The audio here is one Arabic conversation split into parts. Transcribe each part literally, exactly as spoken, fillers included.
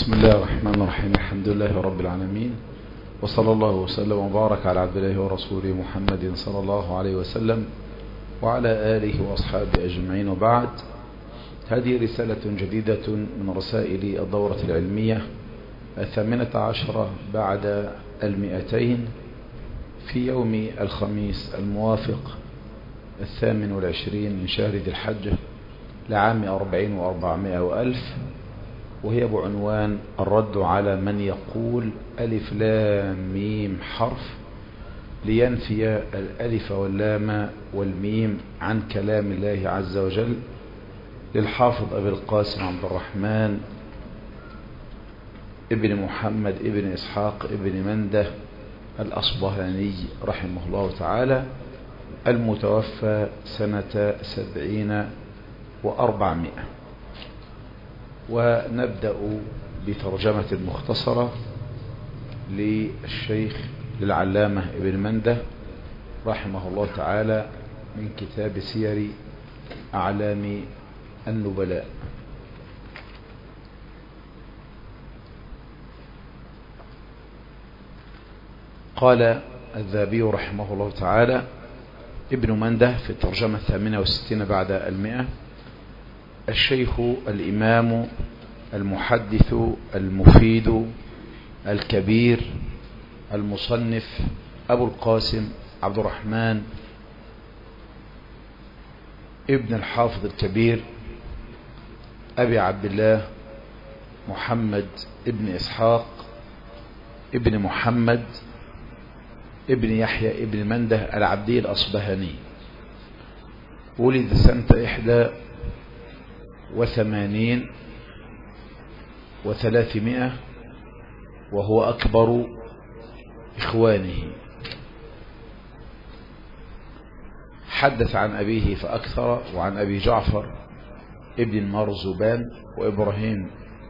بسم الله الرحمن الرحيم. الحمد لله رب العالمين، وصلى الله وسلم وبارك على عبد الله ورسوله محمد صلى الله عليه وسلم وعلى آله وأصحابه أجمعين، وبعد. هذه رسالة جديدة من رسائل الدورة العلمية الثامنة عشرة بعد المئتين، في يوم الخميس الموافق الثامن والعشرين من شهر ذي الحجة لعام أربعين وأربعمائة وألف، وهي بعنوان الرد على من يقول ألف لام ميم حرف لينفي الألف واللام والميم عن كلام الله عز وجل، للحافظ أبي القاسم عبد الرحمن ابن محمد ابن إسحاق ابن منده الأصبهاني رحمه الله تعالى، المتوفى سنة سبعين وأربعمائة. ونبدأ بترجمة مختصرة للشيخ للعلامة ابن منده رحمه الله تعالى من كتاب سير أعلام النبلاء. قال الذهبي رحمه الله تعالى: ابن منده في الترجمة الثامنة والستين بعد المئة، الشيخ الإمام المحدث المفيد الكبير المصنف أبو القاسم عبد الرحمن ابن الحافظ الكبير أبي عبد الله محمد ابن إسحاق ابن محمد ابن يحيى ابن منده العبدي الأصبهاني، ولد سنة إحدى وثمانين وثلاثمائة، وهو أكبر إخوانه. حدث عن أبيه فأكثر، وعن أبي جعفر ابن المرزبان وإبراهيم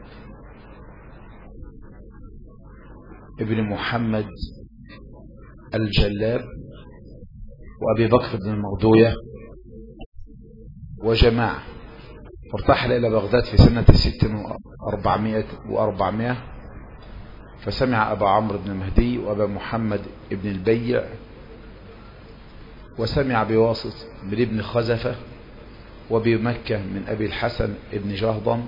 ابن محمد الجلاب وأبي بكر بن المغدوية وجماعة. وارتحل إلى بغداد في سنة ست وأربعمائة، فسمع أبا عمرو بن المهدي وأبا محمد بن البيع، وسمع بواسط من ابن خزفة وبمكة من أبي الحسن بن جهضم،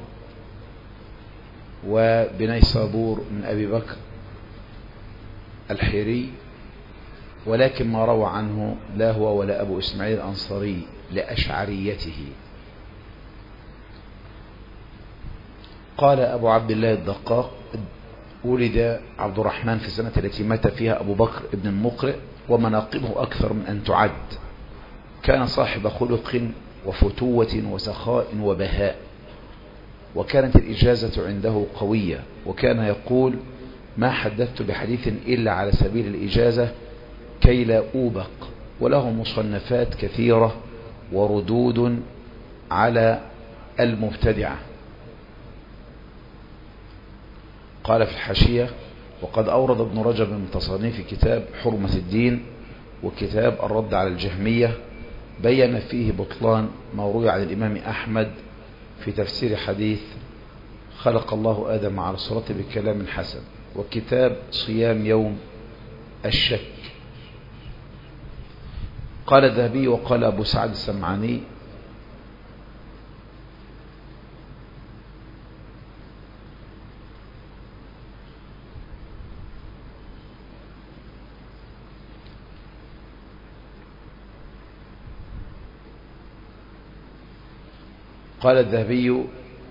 وبنيسابور من أبي بكر الحيري، ولكن ما روى عنه لا هو ولا أبو إسماعيل الأنصاري لأشعريته. قال أبو عبد الله الدقاق: ولد عبد الرحمن في السنة التي مات فيها أبو بكر ابن المقرئ، ومناقبه أكثر من أن تعد. كان صاحب خلق وفتوة وسخاء وبهاء، وكانت الإجازة عنده قوية، وكان يقول: ما حدثت بحديث إلا على سبيل الإجازة كي لا أوبق. وله مصنفات كثيرة وردود على المبتدعة. قال في الحاشية: وقد أورد ابن رجب من تصانيف كتاب حرمة الدين وكتاب الرد على الجهمية، بين فيه بطلان ما روي عن الإمام أحمد في تفسير حديث خلق الله آدم على صورته بكلام حسن، وكتاب صيام يوم الشك. قال الذهبي: وقال أبو سعد السمعاني: قال الذهبي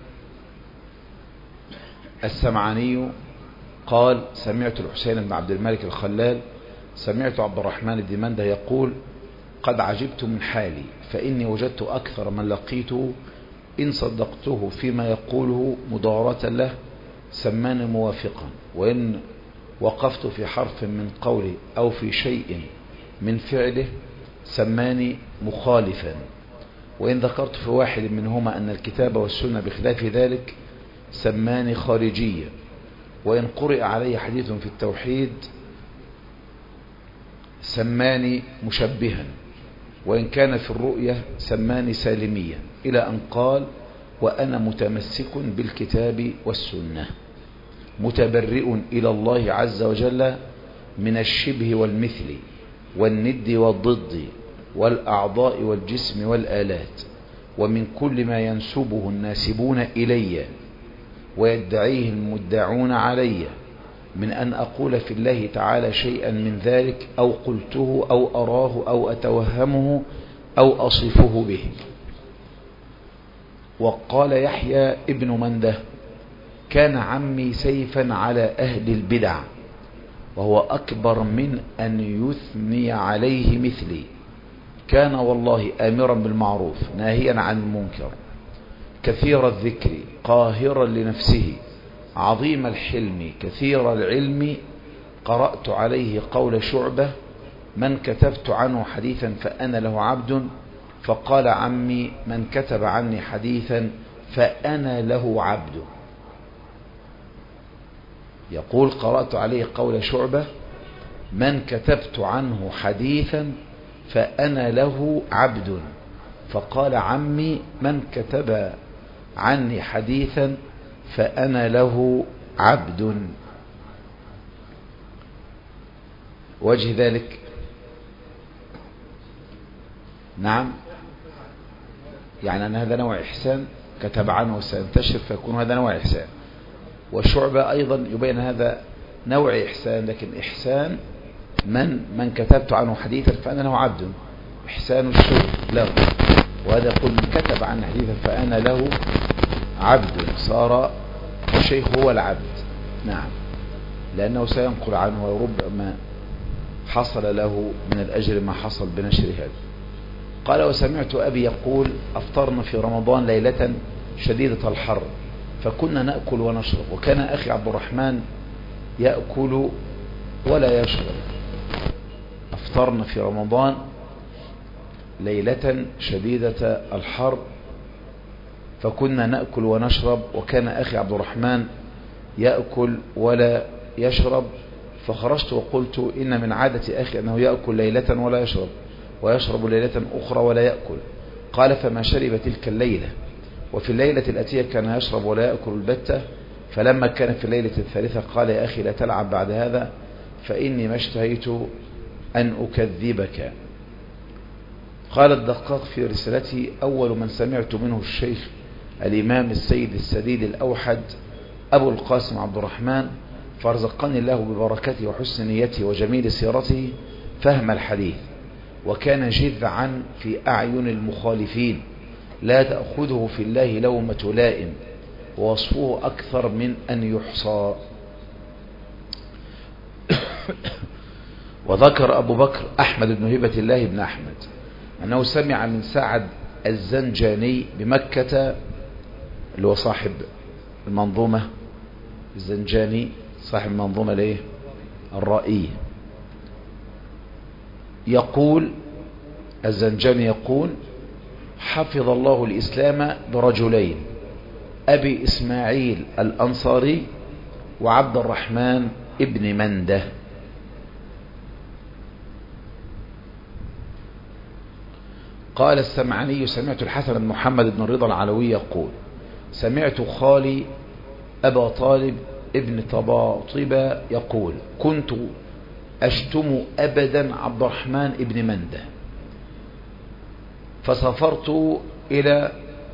السمعاني قال: سمعت الحسين بن عبد الملك الخلال سمعت عبد الرحمن بن منده يقول: قد عجبت من حالي، فإني وجدت أكثر من لقيته إن صدقته فيما يقوله مضارة له سماني موافقا، وإن وقفت في حرف من قوله أو في شيء من فعله سماني مخالفا، وإن ذكرت في واحد منهما أن الكتاب والسنة بخلاف ذلك سماني خارجيا، وإن قرئ علي حديث في التوحيد سماني مشبها، وإن كان في الرؤية سماني سالميا، إلى أن قال: وأنا متمسك بالكتاب والسنة. متبرئ إلى الله عز وجل من الشبه والمثل والند والضد والأعضاء والجسم والآلات، ومن كل ما ينسبه الناسبون إلي ويدعيه المدعون علي، من أن أقول في الله تعالى شيئا من ذلك أو قلته أو أراه أو أتوهمه أو أصفه به. وقال يحيى ابن منده: كان عمي سيفا على أهل البدع، وهو أكبر من أن يثني عليه مثلي. كان والله آمرا بالمعروف ناهيا عن المنكر، كثير الذكر قاهرا لنفسه، عظيم الحلم كثير العلم. قرأت عليه قول شعبة: من كتبت عنه حديثا فأنا له عبد. فقال عمي: من كتب عني حديثا فأنا له عبد. يقول: قرأت عليه قول شعبة: من كتبت عنه حديثا فأنا له عبد. فقال عمي: من كتب عني حديثا فأنا له عبد. وجه ذلك نعم، يعني أن هذا نوع إحسان كتب عنه سينتشر فيكون هذا نوع إحسان. والشعبة أيضا يبين هذا نوع إحسان، لكن إحسان من من كتبت عنه حديثا فأنا له عبد، إحسان الشيخ له. وهذا يقول: من كتب عنه حديثا فأنا له عبد، صار الشيخ هو العبد. نعم، لأنه سينقل عنه وربما حصل له من الأجر ما حصل بنشر هذا. قال: وسمعت أبي يقول: أفطرنا في رمضان ليلة شديدة الحر فكنا نأكل ونشرب، وكان أخي عبد الرحمن يأكل ولا يشرب. أفطرنا في رمضان ليلة شديدة الحر فكنا نأكل ونشرب، وكان أخي عبد الرحمن يأكل ولا يشرب. فخرجت وقلت: إن من عادة أخي أنه يأكل ليلة ولا يشرب، ويشرب ليلة أخرى ولا يأكل. قال: فما شرب تلك الليلة. وفي الليلة الأتية كان يشرب ولا يأكل البتة. فلما كان في الليلة الثالثة قال: يا أخي لا تلعب بعد هذا، فإني ما اشتهيت أن أكذبك. قال الدقاق في رسالته: أول من سمعت منه الشيخ الإمام السيد السديد الأوحد أبو القاسم عبد الرحمن، فارزقني الله ببركته وحسن نيته وجميل سيرته فهم الحديث، وكان جذعا في أعين المخالفين، لا تأخذه في الله لومة لائم، ووصفه أكثر من أن يحصى. وذكر أبو بكر أحمد بن هبة الله بن أحمد أنه سمع من سعد الزنجاني بمكة، اللي هو صاحب المنظومة الزنجاني، صاحب المنظومة ليه الرائية، يقول الزنجاني يقول: حفظ الله الإسلام برجلين، أبي إسماعيل الأنصاري وعبد الرحمن ابن منده. قال السمعاني: سمعت الحسن بن محمد بن رضا العلوي يقول: سمعت خالي أبا طالب ابن طباطبة يقول: كنت أشتم أبدا عبد الرحمن ابن منده، فسافرت إلى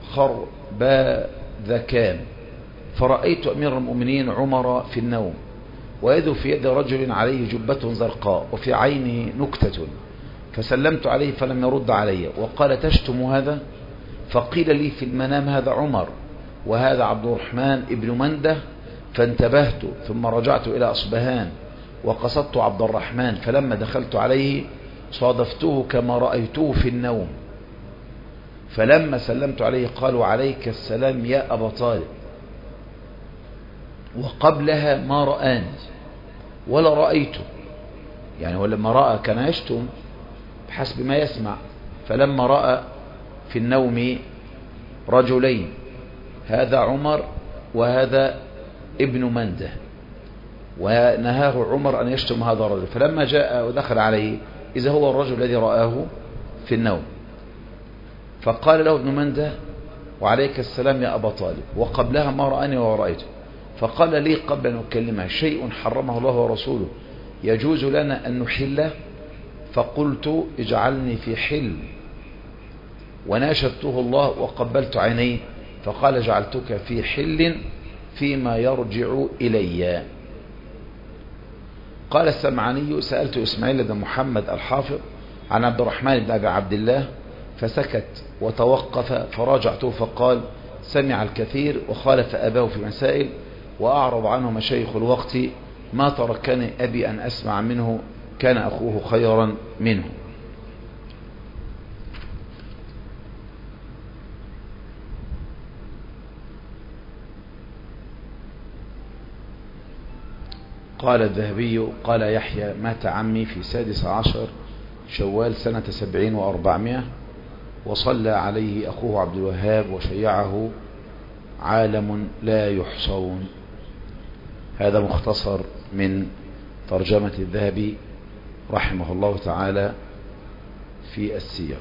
خرباذكان فرأيت أمير المؤمنين عمر في النوم، ويده في يد رجل عليه جبة زرقاء وفي عينه نكتة، فسلمت عليه فلم يرد علي، وقال: تشتم هذا؟ فقيل لي في المنام: هذا عمر وهذا عبد الرحمن ابن منده. فانتبهت ثم رجعت إلى أصبهان وقصدت عبد الرحمن، فلما دخلت عليه صادفته كما رأيته في النوم، فلما سلمت عليه قالوا: عليك السلام يا أبا طالب. وقبلها ما رآني ولا رأيته، يعني ولما رأى كان يشتم بحسب ما يسمع، فلما رأى في النوم رجلين، هذا عمر وهذا ابن منده، ونهاه عمر أن يشتم هذا الرجل، فلما جاء ودخل عليه إذا هو الرجل الذي رآه في النوم، فقال له ابن منده: وعليك السلام يا أبا طالب، وقبلها ما رآني ورأيته. فقال لي قبل أن أكلمها: شيء حرمه الله ورسوله يجوز لنا أن نحله؟ فقلت: اجعلني في حل. وناشدته الله وقبلت عينيه، فقال: جعلتك في حل فيما يرجع إلي. قال السمعاني: سألت إسماعيل بن محمد الحافظ عن عبد الرحمن بن أبي عبد الله فسكت وتوقف، فراجعته فقال: سمع الكثير وخالف أباه في مسائل وأعرض عنه مشايخ الوقت، ما تركني أبي أن أسمع منه، كان أخوه خيرا منه. قال الذهبي: قال يحيى: مات عمي في سادس عشر شوال سنة سبعين وأربعمائة، وصلى عليه أخوه عبد الوهاب وشيعه عالم لا يحصون. هذا مختصر من ترجمة الذهبي رحمه الله تعالى في السير.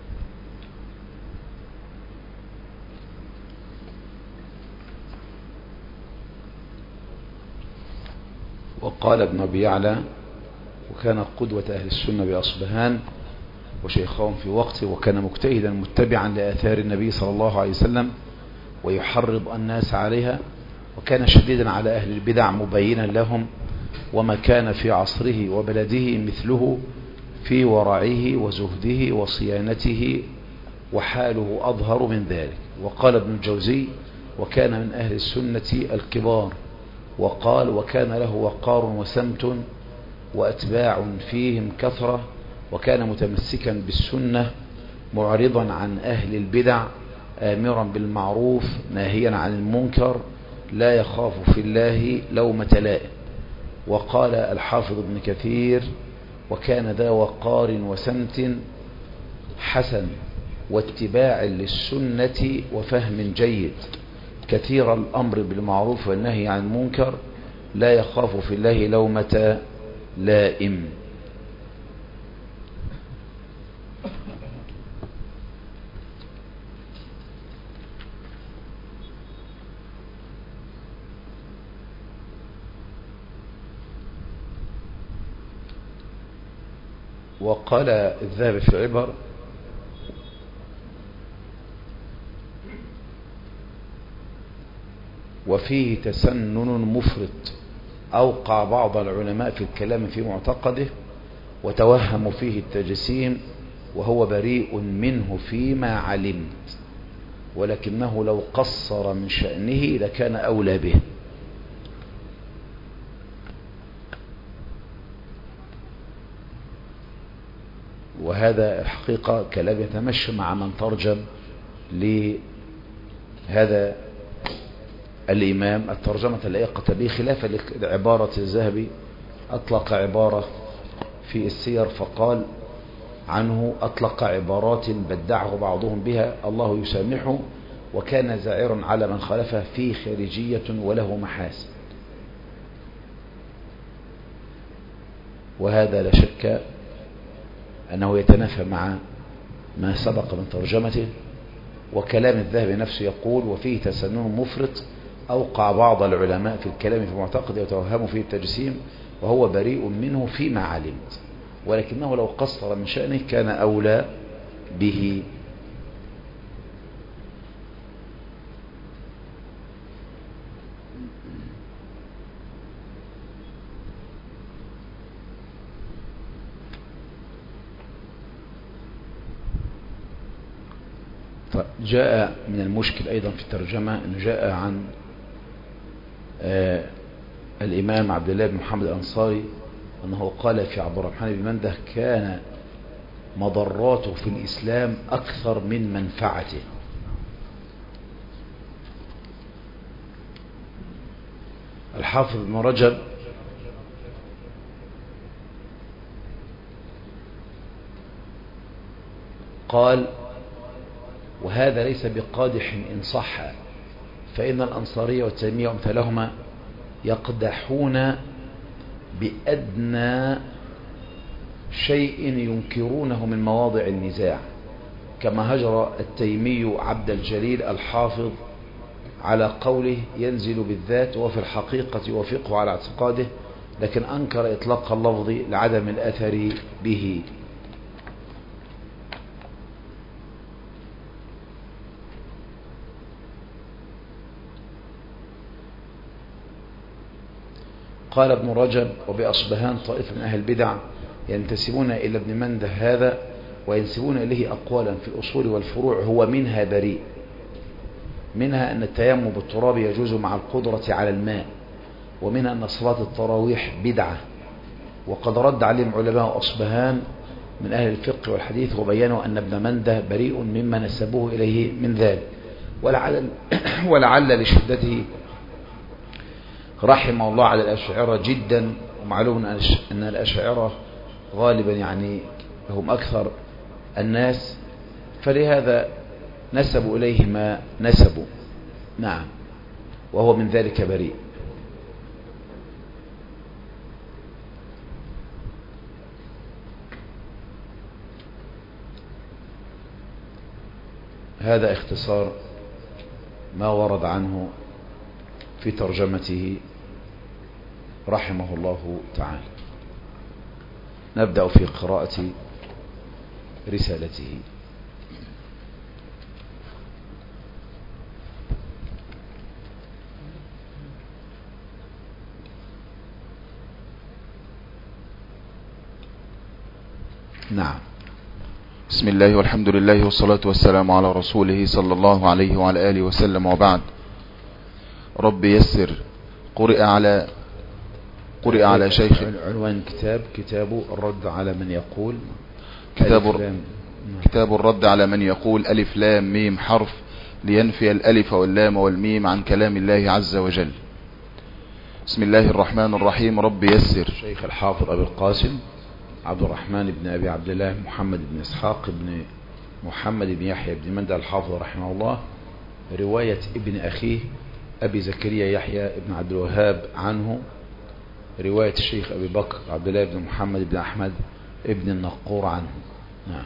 وقال ابن أبي يعلى: وكان قدوة أهل السنة بأصبهان وشيخهم في وقته، وكان مجتهدا متبعا لآثار النبي صلى الله عليه وسلم ويحرض الناس عليها، وكان شديدا على أهل البدع مبينا لهم، وما كان في عصره وبلده مثله في ورعه وزهده وصيانته، وحاله أظهر من ذلك. وقال ابن الجوزي: وكان من أهل السنة الكبار. وقال: وكان له وقار وسمت وأتباع فيهم كثرة، وكان متمسكا بالسنة معرضا عن أهل البدع، آمرا بالمعروف ناهيا عن المنكر، لا يخاف في الله لومة لائم. وقال الحافظ ابن كثير: وكان ذا وقار وسمت حسن واتباع للسنة وفهم جيد، كثير الأمر بالمعروف والنهي عن المنكر، لا يخاف في الله لومة لائم. وقال الذهبي في العبر: وفيه تسنن مفرط، أوقع بعض العلماء في الكلام في معتقده، وتوهم فيه التجسيم، وهو بريء منه فيما علمت، ولكنه لو قصر من شأنه لكان أولى به. وهذا الحقيقة كلام يتمشى مع من ترجم لهذا الإمام الترجمة اللائقة به، خلافا لعبارة الذهبي. أطلق عبارة في السير فقال عنه: أطلق عبارات بدعه بعضهم بها، الله يسامحه، وكان زائرا على من خالفه في خارجية وله محاسن. وهذا لا شك أنه يتنافى مع ما سبق من ترجمته. وكلام الذهبي نفسه يقول: وفيه تسنن مفرط، أوقع بعض العلماء في الكلام في معتقد يتوهم فيه التجسيم، وهو بريء منه فيما علمت، ولكنه لو قصر من شأنه كان أولى به. جاء من المشكل أيضا في الترجمة أنه جاء عن آه الإمام عبد الله بن محمد الأنصاري أنه قال في عبد الرحمن بن منده: كان مضراته في الإسلام أكثر من منفعته. الحافظ ابن رجب قال: وهذا ليس بقادح إن صح، فإن الأنصارية والتيمية وامثالهما يقدحون بأدنى شيء ينكرونه من مواضع النزاع، كما هجر التيمي عبد الجليل الحافظ على قوله ينزل بالذات، وفي الحقيقة يوافقه على اعتقاده، لكن أنكر إطلاق اللفظ لعدم الأثر به. قال ابن رجب: وبأصبهان طائفة من أهل البدع ينتسبون إلى ابن منده هذا وينسبون إليه أقوالا في الأصول والفروع هو منها بريء، منها أن التيمم بالتراب يجوز مع القدرة على الماء، ومنها أن صلاة التراويح بدعة. وقد رد عليهم علماء أصبهان من أهل الفقه والحديث وبينوا أن ابن منده بريء مما نسبوه إليه من ذلك، ولعل, ولعل لشدته رحمه الله على الأشاعرة جدا. ومعلوم أن الأشاعرة غالبا يعني هم أكثر الناس، فلهذا نسبوا إليه ما نسبوا. نعم، وهو من ذلك بريء. هذا اختصار ما ورد عنه في ترجمته رحمه الله تعالى. نبدأ في قراءة رسالته. نعم. بسم الله والحمد لله والصلاة والسلام على رسوله صلى الله عليه وعلى آله وسلم، وبعد. رب يسر. قرئ على قرئ على شيخ. عنوان كتاب كتاب الرد على من يقول كتاب كتاب الرد على من يقول ألف لام ميم حرف، لينفي الألف واللام والميم عن كلام الله عز وجل. بسم الله الرحمن الرحيم. رب يسر. شيخ الحافظ أبي القاسم عبد الرحمن بن أبي عبد الله محمد بن إسحاق بن محمد بن يحيى بن منده الحافظ رحمه الله، رواية ابن أخيه أبي زكريا يحيى بن عبد الوهاب عنه، رواية الشيخ أبي بكر عبد الله بن محمد بن أحمد ابن النقور عنه. نعم.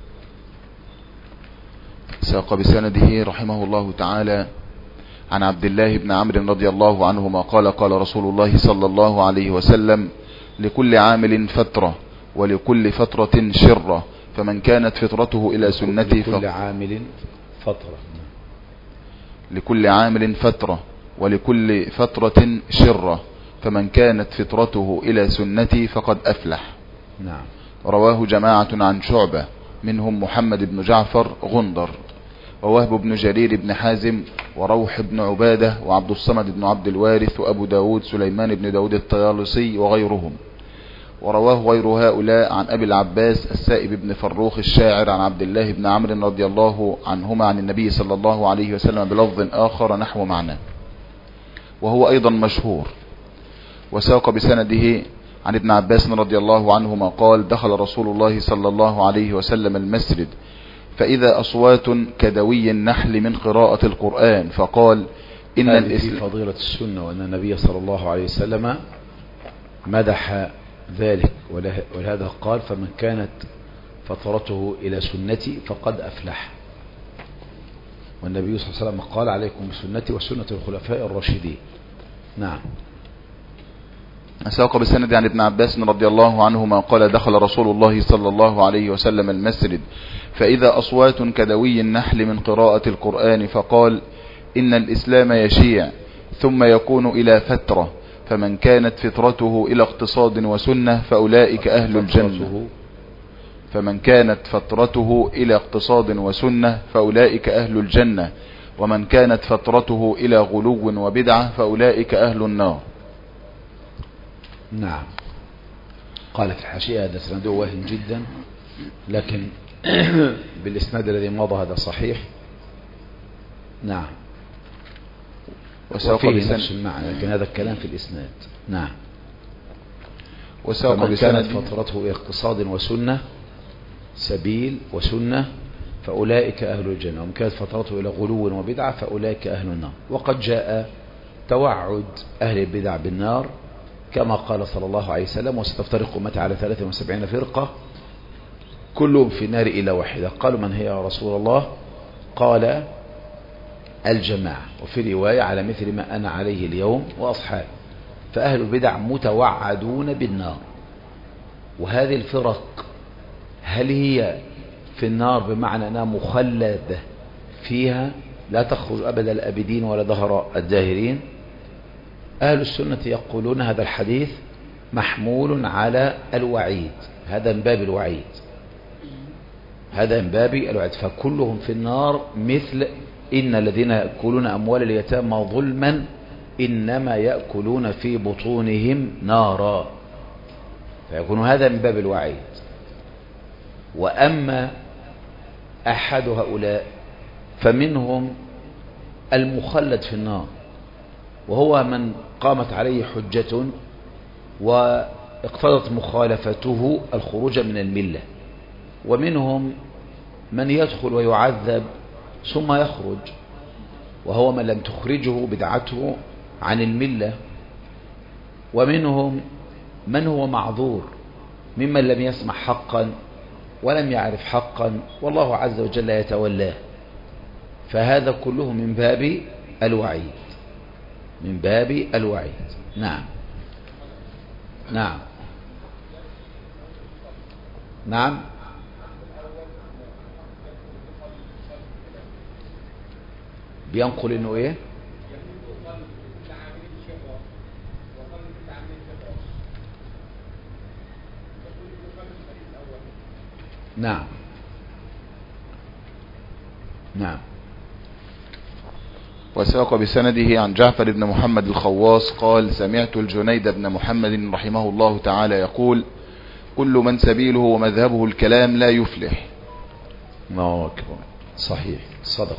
ساق بسنده رحمه الله تعالى عن عبد الله بن عمرو رضي الله عنهما قال: قال رسول الله صلى الله عليه وسلم: لكل عامل فترة ولكل فترة شرة، فمن كانت فطرته إلى سنتي لكل عامل فترة لكل عامل فترة ولكل فترة شرة، فمن كانت فطرته إلى سنتي فقد أفلح. نعم. رواه جماعة عن شعبة، منهم محمد بن جعفر غندر، ووهب بن جرير بن حازم، وروح بن عبادة، وعبد الصمد بن عبد الوارث، وأبو داود سليمان بن داود الطيالسي وغيرهم. ورواه غير هؤلاء عن أبي العباس السائب بن فروخ الشاعر عن عبد الله بن عمرو رضي الله عنهما عن النبي صلى الله عليه وسلم بلفظ آخر نحو معناه، وهو أيضا مشهور. وساق بسنده عن ابن عباس رضي الله عنهما قال: دخل رسول الله صلى الله عليه وسلم المسجد فإذا أصوات كدوي النحل من قراءة القرآن، فقال: إن الإسلام في فضيلة السنة، وأن النبي صلى الله عليه وسلم مدح ذلك، ولهذا قال: فمن كانت فترته إلى سنتي فقد أفلح. والنبي صلى الله عليه وسلم قال: عليكم بسنتي وسنة الخلفاء الراشدين. نعم. ساق بسند عن ابن عباس رضي الله عنهما قال: دخل رسول الله صلى الله عليه وسلم المسجد فإذا أصوات كدوي النحل من قراءة القرآن، فقال: إن الإسلام يشيع ثم يكون إلى فترة، فمن كانت فطرته إلى اقتصاد وسنة فأولئك أهل الجنة فمن كانت فترته إلى اقتصاد وسنة فأولئك أهل الجنة، ومن كانت فترته إلى غلو وبدعة فأولئك أهل النار. نعم. قال في الحاشية: هذا سنده واهن جدا، لكن بالإسناد الذي مضى هذا صحيح. نعم. وفيه نفس المعنى، لكن هذا الكلام في الإسناد. نعم. فمن كانت فترته إلى اقتصاد وسنة، سبيل وسنة، فأولئك أهل الجنة، ومن كانت فترته إلى غلو وبدعة فأولئك أهل النار. وقد جاء توعد أهل البدع بالنار كما قال صلى الله عليه وسلم: وستفترق أمتي على ثلاثة وسبعين فرقة كلهم في النار إلا واحدة. قالوا: من هي يا رسول الله؟ قال: الجماعة، وفي رواية على مثل ما أنا عليه اليوم وأصحابي. فأهل البدع متوعدون بالنار. وهذه الفرق هل هي في النار بمعنى أنها مخلدة فيها لا تخرج أبدا الأبدين ولا دهر الداهرين؟ أهل السنة يقولون هذا الحديث محمول على الوعيد، هذا من باب الوعيد، هذا من باب الوعيد. فكلهم في النار، مثل إن الذين يأكلون أموال اليتامى ظلما إنما يأكلون في بطونهم نارا، فيكون هذا من باب الوعيد. وأما أحد هؤلاء فمنهم المخلد في النار، وهو من قامت عليه حجة واقتضت مخالفته الخروج من الملة. ومنهم من يدخل ويعذب ثم يخرج، وهو من لم تخرجه بدعته عن الملة. ومنهم من هو معذور ممن لم يسمع حقا ولم يعرف حقا والله عز وجل يتولاه. فهذا كله من باب الوعيد، من باب الوعيد. نعم نعم نعم بينقل انه ايه؟ نعم نعم. وساق بسنده عن جعفر بن محمد الخواص قال: سمعت الجنيد بن محمد رحمه الله تعالى يقول: كل من سبيله ومذهبه الكلام لا يفلح. الله أكبر. صحيح، صدق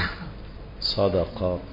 صدق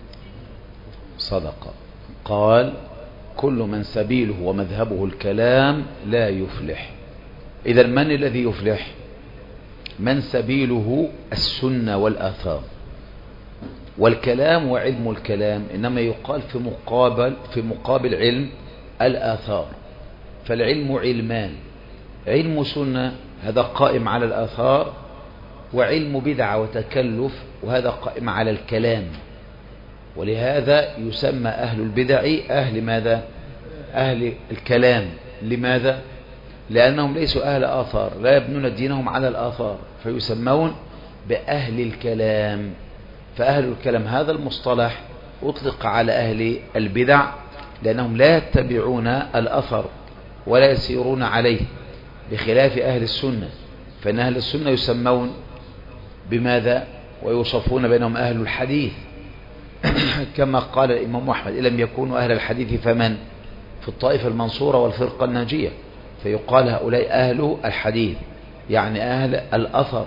صدق. قال: كل من سبيله ومذهبه الكلام لا يفلح. إذا من الذي يفلح؟ من سبيله السنة والآثار. والكلام وعلم الكلام إنما يقال في مقابل في مقابل علم الآثار. فالعلم علمان: علم سنة هذا قائم على الآثار، وعلم بدعة وتكلف وهذا قائم على الكلام. ولهذا يسمى أهل البدع أهل ماذا؟ أهل الكلام. لماذا؟ لأنهم ليسوا أهل آثار، لا يبنون دينهم على الآثار، فيسمون بأهل الكلام. فأهل الكلام هذا المصطلح أطلق على أهل البدع لأنهم لا يتبعون الأثر ولا يسيرون عليه، بخلاف أهل السنة. فإن أهل السنة يسمون بماذا؟ ويوصفون بينهم أهل الحديث كما قال الإمام أحمد: إن لم يكونوا أهل الحديث فمن؟ في الطائفة المنصورة والفرقة الناجية. فيقال هؤلاء أهل الحديث، يعني أهل الأثر.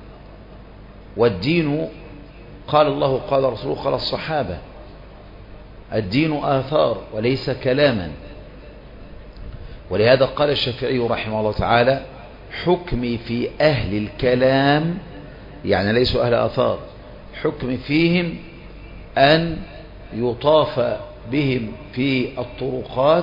والدين قال الله قال رسوله قال الصحابة، الدين آثار وليس كلاما. ولهذا قال الشافعي رحمه الله تعالى: حكمي في أهل الكلام، يعني ليسوا أهل آثار، حكمي فيهم أن يطاف بهم في الطرقات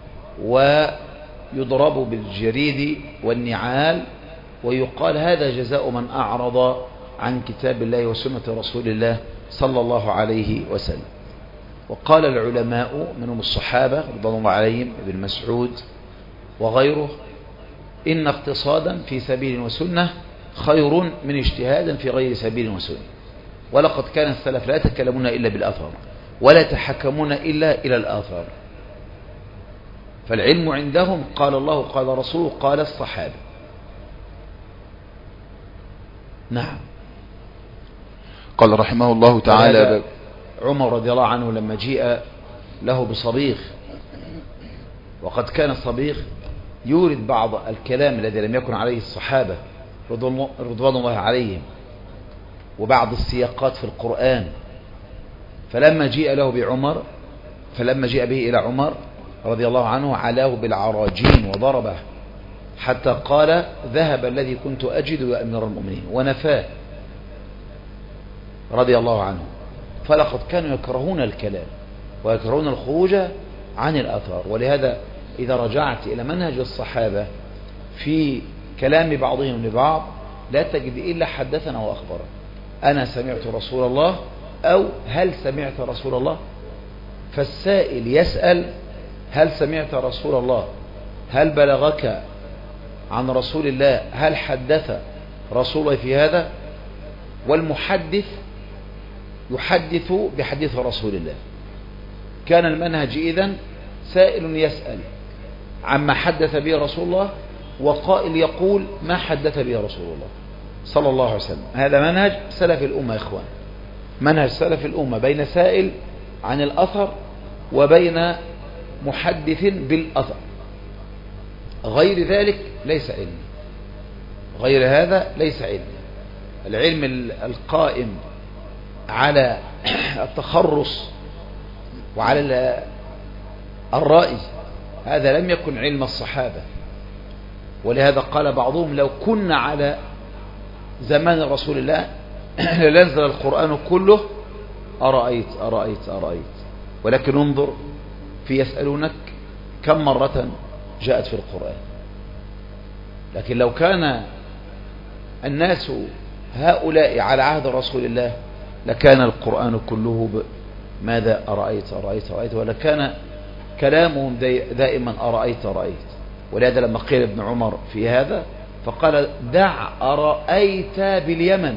ويضربوا بالجريد والنعال، ويقال هذا جزاء من أعرض عن كتاب الله وسنة رسول الله صلى الله عليه وسلم. وقال العلماء منهم الصحابة رضي الله عليهم، ابن مسعود وغيره: إن اقتصادا في سبيل وسنة خير من اجتهادا في غير سبيل وسنة. ولقد كان السلف لا يتكلمون إلا بالآثار ولا يتحكمون إلا إلى الآثار. فالعلم عندهم قال الله قال رسوله قال الصحابة. نعم. قال رحمه الله تعالى: عمر رضي الله عنه لما جيء له بصبيغ، وقد كان الصبيغ يورد بعض الكلام الذي لم يكن عليه الصحابة رضوان الله عليهم، وبعض السياقات في القرآن. فلما جيء له بعمر فلما جيء به إلى عمر رضي الله عنه علاه بالعراجين وضربه حتى قال: ذهب الذي كنت أجد يا أمير المؤمنين، ونفاه رضي الله عنه. فلقد كانوا يكرهون الكلام ويكرهون الخروج عن الآثار. ولهذا إذا رجعت إلى منهج الصحابة في كلام بعضهم لبعض لا تجد إلا حدثنا وأخبرنا. أنا سمعت رسول الله أو هل سمعت رسول الله؟ فالسائل يسأل هل سمعت رسول الله، هل بلغك عن رسول الله، هل حدث رسول الله في هذا؟ والمحدث يحدث بحديث رسول الله. كان المنهج إذن سائل يسأل عما حدث به رسول الله، وقائل يقول ما حدث به رسول الله صلى الله عليه وسلم. هذا منهج سلف الأمة يا إخوان، منهج سلف الأمة، بين سائل عن الأثر وبين محدث بالأثر. غير ذلك ليس علم، غير هذا ليس علم. العلم القائم على التخرص وعلى الرأي هذا لم يكن علم الصحابة. ولهذا قال بعضهم لو كنا على زمان رسول الله لنزل القرآن كله أرأيت أرأيت أرأيت. ولكن انظر في يسألونك كم مرة جاءت في القرآن. لكن لو كان الناس هؤلاء على عهد رسول الله لكان القرآن كله ماذا أرأيت أرأيت أرأيت، ولكان كلامهم دائما أرأيت أرأيت. ولهذا لما قيل ابن عمر في هذا فقال دع أرأيت باليمن.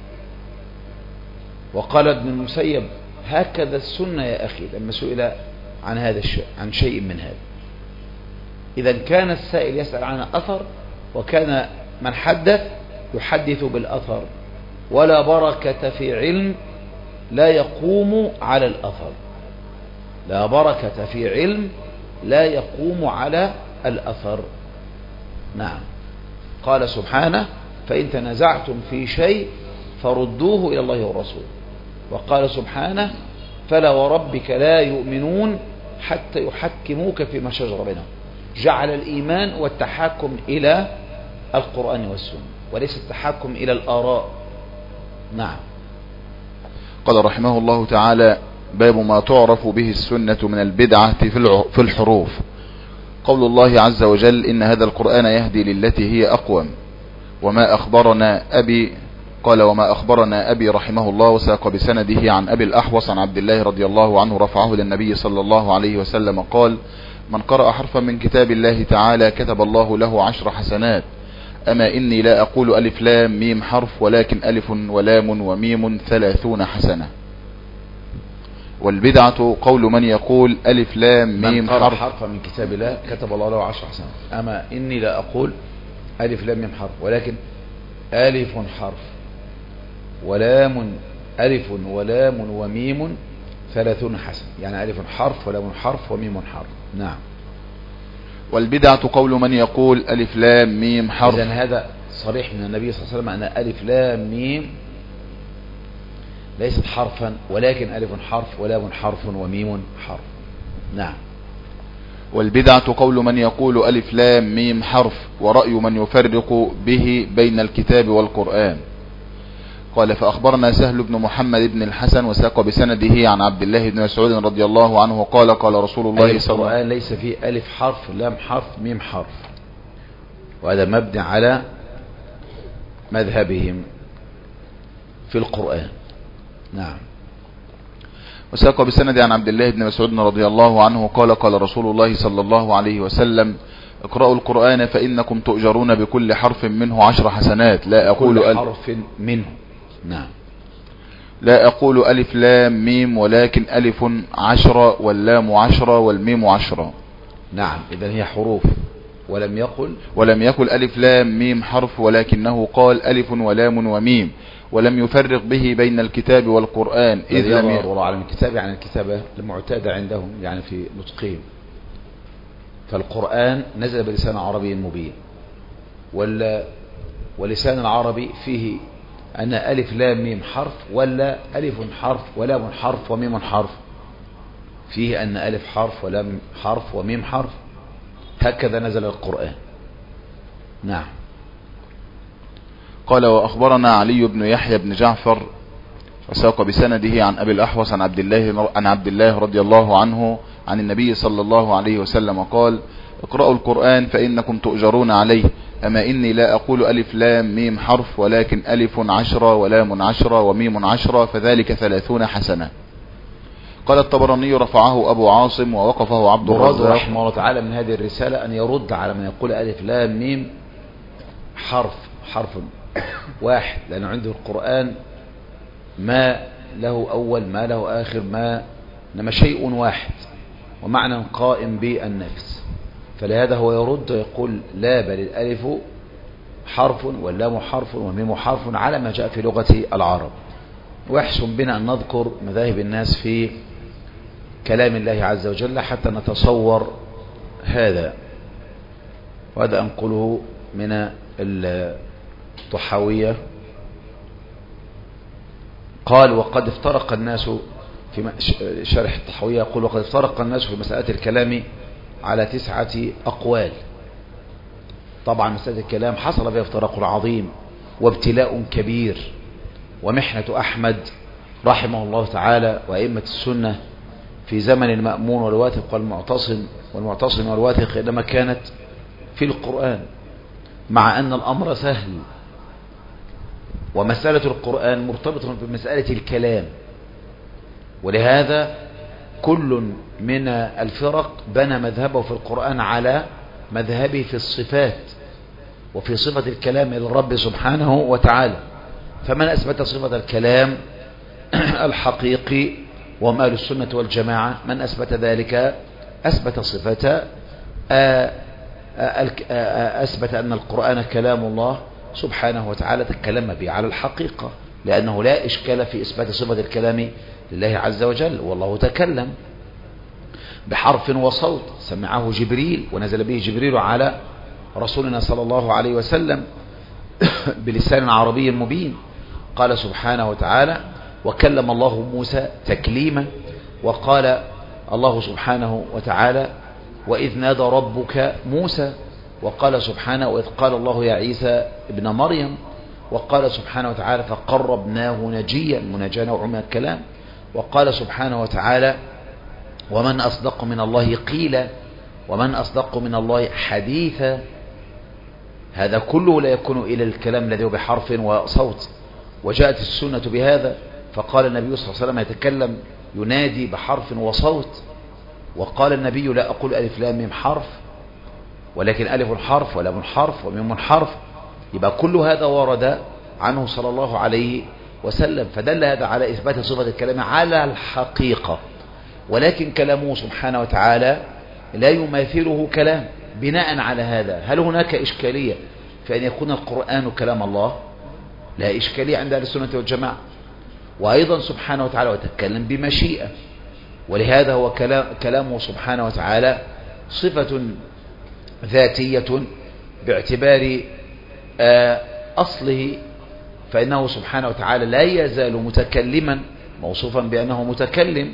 وقال ابن المسيب هكذا السنة يا أخي لما سئل عن هذا الشيء عن شيء من هذا. إذا كان السائل يسأل عن أثر، وكان من حدث يحدث بالأثر. ولا بركة في علم لا يقوم على الأثر، لا بركة في علم لا يقوم على الأثر. نعم. قال سبحانه فإن تنازعتم في شيء فردوه إلى الله والرسول. وقال سبحانه فلا وربك لا يؤمنون حتى يحكموك فيما شجر بينهم. جعل الإيمان والتحاكم إلى القرآن والسنة وليس التحاكم إلى الآراء. نعم. قال رحمه الله تعالى باب ما تعرف به السنة من البدعة في الحروف. قول الله عز وجل إن هذا القرآن يهدي للتي هي أقوم. وما أخبرنا أبي قال وما أخبرنا أبي رحمه الله وساق بسنده عن أبي الأحوص عن عبد الله رضي الله عنه رفعه للنبي صلى الله عليه وسلم قال من قرأ حرفا من كتاب الله تعالى كتب الله له عشر حسنات. أما إني لا أقول ألف لام ميم حرف ولكن ألف ولام وميم ثلاثون حسنة. والبدعة قول من يقول ألف لام ميم حرف, حرفا من كتاب الله كتب الله له عشر حسنات. أما إني لا أقول ألف لام ميم حرف ولكن ألف حرف ولام ألف ولام وميم ثلاثون حسنة، يعني ألف حرف ولام حرف وميم حرف. نعم. والبدعة قول من يقول ألف لام ميم حرف. إذن هذا صريح من النبي صلى الله عليه وسلم أن ألف لام ميم ليست حرفا ولكن ألف حرف ولام حرف وميم حرف. نعم. والبدعة قول من يقول ألف لام ميم حرف ورأي من يفرق به بين الكتاب والقرآن. قال فأخبرنا سهل بن محمد بن الحسن وساق بسنده عن عبد الله بن مسعود رضي الله عنه قال قال رسول الله صلى الله عليه وسلم ليس فيه ألف حرف لام حرف ميم حرف، وهذا مبني على مذهبهم في القرآن. نعم. وساق بسند عن عبد الله بن مسعود رضي الله عنه قال قال رسول الله صلى الله عليه وسلم اقرأوا القرآن فإنكم تؤجرون بكل حرف منه عشر حسنات. لا أقول كل حرف منه. نعم. لا أقول ألف لام ميم ولكن ألف عشرة واللام عشرة والميم عشرة. نعم. إذن هي حروف. ولم يقل ولم يقل ألف لام ميم حرف ولكنه قال ألف ولام وميم ولم يفرق به بين الكتاب والقرآن إذ لم يقل على الكتاب يعني الكتابة المعتادة عندهم يعني في نطقهم. فالقرآن نزل بلسان عربي مبين، ولسان العربي فيه أن ألف لام ميم حرف ولا ألف حرف ولام حرف وميم حرف، فيه أن ألف حرف ولام حرف وميم حرف. هكذا نزل القرآن. نعم. قال وأخبرنا علي بن يحيى بن جعفر وساق بسنده عن أبي الأحوص عن عبد الله عن عبد الله رضي الله عنه عن النبي صلى الله عليه وسلم قال اقرأوا القرآن فإنكم تؤجرون عليه، أما إني لا أقول ألف لام ميم حرف، ولكن ألف عشرة ولام عشرة وميم عشرة، فذلك ثلاثون حسنة. قال الطبراني رفعه أبو عاصم ووقفه عبد الرزاق رحمه الله تعالى من هذه الرسالة أن يرد على من يقول ألف لام ميم حرف حرف واحد، لأنه عنده القرآن ما له أول ما له آخر ما إنما شيء واحد ومعنى قائم بالنفس، فلهذا هو يرد ويقول لا، بل الألف حرف واللام حرف والميم حرف على ما جاء في لغة العرب. ويحسن بنا أن نذكر مذاهب الناس في كلام الله عز وجل حتى نتصور هذا، وهذا أنقله من الطحاوية. قال وقد افترق الناس في شرح الطحاوية، يقول وقد افترق الناس في مسألة الكلام على تسعة أقوال. طبعا مسألة الكلام حصل فيها افتراق عظيم وابتلاء كبير، ومحنة أحمد رحمه الله تعالى وأئمة السنة في زمن المأمون والواثق والمعتصم والمعتصم والواثق إنما كانت في القرآن، مع أن الأمر سهل، ومسألة القرآن مرتبطة بمسألة الكلام. ولهذا كل من الفرق بنى مذهبه في القرآن على مذهبه في الصفات وفي صفة الكلام للرب سبحانه وتعالى. فمن أثبت صفة الكلام الحقيقي وهم أهل السنة والجماعة، من أثبت ذلك أثبت صفة أثبت أن القرآن كلام الله سبحانه وتعالى تكلم به على الحقيقة، لأنه لا إشكال في إثبات صفة الكلام لله عز وجل، والله تكلم بحرف وصوت سمعه جبريل ونزل به جبريل على رسولنا صلى الله عليه وسلم بلسان عربي مبين. قال سبحانه وتعالى وكلم الله موسى تكليما، وقال الله سبحانه وتعالى وإذ نادى ربك موسى، وقال سبحانه وإذ قال الله يا عيسى ابن مريم، وقال سبحانه وتعالى فقربناه نجيا، مناجاة نوع من الكلام، وقال سبحانه وتعالى ومن أصدق من الله قيلا ومن أصدق من الله حديثا. هذا كله لا يكون إلى الكلام الذي هو بحرف وصوت، وجاءت السنة بهذا، فقال النبي صلى الله عليه وسلم يتكلم ينادي بحرف وصوت، وقال النبي لا أقول ألف لام ميم حرف ولكن ألف حرف ولام حرف وميم حرف. يبقى كل هذا ورد عنه صلى الله عليه وسلم، فدل هذا على إثبات صفة الكلام على الحقيقة، ولكن كلامه سبحانه وتعالى لا يماثله كلام. بناء على هذا هل هناك إشكالية في أن يكون القرآن كلام الله؟ لا إشكالية عند أهل السنة والجماعة. وأيضا سبحانه وتعالى وتكلم بمشيئة، ولهذا هو كلامه سبحانه وتعالى صفة ذاتية باعتبار أصله، فإنه سبحانه وتعالى لا يزال متكلما موصوفا بأنه متكلم،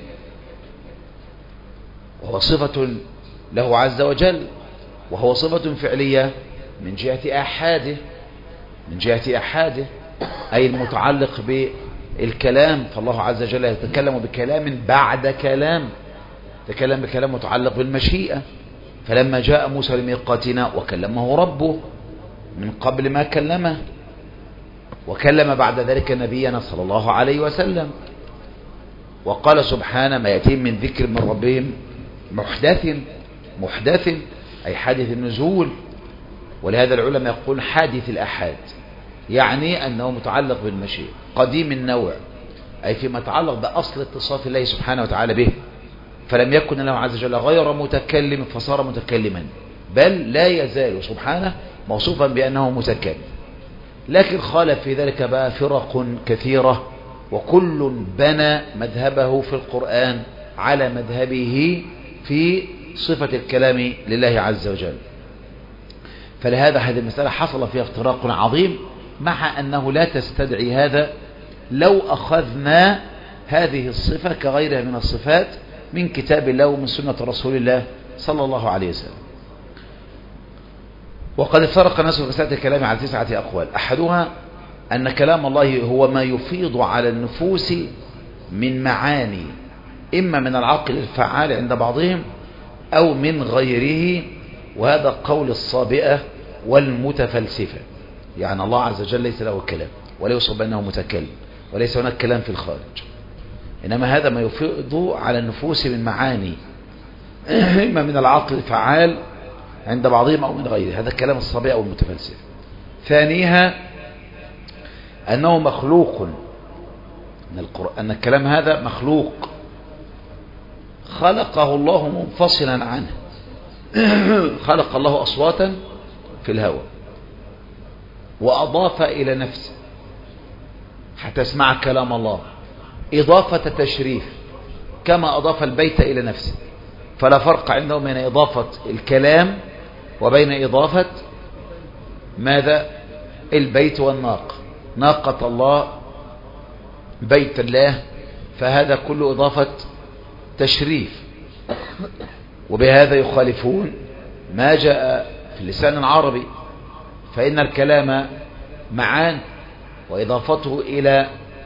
وهو صفة له عز وجل، وهو صفة فعلية من جهة أحاده من جهة أحاده أي المتعلق بالكلام. فالله عز وجل يتكلم بكلام بعد كلام، تكلم بكلام متعلق بالمشيئة. فلما جاء موسى لميقاتنا وكلمه ربه من قبل ما كلمه، وكلم بعد ذلك نبينا صلى الله عليه وسلم. وقال سبحانه ما يأتيهم من ذكر من ربهم محدث محدث أي حادث النزول. ولهذا العلماء يقول حادث الأحاد، يعني أنه متعلق بالمشيئة، قديم النوع أي فيما يتعلق بأصل اتصاف الله سبحانه وتعالى به، فلم يكن له عز وجل غير متكلم فصار متكلما، بل لا يزال سبحانه موصوفا بأنه متكلم. لكن خالف في ذلك بقى فرق كثيرة، وكل بنى مذهبه في القرآن على مذهبه في صفة الكلام لله عز وجل. فلهذا هذه المسألة حصل فيها افتراق عظيم، مع أنه لا تستدعي هذا لو أخذنا هذه الصفة كغيرها من الصفات من كتاب الله ومن سنة رسول الله صلى الله عليه وسلم. وقد افترق الناس في مسألة الكلام على تسعة أقوال. أحدها أن كلام الله هو ما يفيض على النفوس من معاني، إما من العقل الفعال عند بعضهم أو من غيره وهذا قول الصابئة والمتفلسفة. يعني الله عز وجل ليس له كلام، ولا يوصف بأنه متكلم، وليس هناك كلام في الخارج، إنما هذا ما يفيض على النفوس من معاني إما من العقل الفعال عند بعضهم أو من غيره. هذا كلام الصابئة والمتفلسفة. ثانيها أنه مخلوق، أن الكلام هذا مخلوق خلقه الله منفصلا عنه. خلق الله أصواتا في الهواء وأضاف إلى نفسه حتى اسمع كلام الله إضافة تشريف، كما أضاف البيت إلى نفسه. فلا فرق عنده بين إضافة الكلام وبين إضافة ماذا؟ البيت والناقة. ناقة الله، بيت الله، فهذا كله إضافة تشريف. وبهذا يخالفون ما جاء في اللسان العربي، فإن الكلام معان، وإضافته إلى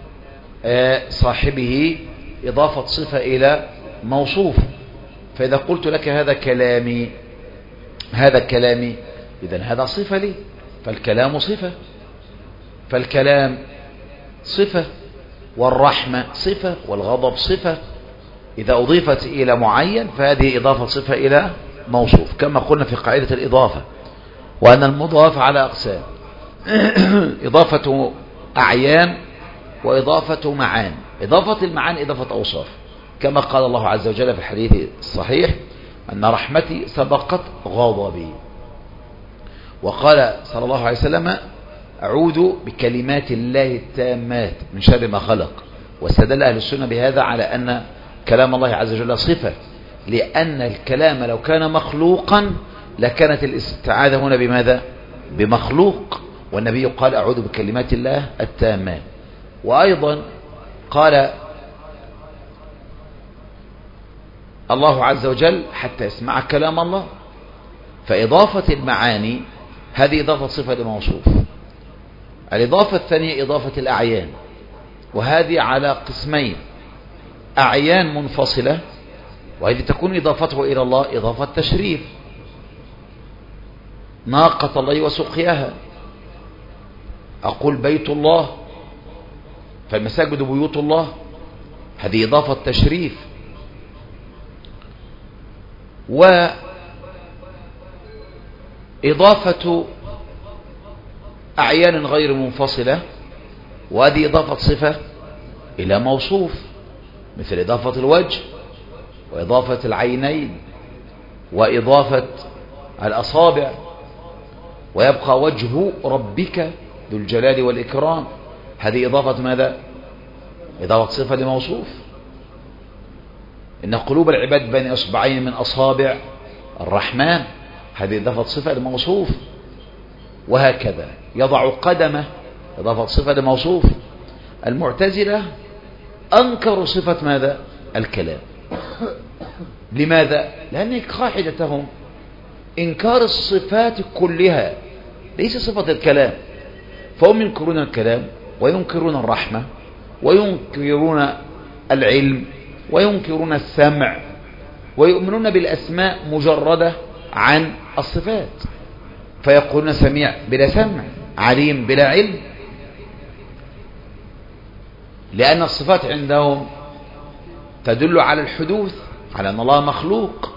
صاحبه إضافة صفة إلى موصوف. فإذا قلت لك هذا كلامي، هذا كلامي، إذن هذا صفة لي، فالكلام صفة، فالكلام صفة، والرحمة صفة، والغضب صفة. إذا أضيفت إلى معين فهذه إضافة صفة إلى موصوف، كما قلنا في قاعدة الإضافة، وأن المضاف على أقسام: إضافة أعيان وإضافة معان. إضافة المعان إضافة أوصاف، كما قال الله عز وجل في الحديث الصحيح: أن رحمتي سبقت غضبي. وقال صلى الله عليه وسلم: أعوذ بكلمات الله التامات من شر ما خلق. واستدل أهل السنة بهذا على أن كلام الله عز وجل صفة، لأن الكلام لو كان مخلوقا لكانت الاستعاذة هنا بماذا؟ بمخلوق. والنبي قال: أعوذ بكلمات الله التامات. وأيضا قال الله عز وجل: حتى يسمع كلام الله. فإضافة المعاني هذه إضافة صفة لموصوف. الإضافة الثانية إضافة الأعيان، وهذه على قسمين: أعيان منفصلة، وهذه تكون إضافته إلى الله إضافة تشريف، ناقة الله وسقياها. أقول بيت الله، فالمساجد بيوت الله، هذه إضافة تشريف. وإضافة أعيان غير منفصلة، وهذه إضافة صفة إلى موصوف، مثل إضافة الوجه، وإضافة العينين، وإضافة الأصابع. ويبقى وجه ربك ذو الجلال والإكرام، هذه إضافة ماذا؟ إضافة صفة لموصوف. إن قلوب العباد بين إصبعين من أصابع الرحمن، هذه إضافة صفة لموصوف. وهكذا يضع قدمه، إضافة صفة لموصوف. المعتزلة أنكروا صفة ماذا؟ الكلام. لماذا؟ لأن قاعدتهم إنكار الصفات كلها، ليس صفة الكلام. فهم ينكرون الكلام، وينكرون الرحمة، وينكرون العلم، وينكرون السمع، ويؤمنون بالأسماء مجردة عن الصفات. فيقولون سميع بلا سمع، عليم بلا علم، لأن الصفات عندهم تدل على الحدوث، على أن الله مخلوق.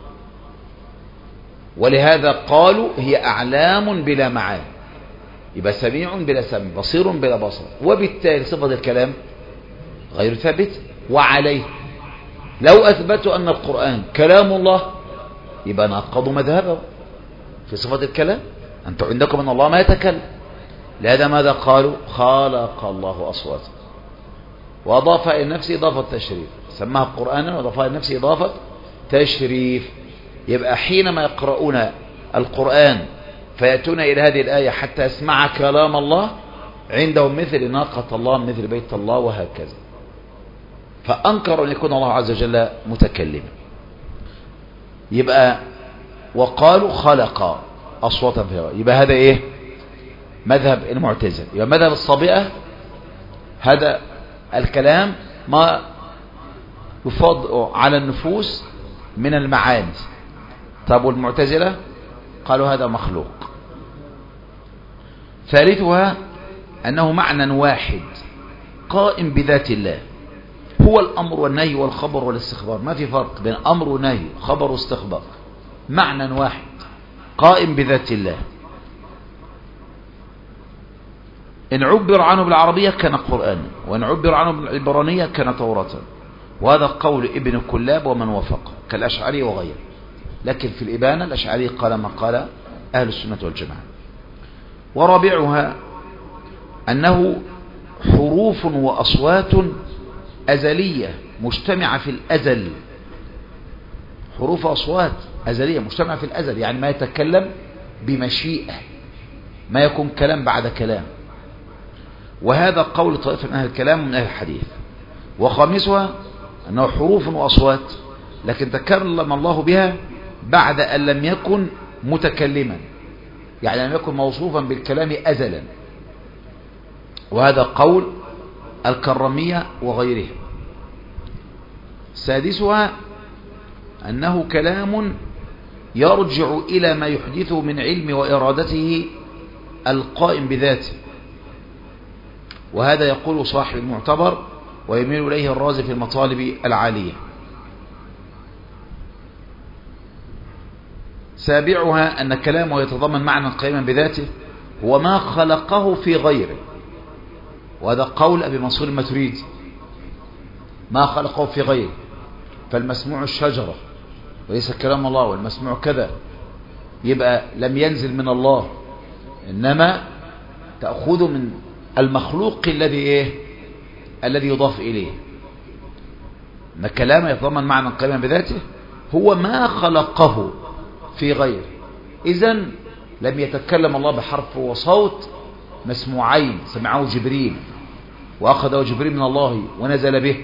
ولهذا قالوا هي أعلام بلا معاني، يبقى سميع بلا سمع، بصير بلا بصر. وبالتالي صفة الكلام غير ثابت. وعليه لو أثبتوا أن القرآن كلام الله يبقى نقضوا مذهبه في صفة الكلام. أنتم عندكم أن الله ما يتكلم، لهذا ماذا قالوا؟ خلق الله أصواتا، وأضاف إلى نفسه إضافة تشريف، سماها قرآنا وأضاف إلى نفسه إضافة تشريف. يبقى حينما يقرؤون القرآن فيأتون إلى هذه الآية حتى يسمع كلام الله، عندهم مثل ناقة الله، مثل بيت الله، وهكذا. فأنكروا أن يكون الله عز وجل متكلما. يبقى وقالوا خلق أصواتا في الهواء، يبقى هذا إيه؟ مذهب المعتزلة. يبقى مذهب الصابئة هذا الكلام ما يفض على النفوس من المعاني. طب والمعتزلة قالوا هذا مخلوق. ثالثها أنه معنى واحد قائم بذات الله، هو الأمر والنهي والخبر والاستخبار، ما في فرق بين أمر ونهي خبر واستخبار، معنى واحد قائم بذات الله. إن عبر عنه بالعربية كان قرآن، وإن عبر عنه بالعبرانية كان توراة. وهذا قول ابن كلاب ومن وفق كالأشعري وغيره، لكن في الإبانة الأشعري قال ما قال أهل السنة والجماعة. ورابعها أنه حروف وأصوات أزلية مجتمعة في الأزل، حروف وأصوات أزلية مجتمعة في الأزل، يعني ما يتكلم بمشيئة، ما يكون كلام بعد كلام. وهذا قول طائفة من أهل الكلام ومن أهل الحديث. وخامسها أنه حروف وأصوات لكن تكلم الله بها بعد أن لم يكن متكلما، يعني لم يكن موصوفا بالكلام أزلا. وهذا قول الكرمية وغيره. سادسها أنه كلام يرجع إلى ما يحدثه من علم وإرادته القائم بذاته، وهذا يقول صاحب المعتبر ويميل إليه الرازي في المطالب العالية. سابعها أن كلامه يتضمن معنى قائما بذاته هو ما خلقه في غيره، وهذا قول أبي منصور الماتريدي، ما خلقه في غيره، فالمسموع الشجرة وليس كلام الله، والمسموع كذا، يبقى لم ينزل من الله، إنما تأخذ من المخلوق الذي إيه الذي يضاف إليه. أن كلامه يتضمن معنى قائما بذاته هو ما خلقه في غيره. إذن لم يتكلم الله بحرف وصوت مسموعين سمعه جبريل وأخذه جبريل من الله ونزل به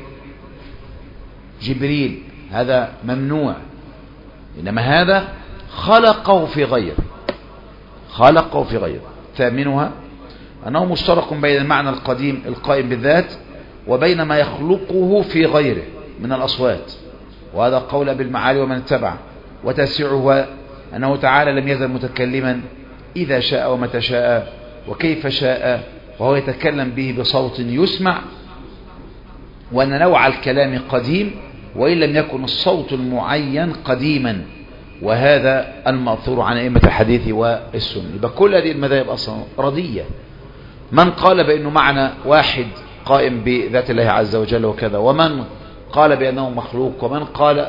جبريل، هذا ممنوع، إنما هذا خلقه في غيره، خلقه في غيره. ثامنها أنه مشترك بين المعنى القديم القائم بالذات وبين ما يخلقه في غيره من الأصوات، وهذا قول بالمعالي ومن اتبع. وتاسعها أنه تعالى لم يزل متكلما إذا شاء ومتى شاء وكيف شاء، وهو يتكلم به بصوت يسمع، وأن نوع الكلام قديم وإن لم يكن الصوت المعين قديما، وهذا المأثور عن أئمة الحديث والسنة. يبقى كل هذه المذاهب أصلا ردية. من قال بأنه معنى واحد قائم بذات الله عز وجل وكذا، ومن قال بأنه مخلوق، ومن قال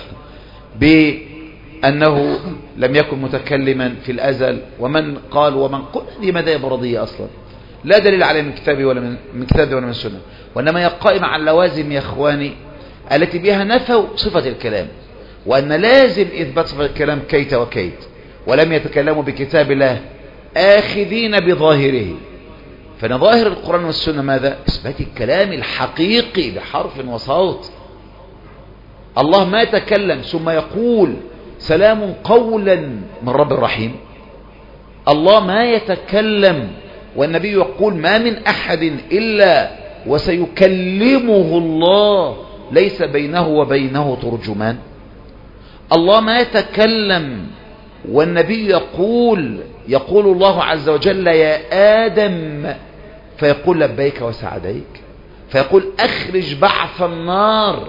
بأنه لم يكن متكلما في الأزل، ومن قال ومن قال، هذه مذاهب ردية أصلا لا دليل عليه من كتابه ولا من, من كتابه ولا من السنة، وإنما هي قائمة على اللوازم يا إخواني التي بها نفوا صفة الكلام، وأن لازم إثبات صفة الكلام كيت وكيت، ولم يتكلموا بكتاب الله آخذين بظاهره. فنظاهر القرآن والسنة ماذا؟ إثبات الكلام الحقيقي بحرف وصوت. الله ما يتكلم ثم يقول سلام قولا من رب الرحيم، الله ما يتكلم والنبي يقول ما من أحد إلا وسيكلمه الله ليس بينه وبينه ترجمان. الله ما يتكلم والنبي يقول يقول الله عز وجل يا آدم فيقول لبيك وسعديك، فيقول أخرج بعث النار،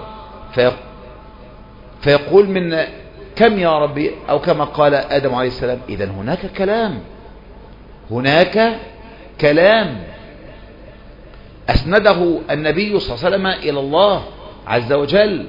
فيقول من كم يا ربي، أو كما قال آدم عليه السلام. إذن هناك كلام، هناك كلام أسنده النبي صلى الله عليه وسلم إلى الله عز وجل.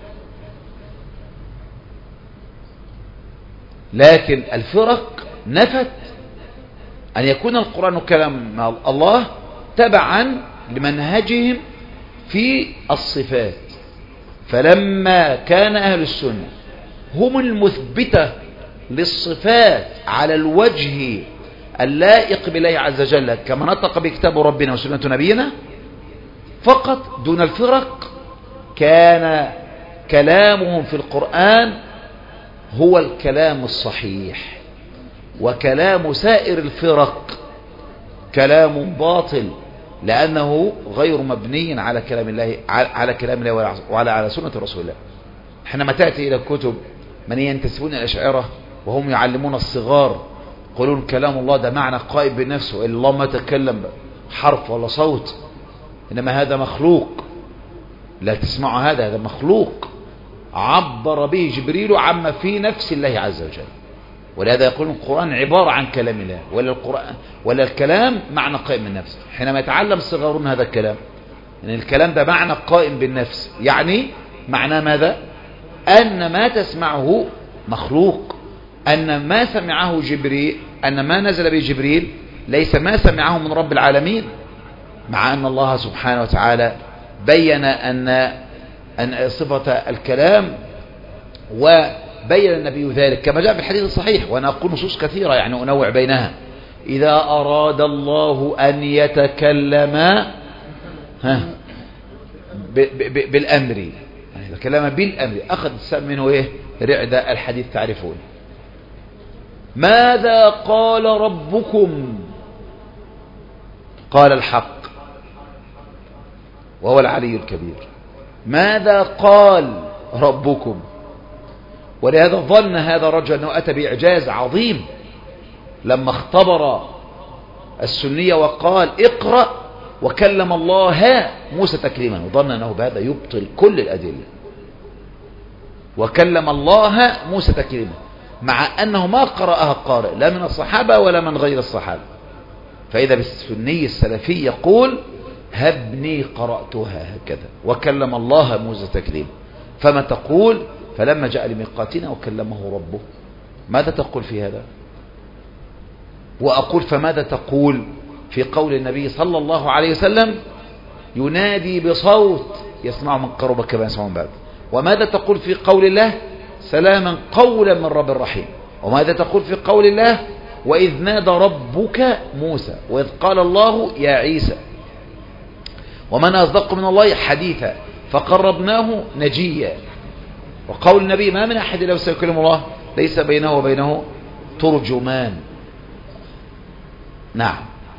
لكن الفرق نفت أن يكون القرآن كلام الله تبعا لمنهجهم في الصفات. فلما كان أهل السنة هم المثبتة للصفات على الوجه اللائق بالله عز وجل كما نطق بكتاب ربنا وسنة نبينا فقط دون الفرق، كان كلامهم في القرآن هو الكلام الصحيح، وكلام سائر الفرق كلام باطل لأنه غير مبني على كلام الله على كلام الله وعلى على سنة رسول الله. حينما تأتي إلى كتب من ينتسبون الأشاعرة وهم يعلمون الصغار يقولون كلام الله ده معنى قائم بنفسه، الله ما تكلم حرف ولا صوت، إنما هذا مخلوق. لا تسمعوا هذا، هذا مخلوق عبر به جبريل عما في نفس الله عز وجل. ولهذا يقول القرآن عبارة عن كلام الله، ولا القرآن ولا الكلام معنى قائم بالنفس. حينما يتعلم الصغارون هذا الكلام إن يعني الكلام ده معنى قائم بالنفس، يعني معناه ماذا؟ أن ما تسمعه مخلوق، أن ما سمعه جبريل، أن ما نزل به جبريل ليس ما سمعه من رب العالمين، مع أن الله سبحانه وتعالى بين أن أن صفة الكلام وبين النبي ذلك كما جاء في الحديث الصحيح. وأنا أقول نصوص كثيرة يعني أنوع بينها. إذا أراد الله أن يتكلم ها بالأمر، يعني الكلام بالأمر، أخذ منه إيه؟ رعد الحديث تعرفون. ماذا قال ربكم؟ قال الحق وهو العلي الكبير. ماذا قال ربكم؟ ولهذا ظن هذا الرجل أنه أتى بإعجاز عظيم لما اختبر السنية وقال اقرأ وكلم الله موسى تكليما، وظن أنه بهذا يبطل كل الأدلة. وكلم الله موسى تكليما، مع أنه ما قرأها قارئ لا من الصحابة ولا من غير الصحابة. فإذا بالسني السلفي يقول هبني قرأتها هكذا وكلم الله موسى تكليما. فما تقول فلما جاء لميقاتنا وكلمه ربه؟ ماذا تقول في هذا؟ وأقول فماذا تقول في قول النبي صلى الله عليه وسلم ينادي بصوت يسمع من قرب كما يسمع من بعد؟ وماذا تقول في قول الله سلاما قولا من رب الرحيم؟ وماذا تقول في قول الله وإذ نادى ربك موسى وإذ قال الله يا عيسى؟ ومن أصدق من الله حديثا فقربناه نجيا. وقول النبي ما من أحد إلا وسيكلم الله ليس بينه وبينه ترجمان. نعم.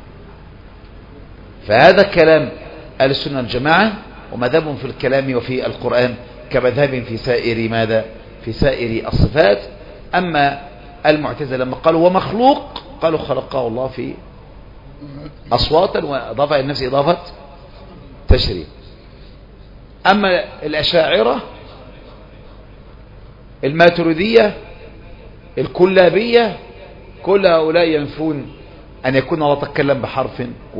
فهذا كلام أهل السنة والجماعة، ومذهبهم في الكلام وفي القرآن كمذهب في سائر ماذا؟ في سائر الصفات. أما المعتزلة لما قالوا ومخلوق قالوا خلقه الله في أصواتا وأضاف إلى نفسه إضافة تشريف. أما الأشاعرة الماتريدية الكلابية كل هؤلاء ينفون أن يكون الله تكلم بحرف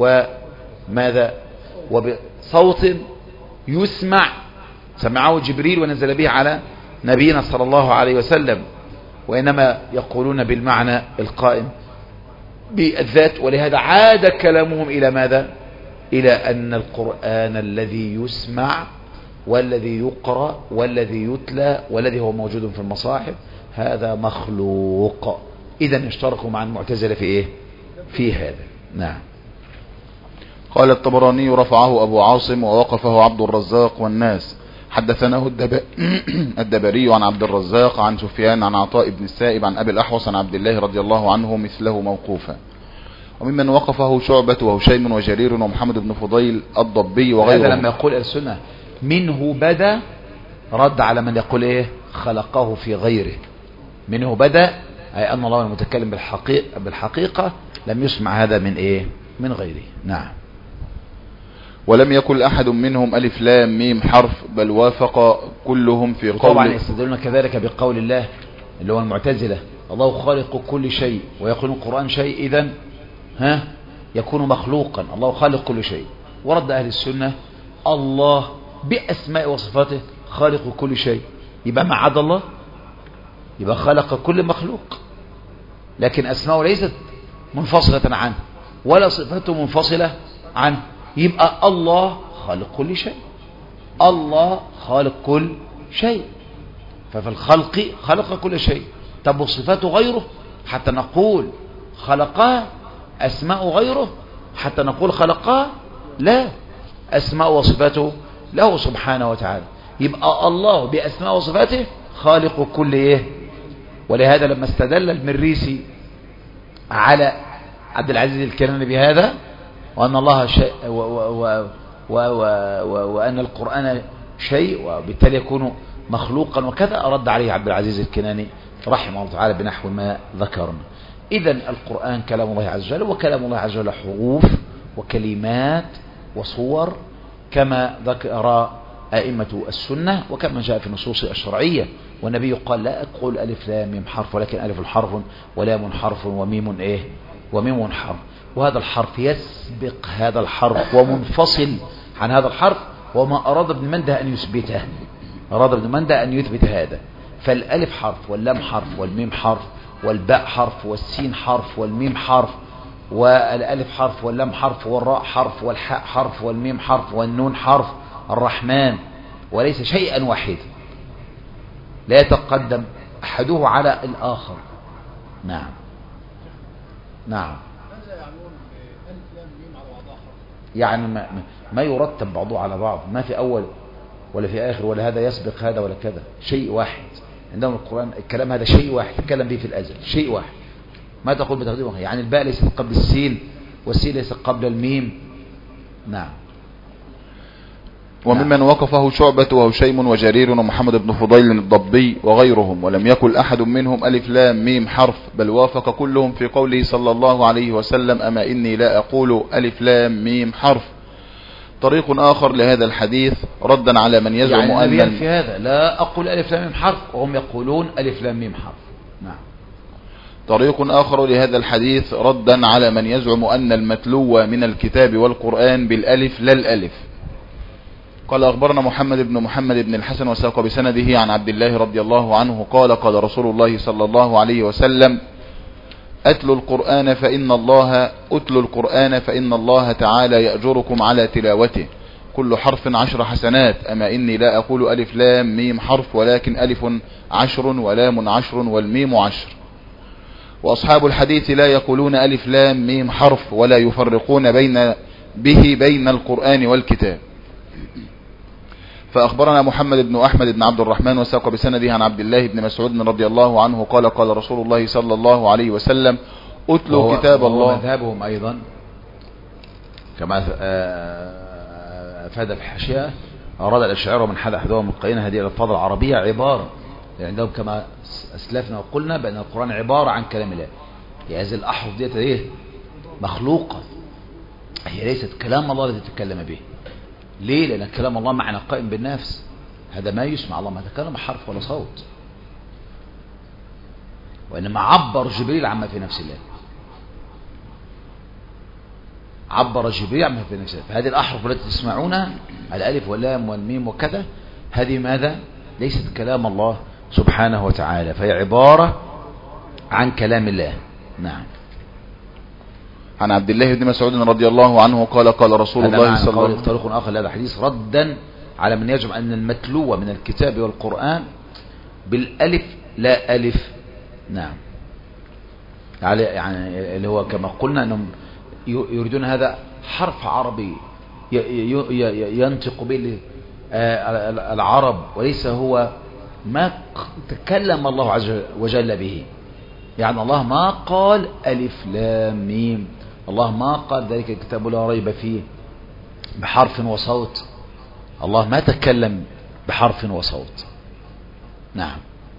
وماذا وبصوت يسمع سمعه جبريل ونزل به على نبينا صلى الله عليه وسلم، وإنما يقولون بالمعنى القائم بالذات. ولهذا عاد كلامهم إلى ماذا؟ إلى أن القرآن الذي يسمع والذي يقرأ والذي يتلى والذي هو موجود في المصاحف هذا مخلوق. إذن يشتركوا مع المعتزلة في إيه؟ في هذا. نعم. قال الطبراني رفعه أبو عاصم ووقفه عبد الرزاق والناس. حدثناه الدب... الدبري عن عبد الرزاق عن سفيان عن عطاء بن السائب عن أبي الأحوص عن عبد الله رضي الله عنه مثله موقوفا. وممن وقفه شعبة وهشيم وجرير ومحمد بن فضيل الضبي وغيرهم. هذا لما يقول السنة منه بدا رد على من يقول إيه خلقه في غيره. منه بدا أي أن الله المتكلم بالحقيقة, بالحقيقة لم يسمع هذا من إيه من غيره. نعم. ولم يكن أحد منهم ألف لام ميم حرف بل وافق كلهم في قول. طبعا يستدلون كذلك بقول الله اللي هو المعتزلة الله خالق كل شيء ويقول القرآن شيء إذن ها يكون مخلوقا. الله خالق كل شيء. ورد أهل السنة الله بأسماء وصفاته خالق كل شيء، يبقى ما عدا الله يبقى خلق كل مخلوق، لكن أسماءه ليست منفصلة عنه ولا صفاته منفصلة عنه، يبقى الله خالق كل شيء. الله خالق كل شيء، ففي الخلق خلق كل شيء. طب وصفاته غيره حتى نقول خلقها؟ أسماء غيره حتى نقول خلقها؟ لا، أسماء وصفاته له سبحانه وتعالى. يبقى الله بأسماء وصفاته خالق كل إيه. ولهذا لما استدل المريسي على عبد العزيز الكناني بهذا وأن الله شيء و و و و و و وأن القرآن شيء وبالتالي يكون مخلوقا وكذا، أرد عليه عبد العزيز الكناني رحمه الله تعالى بنحو ما ذكرنا. إذن القرآن كلام الله عز وجل، وكلام الله عز وجل حروف وكلمات وصور كما ذكر أئمة السنة وكما جاء في النصوص الشرعية. والنبي قال لا أقول ألف لام ميم حرف، ولكن ألف حرف ولام حرف وميم إيه وميم حرف. وهذا الحرف يسبق هذا الحرف ومنفصل عن هذا الحرف، وما أراد ابن منده أن يثبته، أراد ابن منده أن يثبت هذا. فالألف حرف واللام حرف والميم حرف والباء حرف والسين حرف والميم حرف، والألف حرف واللام حرف والراء حرف والحاء حرف والميم حرف والنون حرف. الرحمن، وليس شيئا واحدا، لا يتقدم أحده على الآخر. نعم نعم. يعني ما, ما يرتب بعضه على بعض، ما في أول ولا في آخر، ولا هذا يسبق هذا ولا كذا، شيء واحد. عندما القرآن الكلام هذا شيء واحد تكلم به في الأزل، شيء واحد. ما تقول بتقديمه؟ يعني الباء ليست قبل السين والسين ليست قبل الميم. نعم. وممن وقفه شعبة وهشيم وجرير ومحمد بن فضيل الضبي وغيرهم، ولم يقل أحد منهم ألف لام ميم حرف، بل وافق كلهم في قوله صلى الله عليه وسلم أما إني لا أقول ألف لام ميم حرف. طريق آخر لهذا الحديث ردا على من يزعم يعني أن في هذا لا أقول ألف لام ميم حرف وهم يقولون ألف لام ميم حرف. نعم. طريق آخر لهذا الحديث ردا على من يزعم أن المتلو من الكتاب والقرآن بالألف لا الألف. قال أخبرنا محمد بن محمد بن الحسن وساق بسنده عن عبد الله رضي الله عنه قال قال رسول الله صلى الله عليه وسلم أتلوا القرآن فإن الله أتلوا القرآن فإن الله تعالى يأجركم على تلاوته، كل حرف عشر حسنات، أما إني لا أقول ألف لام ميم حرف، ولكن ألف عشر ولام عشر والميم عشر. وأصحاب الحديث لا يقولون ألف لام ميم حرف، ولا يفرقون بين به بين القرآن والكتاب. فأخبرنا محمد بن أحمد بن عبد الرحمن وساق بسنده عن عبد الله بن مسعود رضي الله عنه قال قال رسول الله صلى الله عليه وسلم أتلوا كتاب الله. مذهبهم أيضا كما أفاد في الحاشية، أراد الأشاعرة من حد أحدهم القينة هذه الألفاظ العربية عبارة، يعني عندهم كما أسلفنا وقلنا بأن القرآن عبارة عن كلام الله. هذه الأحرف ديت إيه مخلوقة، هي ليست كلام الله الذي تتكلم به. ليه؟ لأن كلام الله معنى قائم بالنفس، هذا ما يسمع الله، ما تكلم حرف ولا صوت، وإنما عبر جبريل عما في نفس الله، عبر جبريل عما في نفس الله. فهذه الأحرف التي تسمعونها الألف واللام والميم وكذا، هذه ماذا؟ ليست كلام الله سبحانه وتعالى، فهي عبارة عن كلام الله. نعم. عن عبد الله بن مسعود رضي الله عنه قال قال رسول الله صلى الله عليه وسلم. طريق آخر لهذا الحديث ردا على من يجب أن المتلو من الكتاب والقرآن بالألف لا ألف. نعم. يعني اللي هو كما قلنا أنهم يريدون هذا حرف عربي ينطق به العرب، وليس هو ما تكلم الله عز وجل به. يعني الله ما قال ألف لام ميم، الله ما قال ذلك الكتاب لا ريب فيه بحرف وصوت، الله ما تكلم بحرف وصوت. نعم.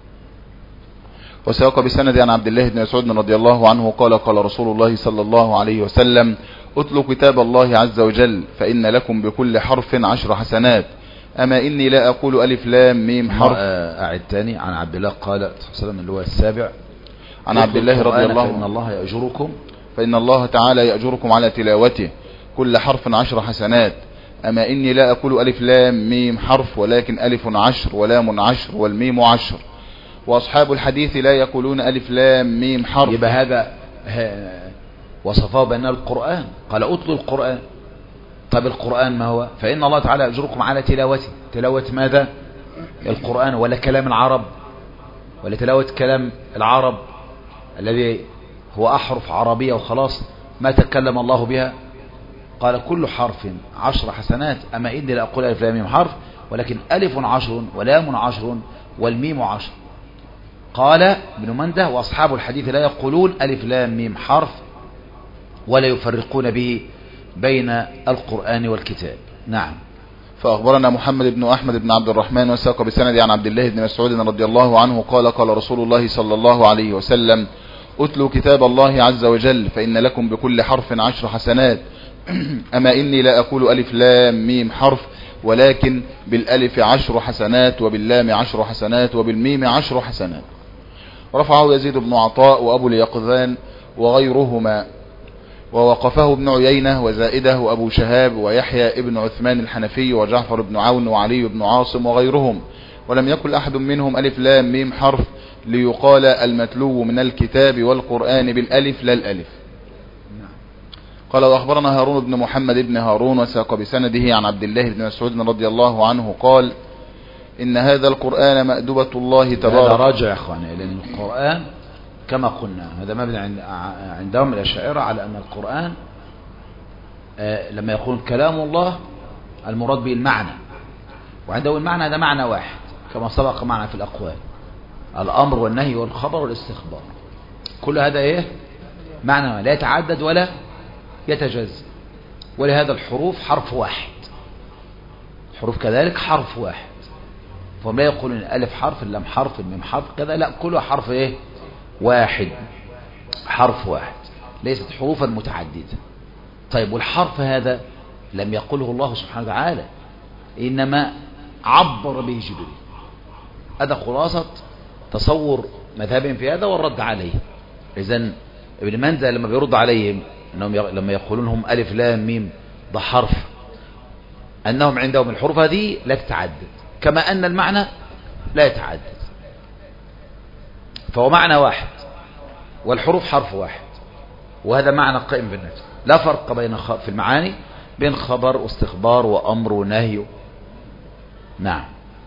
وساق بسند عن عبد الله بن مسعود رضي الله عنه قال قال رسول الله صلى الله عليه وسلم اتلوا كتاب الله عز وجل فإن لكم بكل حرف عشر حسنات، أما إني لا أقول ألف لام ميم حرف. أعد تاني. عن عبد الله قال صلى الله عليه وسلم اللي هو السابع، عن عبد الله رضي الله عنه فإن الله يأجركم فإن الله تعالى يأجركم على تلاوته، كل حرف عشر حسنات، أما إني لا أقول ألف لام ميم حرف، ولكن ألف عشر ولام عشر والميم عشر. وأصحاب الحديث لا يقولون ألف لام ميم حرف. يبقى هذا وصفه بأن القرآن قال أتلوا القرآن. طب القرآن ما هو؟ فإن الله تعالى يأجركم على تلاوته. تلاوة ماذا؟ القرآن، ولا كلام العرب، ولا تلاوة كلام العرب الذي هو أحرف عربية وخلاص ما تكلم الله بها. قال كل حرف عشر حسنات، أما إني لا أقول ألف لام ميم حرف، ولكن ألف عشر ولام عشر والميم عشر. قال ابن منده وأصحاب الحديث لا يقولون ألف لام ميم حرف، ولا يفرقون به بين القرآن والكتاب. نعم. فأخبرنا محمد بن أحمد بن عبد الرحمن وساق بسند عن عبد الله بن مسعود رضي الله عنه قال قال رسول الله صلى الله عليه وسلم أتلوا كتاب الله عز وجل فإن لكم بكل حرف عشر حسنات أما إني لا أقول ألف لام ميم حرف ولكن بالألف عشر حسنات وباللام عشر حسنات وبالميم عشر حسنات. رفعه يزيد بن عطاء وأبو اليقظان وغيرهما، ووقفه ابن عيينة وزائده وأبو شهاب ويحيى ابن عثمان الحنفي وجعفر بن عون وعلي بن عاصم وغيرهم، ولم يقل أحد منهم ألف لام ميم حرف ليقال المتلو من الكتاب والقرآن بالألف لا الألف. قال وأخبرنا هارون بن محمد بن هارون وساق بسنده عن عبد الله بن مسعود رضي الله عنه قال إن هذا القرآن مأدبة الله تبارك. هذا راجع يا أخواني، لأن القرآن كما قلنا هذا مبني عندهم الأشاعرة على أن القرآن لما يقول كلام الله المراد به المعنى، وعنده المعنى هذا معنى واحد كما سبق معنا في الأقوال، الأمر والنهي والخبر والاستخبار، كل هذا إيه معنى لا يتعدد ولا يتجزأ. ولهذا الحروف حرف واحد، الحروف كذلك حرف واحد، فهم لا يقولون الألف حرف اللام حرف الميم حرف كذا، لا كله حرف إيه واحد، حرف واحد، ليست حروفا متعددة. طيب والحرف هذا لم يقله الله سبحانه وتعالى، إنما عبر به جبريل. هذا خلاصة تصور مذهبهم في هذا والرد عليه. إذن ابن منزل لما بيرد عليهم أنهم لما يقولون هم ألف لام ميم ده حرف، أنهم عندهم الحروف هذه لا تتعدد كما أن المعنى لا يتعدد، فهو معنى واحد والحروف حرف واحد، وهذا معنى قائم بالنفس، لا فرق بين في المعاني بين خبر واستخبار وأمر ونهي. نعم.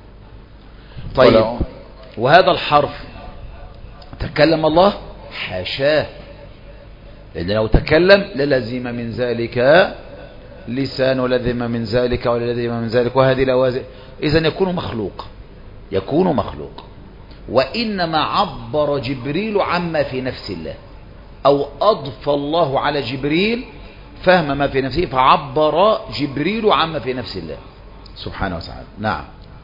طيب وهذا الحرف تكلم الله؟ حاشاه، لأن لو تكلم للزم من ذلك لسان ولزم من ذلك ولزم من ذلك وهذه لوازم، إذن يكون مخلوق، يكون مخلوق. وإنما عبر جبريل عما في نفس الله، أو أضفى الله على جبريل فهم ما في نفسه فعبر جبريل عما في نفس الله سبحانه وتعالى. نعم.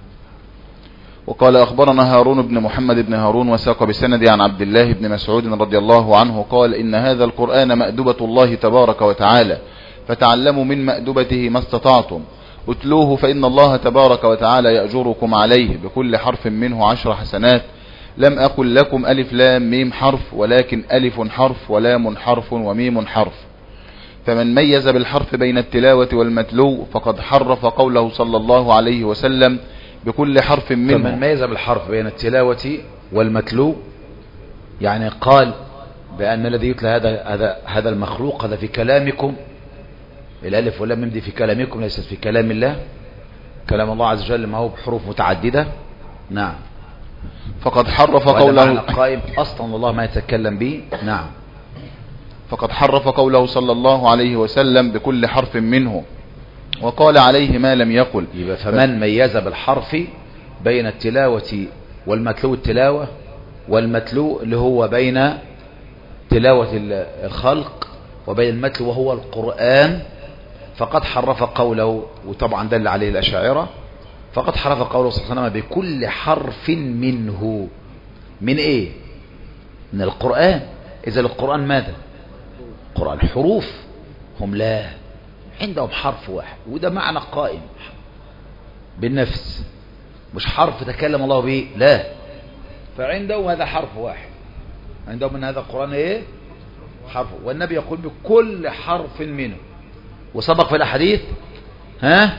وقال أخبرنا هارون بن محمد بن هارون وساق بسند عن عبد الله بن مسعود رضي الله عنه قال إن هذا القرآن مأدبة الله تبارك وتعالى فتعلموا من مأدبته ما استطعتم، اتلوه فإن الله تبارك وتعالى يأجركم عليه بكل حرف منه عشر حسنات. لم أقل لكم ألف لام ميم حرف ولكن ألف حرف ولام حرف وميم حرف. فمن ميز بالحرف بين التلاوة والمتلو فقد حرف قوله صلى الله عليه وسلم بكل حرف منه. فمن ميز بالحرف بين التلاوة والمتلو يعني قال بأن الذي يتلى هذا هذا هذا المخلوق هذا في كلامكم، الألف واللام ميم دي في كلامكم ليست في كلام الله، كلام الله عز وجل ما هو بحروف متعددة. نعم. فقد حرف قوله قائم أصلا الله ما يتكلم به. نعم. فقد حرف قوله صلى الله عليه وسلم بكل حرف منه وقال عليه ما لم يقل. يبقى فمن ميز بالحرف بين التلاوة والمتلو، التلاوة والمتلو اللي هو بين تلاوة الخلق وبين المتلو وهو القرآن، فقد حرف قوله، وطبعا دل عليه الأشاعرة، فقد حرف قوله صلى الله عليه وسلم بكل حرف منه. من ايه؟ من القرآن. إذا القرآن ماذا؟ القرآن حروف، هم لا، عندهم حرف واحد، وده معنى قائم بالنفس، مش حرف تكلم الله به، لا، فعندهم هذا حرف واحد، عندهم من هذا القرآن ايه؟ حرف. والنبي يقول بكل حرف منه، وسبق في الحديث ها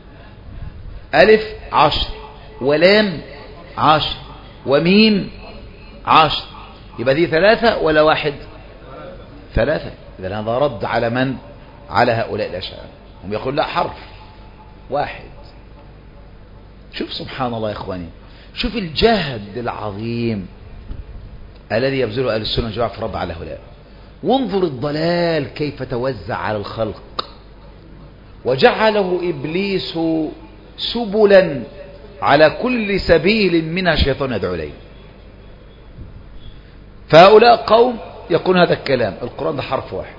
ألف عشر ولام عشر وميم عشر، يبقى دي ثلاثة ولا واحد؟ ثلاثة. إذا هذا رد على من؟ على هؤلاء الأشاعرة، هم يقول لا حرف واحد. شوف سبحان الله يا إخواني، شوف الجهد العظيم الذي يبذله أهل السنة والجماعة في الرد على هؤلاء، وانظر الضلال كيف توزع على الخلق، وجعله إبليس سبلا على كل سبيل منها شيطان يدعو إليه. فهؤلاء قوم يقول هذا الكلام، القرآن ده حرف واحد،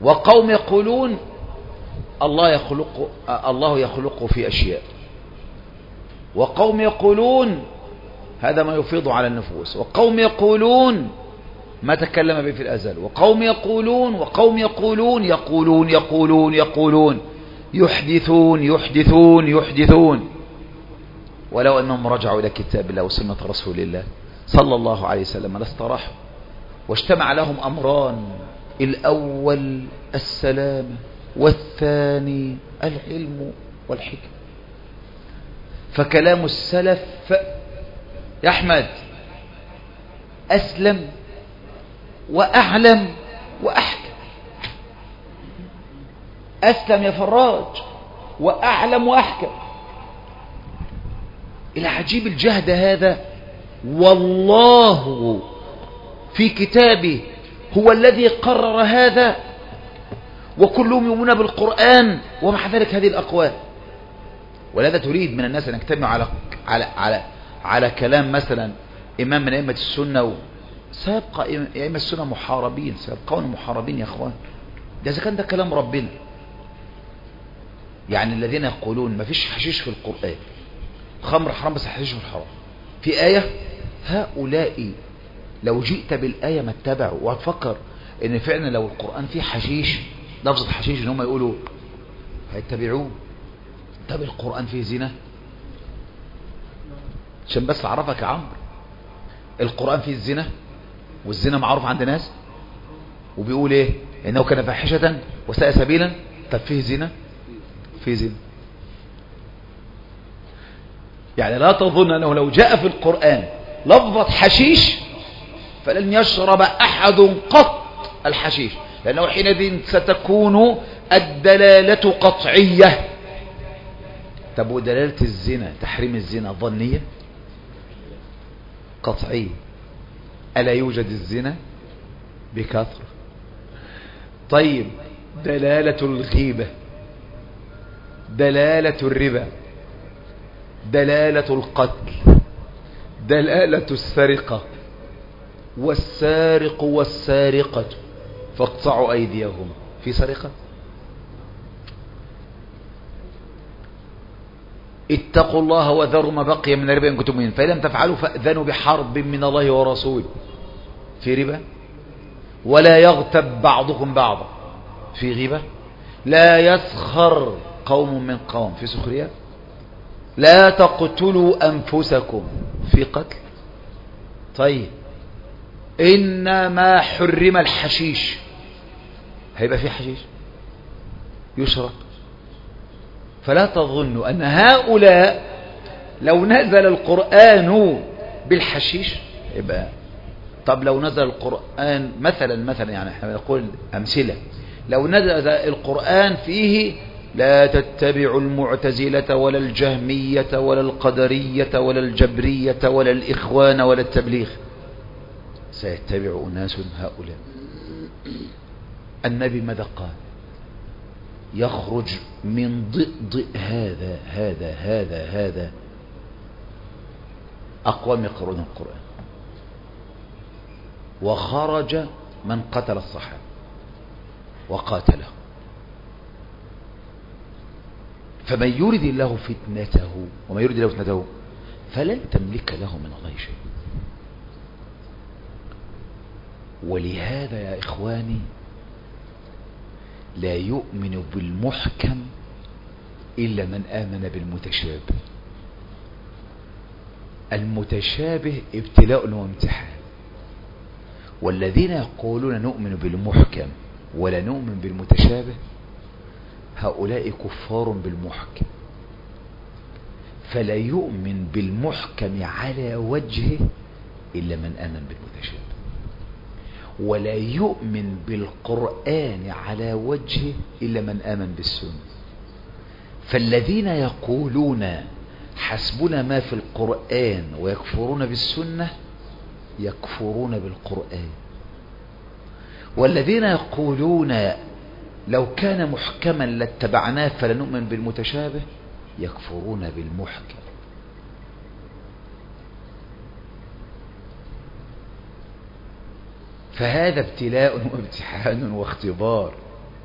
وقوم يقولون الله يخلق الله يخلق في أشياء، وقوم يقولون هذا ما يفيض على النفوس، وقوم يقولون ما تكلم به في الأزل، وقوم يقولون وقوم يقولون يقولون يقولون يقولون يحدثون يحدثون يحدثون. ولو أنهم رجعوا إلى كتاب الله وسنة رسول الله صلى الله عليه وسلم لاستراحوا، واجتمع لهم أمران: الأول السلام، والثاني العلم والحكم. فكلام السلف يا أحمد أسلم وأعلم وأحكم. أسلم يا فراج وأعلم وأحكم. العجيب الجهد هذا، والله في كتابه هو الذي قرر هذا، وكلهم يؤمنون بالقرآن ومع ذلك هذه الأقوال. ولهذا تريد من الناس أن يجتمعوا على على على على كلام مثلا إمام من أئمة السنة و... سيبقى أئمة السنة محاربين، سيبقون محاربين يا أخوان. ده إذا كان ده كلام ربنا. يعني الذين يقولون ما فيش حشيش في القرآن، خمر حرام بس حشيش في الحرام، في آية، هؤلاء لو جئت بالآية ما اتبعوا. وهتفكر ان فعلا لو القرآن فيه حشيش، لفظة حشيش، ان هم يقولوا هيتبعوه. طب القرآن فيه زنا؟ عشان بس اعرفك يا عمرو، القرآن فيه الزنا، والزنا معروف عند ناس، وبيقول ايه؟ انه كان فاحشة وساء سبيلا. طب فيه زنا؟ فيه زنا. يعني لا تظن انه لو جاء في القرآن لفظة حشيش فلن يشرب احد قط الحشيش، لانه حينئذ ستكون الدلالة قطعية. طب ودلالة الزنا، تحريم الزنا، ظنية قطعية. ألا يوجد الزنا بكثرة؟ طيب دلالة الغيبة، دلالة الربا، دلالة القتل، دلالة السرقة، والسارق والسارقة فاقطعوا أيديهم، في سرقة؟ اتقوا الله وذروا ما بقي من الربا إن كنتم مؤمنين فإن لم تفعلوا فأذنوا بحرب من الله ورسوله، في ربا؟ ولا يغتب بعضكم بعضا، في غيبة؟ لا يسخر قوم من قوم، في سخرية؟ لا تقتلوا أنفسكم، في قتل؟ طيب إنما حرم الحشيش، هيبقى في حشيش يشرب؟ فلا تظنوا أن هؤلاء لو نزل القرآن بالحشيش يبقى. طب لو نزل القرآن مثلا مثلا يعني احنا نقول أمثلة، لو نزل القرآن فيه لا تتبعوا المعتزلة ولا الجهمية ولا القدرية ولا الجبرية ولا الإخوان ولا التبليغ، سيتبع أناس هؤلاء. النبي ماذا قال؟ يخرج من ضئضئ هذا هذا هذا هذا أقوام يقرؤون القرآن، وخرج من قتل الصحابة وقاتله. فمن يرد الله فتنته ومن يرد الله فتنته فلن تملك له من الله شيء. ولهذا يا إخواني لا يؤمن بالمحكم إلا من آمن بالمتشابه. المتشابه ابتلاء وامتحان، والذين يقولون نؤمن بالمحكم ولا نؤمن بالمتشابه هؤلاء كفار بالمحكم. فلا يؤمن بالمحكم على وجهه إلا من آمن بالمتشابه، ولا يؤمن بالقرآن على وجهه إلا من آمن بالسنة. فالذين يقولون حسبنا ما في القرآن ويكفرون بالسنة يكفرون بالقرآن، والذين يقولون لو كان محكما لاتبعناه فلا نؤمن بالمتشابه يكفرون بالمحكم. فهذا ابتلاء وامتحان واختبار.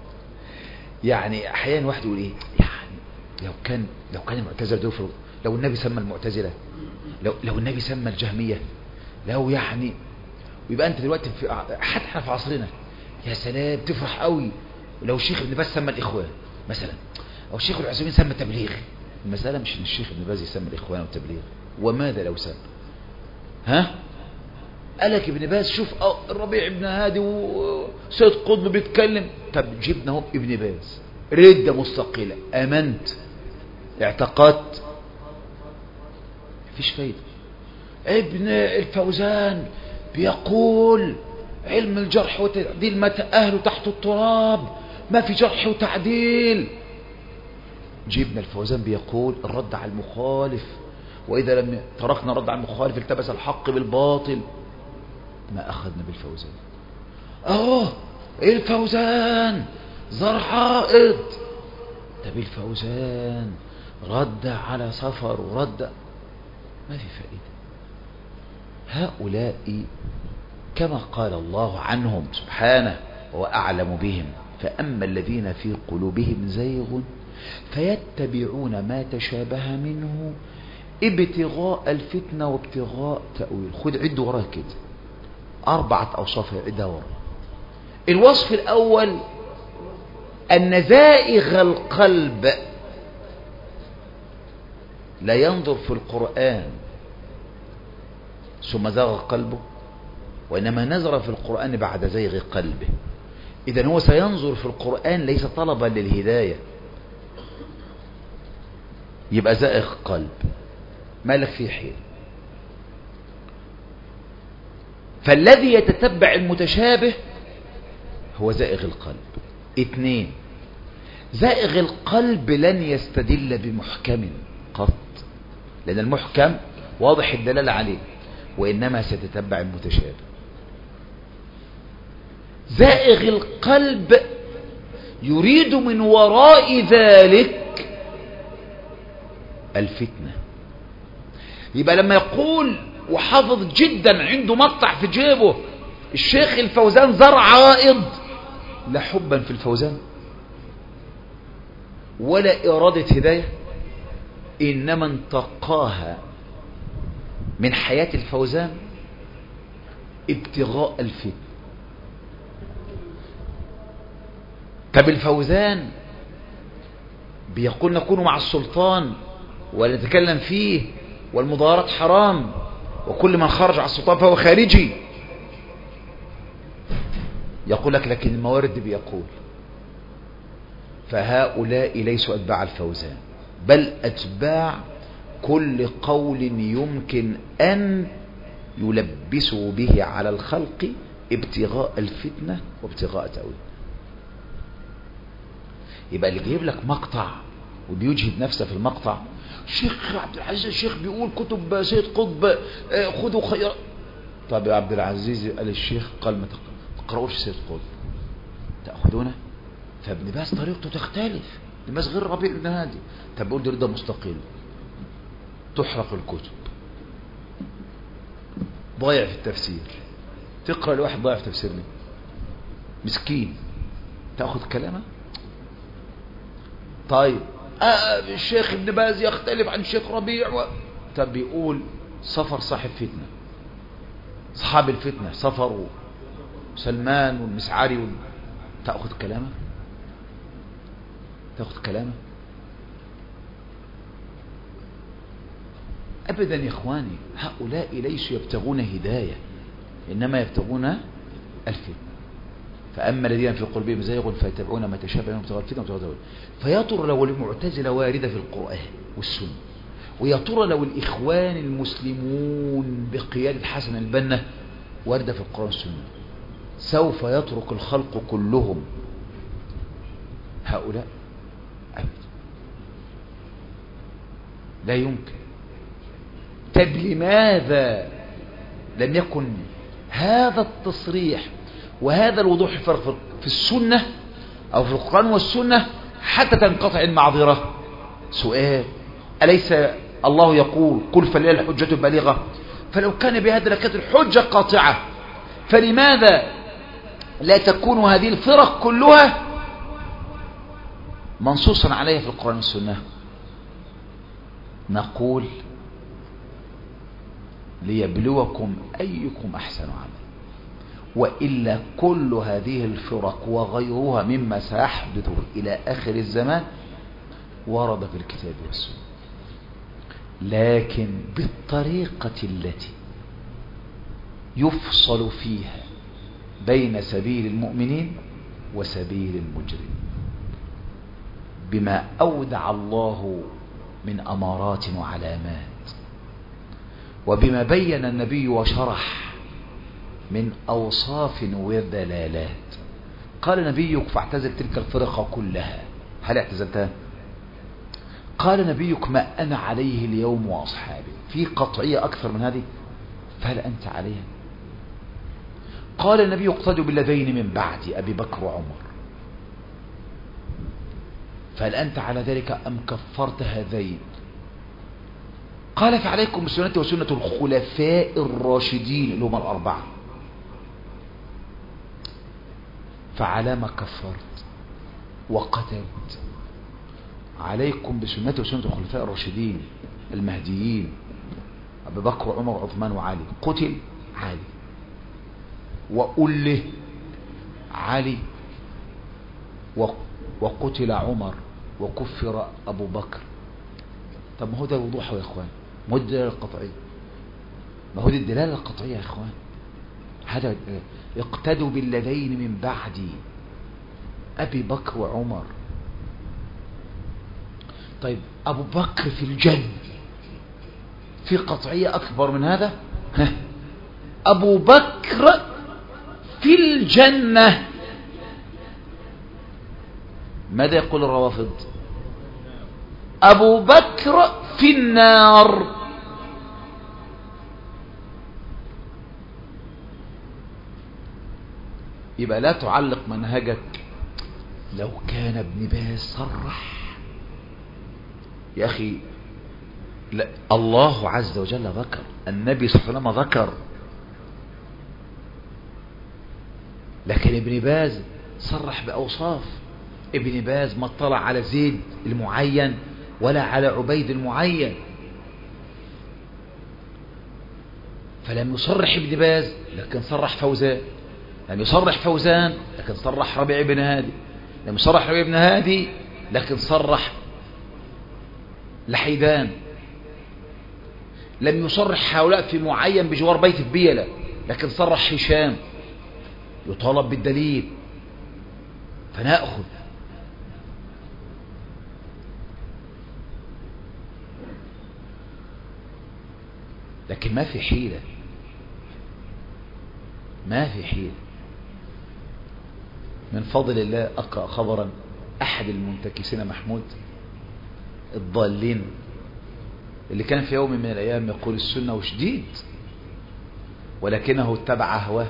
يعني احيانا واحد يقول ايه يعني لو كان لو كان المعتزله دول في- لو النبي سمى المعتزله، لو لو النبي سمى الجهميه، لو يعني، ويبقى انت دلوقتي في حتى احنا في عصرنا يا سلام تفرح قوي لو الشيخ ابن باز سمى الاخوان مثلا، او الشيخ العثيمين سمى التبليغ. المساله مش ان الشيخ ابن باز يسمى الاخوان والتبليغ، وماذا لو سمى؟ ها قالك ابن باز شوف الربيع ابن هادي وسيد قطب بيتكلم، طب جبنا اهو ابن باز ردة مستقلة، امنت اعتقدت مفيش فايدة. ابن الفوزان بيقول علم الجرح والتعديل ما تأهله تحت التراب، ما في جرح وتعديل. جبنا الفوزان بيقول الرد على المخالف، وإذا لم تركنا رد على المخالف التبس الحق بالباطل، ما أخذنا بالفوزان. أوه الفوزان زر حائط، طب الفوزان رد على سفر ورد، ما في فائدة. هؤلاء كما قال الله عنهم سبحانه وهو أعلم بهم، فأما الذين في قلوبهم زيغ فيتبعون ما تشابه منه ابتغاء الفتنة وابتغاء تأويل. خد عد وراه كده أربعة أوصاف عدها وراه. الوصف الأول أن زائغ القلب لا ينظر في القرآن ثم زاغ قلبه، وإنما نظر في القرآن بعد زيغ قلبه. إذن هو سينظر في القرآن ليس طلبا للهداية، يبقى زائغ قلب ما لك فيه حيل. فالذي يتتبع المتشابه هو زائغ القلب. اثنين، زائغ القلب لن يستدل بمحكم قط، لأن المحكم واضح الدلالة عليه، وإنما سيتتبع المتشابه. زائغ القلب يريد من وراء ذلك الفتنة. يبقى لما يقول وحافظ جدا عنده مقطع في جيبه الشيخ الفوزان زرع عائض، لا حبا في الفوزان ولا إرادة هداية، إنما انتقاها من حياة الفوزان ابتغاء الفتنة. طب الفوزان بيقول نكون مع السلطان ولا نتكلم فيه، والمظاهرات حرام، وكل من خرج على السلطان فهو خارجي. يقول لك لكن الموارد بيقول. فهؤلاء ليسوا أتباع الفوزان، بل أتباع كل قول يمكن أن يلبسوا به على الخلق ابتغاء الفتنة وابتغاء تأويل. يبقى اللي جايب لك مقطع وبيجهد نفسه في المقطع، الشيخ عبد العزيز الشيخ بيقول كتب سيد قطب خذوا خير. طب يا عبد العزيز قال الشيخ قال ما تقرأوش سيد قطب تأخذونه. فابن باز طريقته تختلف، ابن باز غير ربيع بن هادي. طب بيقول ده رضا مستقل، تحرق الكتب، ضايع في التفسير، تقرأ لواحد ضايع في تفسير ليه؟ مسكين، تأخذ كلامه. طيب آه الشيخ ابن باز يختلف عن الشيخ ربيع و... طب بيقول سفر صاحب فتنة، صحاب الفتنة سفر وسلمان والمسعري وال... تأخذ كلامه، تأخذ كلامه أبدا يا إخواني. هؤلاء ليسوا يبتغون هداية، إنما يبتغون الفتنة. فأما الذين في قلوبهم زيغ فيتبعون ما تشابه منه ابتغاء الفتنة وابتغاء التأويل. فيا ترى لو المعتزلة واردة في القرآن والسنة، ويا ترى لو الإخوان المسلمون بقيادة حسن البنا واردة في القرآن والسنة، سوف يترك الخلق كلهم هؤلاء؟ أبدا، لا يمكن. طب لماذا لم يكن هذا التصريح وهذا الوضوح الفرق في السنة أو في القرآن والسنة حتى تنقطع المعذرة؟ سؤال، أليس الله يقول قل فلله الحجة البالغة؟ فلو كان بهذا لكانت الحجة قاطعة، فلماذا لا تكون هذه الفرق كلها منصوصا عليه في القرآن والسنة، نقول ليبلوكم أيكم أحسن عملا. وإلا كل هذه الفرق وغيرها مما سيحدث إلى آخر الزمان ورد في الكتاب والسنة، لكن بالطريقة التي يفصل فيها بين سبيل المؤمنين وسبيل المجرمين، بما أودع الله من أمارات وعلامات، وبما بين النبي وشرح من أوصاف ودلالات. قال نبيك فاعتزل تلك الفرقة كلها، هل اعتزلتها؟ قال نبيك ما أنا عليه اليوم وأصحابي، في قطعية أكثر من هذه؟ فهل أنت عليها؟ قال النبي اقتدوا بالذين من بعد أبي بكر وعمر، فهل أنت على ذلك أم كفرت هذين؟ قال فعليكم بسنتي وسنة الخلفاء الراشدين اللي هم الأربعة، فعلى ما كفرت وقتلت؟ عليكم بسنتي وسنة الخلفاء الراشدين المهديين أبي بكر وعمر وعثمان وعلي، قتل علي وأله علي وقتل عمر وكفر أبو بكر. طب ما هو ده الوضوح يا إخوان، ما هو الدلالة القطعية، ما هو دي الدلالة القطعية يا إخوان. هذا اقتدوا بالذين من بعدي أبي بكر وعمر. طيب أبو بكر في الجنة، في قطعية أكبر من هذا؟ ها. أبو بكر في الجنة، ماذا يقول الروافض؟ أبو بكر في النار. يبقى لا تعلق منهجك. لو كان ابن باز صرح يا أخي، لا، الله عز وجل ذكر، النبي صلى الله عليه وسلم ذكر، لكن ابن باز صرح بأوصاف. ابن باز ما اطلع على زيد المعين ولا على عبيد المعين، فلم يصرح ابن باز لكن صرح فوزان، لم يصرح فوزان لكن صرح ربيع بن هادي، لم يصرح ربيع بن هادي لكن صرح لحيدان، لم يصرح هؤلاء في معين بجوار بيت البيلة لكن صرح هشام. يطالب بالدليل فنأخذ. لكن ما في حيلة، ما في حيلة. من فضل الله أقرأ خبرا أحد المنتكسين محمود الضالين اللي كان في يوم من الأيام يقول السنة وشديد، ولكنه اتبع هواه،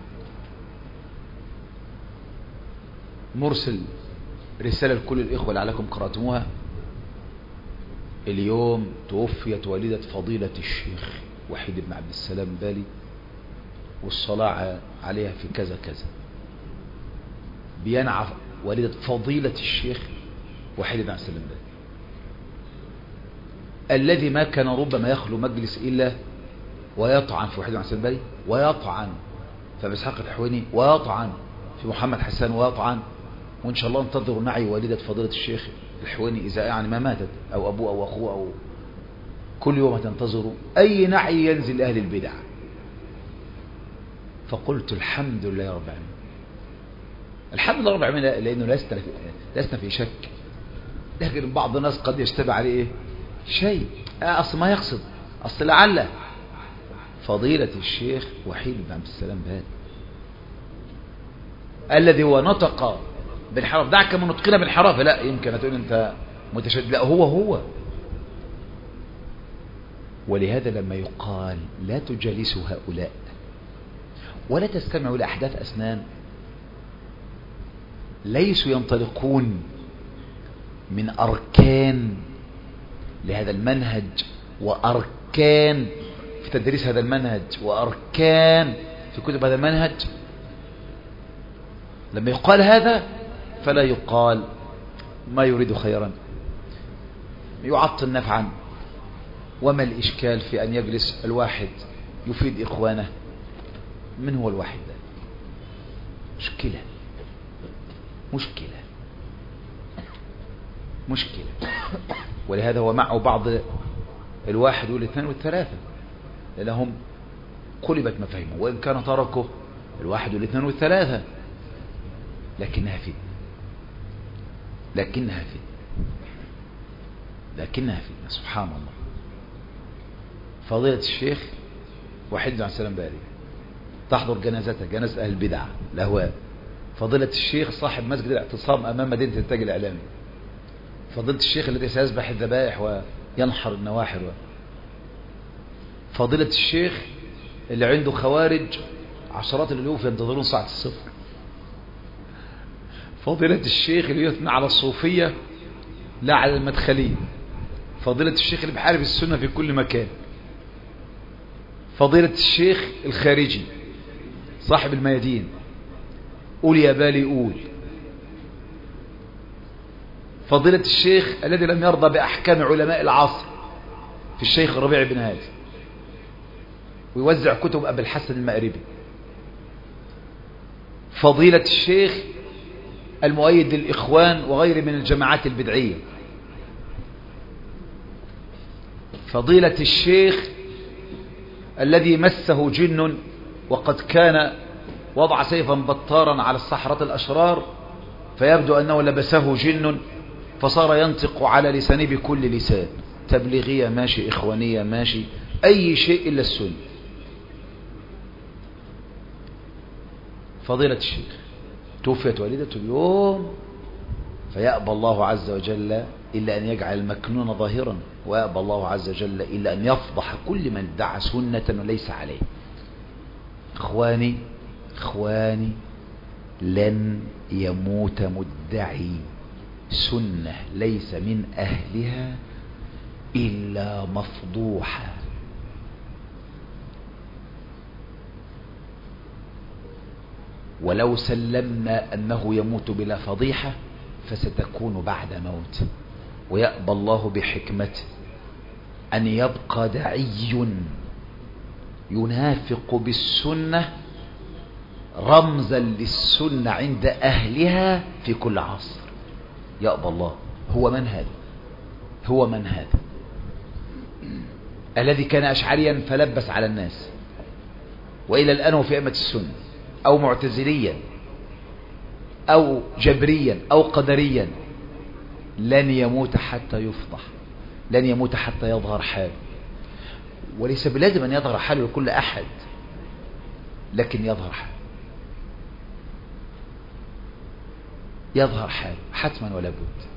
مرسل رسالة لكل الإخوة لعلكم قرأتموها. اليوم توفيت والدة فضيلة الشيخ وحيد بن عبد السلام بالي، والصلاة عليها في كذا كذا. بينعى والدة فضيلة الشيخ وحيد بن عبد السلام بالي الذي ما كان ربما يخلو مجلس إلا ويطعن في وحيد بن عبد السلام بالي، ويطعن في أبي إسحاق الحويني، ويطعن في محمد حسان، ويطعن. وإن شاء الله انتظروا نعي والدة فضيلة الشيخ الحويني إذا يعني ما ماتت أو أبوه أو أخوه، أو كل يوم تنتظروا أي نعي ينزل أهل البدع. فقلت الحمد لله رب العالمين، الحمد لله رب العالمين، لأنه لسنا لسنا في شك، لكن بعض الناس قد يشتبه عليه إيه؟ شيء أصل ما يقصد، أصل لعل فضيلة الشيخ وحيد بن عبد السلام بالي الذي هو نطق بالحرف، دعك من نطقنا بالحرف، لا يمكن تقول أنت متشدد، لا هو هو. ولهذا لما يقال لا تجلسوا هؤلاء ولا تستمعوا لأحداث أسنان، ليسوا ينطلقون من أركان لهذا المنهج وأركان في تدريس هذا المنهج وأركان في كتب هذا المنهج. لما يقال هذا فلا يقال ما يريد خيرا يعطل نفعا. وما الإشكال في أن يجلس الواحد يفيد إخوانه؟ من هو الواحد ده؟ مشكلة مشكلة مشكلة. ولهذا هو معه بعض الواحد والاثنين والثلاثة لأنهم قلبت مفاهيمه، وإن كان تركه الواحد والاثنين والثلاثة لكنها فتنة لكنها فتنة لكنها فتنة سبحان الله. فضيلة الشيخ وحيد عن سلام باري تحضر جنازته، جنازة أهل البدع الأهواء. فضيلة الشيخ صاحب مسجد الاعتصام أمام مدينة الإنتاج الإعلامي. فضيلة الشيخ الذي سيذبح الذبائح وينحر النواحر. فضيلة الشيخ اللي عنده خوارج عشرات الألوف ينتظرون ساعة الصفر. فضيلة الشيخ اللي يثنى على الصوفية لا على المدخلين. فضيلة الشيخ اللي بيحارب السنة في كل مكان. فضيلة الشيخ الخارجي صاحب الميادين قول يا بالي قول. فضيلة الشيخ الذي لم يرضى بأحكام علماء العصر في الشيخ الربيع بن هادي ويوزع كتب أبي الحسن المأربي. فضيلة الشيخ المؤيد للإخوان وغير من الجماعات البدعية. فضيلة الشيخ الذي مسه جن وقد كان وضع سيفا بطارا على السحرة الأشرار فيبدو أنه لبسه جن فصار ينطق على لسانه بكل لسان، تبليغية ماشي، إخوانية ماشي، أي شيء إلا السنة. فضيلة الشيخ توفيت والدته اليوم فيأبى الله عز وجل إلا أن يجعل المكنون ظاهرا، ويأبى الله عز وجل إلا أن يفضح كل من ادعى سنة وليس عليه. إخواني إخواني لن يموت مدعي سنة ليس من أهلها إلا مفضوحة. ولو سلمنا أنه يموت بلا فضيحة فستكون بعد موت. ويأبى الله بحكمته أن يبقى داعي ينافق بالسنة رمزا للسنة عند أهلها في كل عصر. يأبى الله. هو من هذا؟ هو من هذا الذي كان أشعريا فلبس على الناس وإلى الآن هو في أئمة السنة، أو معتزليا أو جبريا أو قدريا، لن يموت حتى يفضح، لن يموت حتى يظهر حاله. وليس بلازم أن يظهر حاله لكل أحد، لكن يظهر حاله، يظهر حاله حتما ولا بد.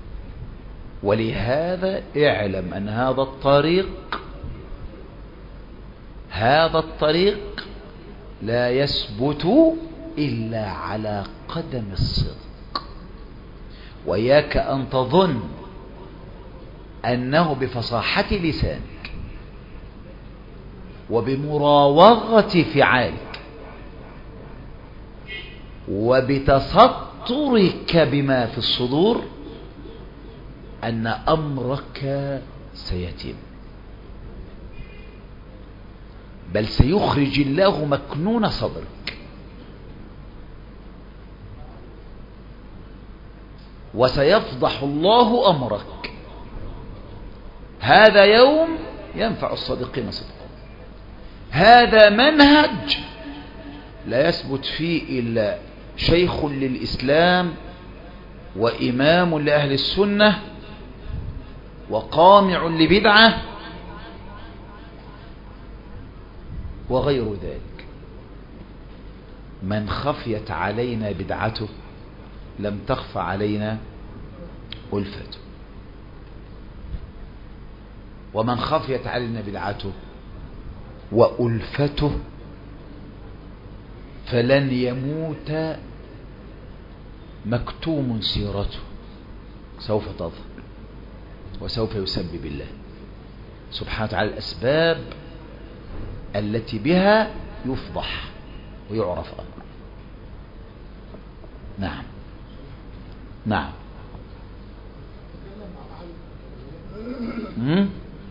ولهذا اعلم أن هذا الطريق هذا الطريق لا يثبت إلا على قدم الصدق. وإياك أن تظن أنه بفصاحة لسانك وبمراوغة فعالك وبتسطرك بما في الصدور أن أمرك سيتم، بل سيخرج الله مكنون صدرك وسيفضح الله أمرك. هذا يوم ينفع الصادقين صدقهم. هذا منهج لا يثبت فيه إلا شيخ للإسلام وإمام لأهل السنة وقامع لبدعة وغير ذلك. من خفيت علينا بدعته لم تخف علينا ألفته، ومن خفيت علينا بدعته وألفته فلن يموت مكتوم سيرته، سوف تظهر وسوف يسبب الله سبحانه وتعالى الأسباب التي بها يفضح ويعرف أمره. نعم نعم مم؟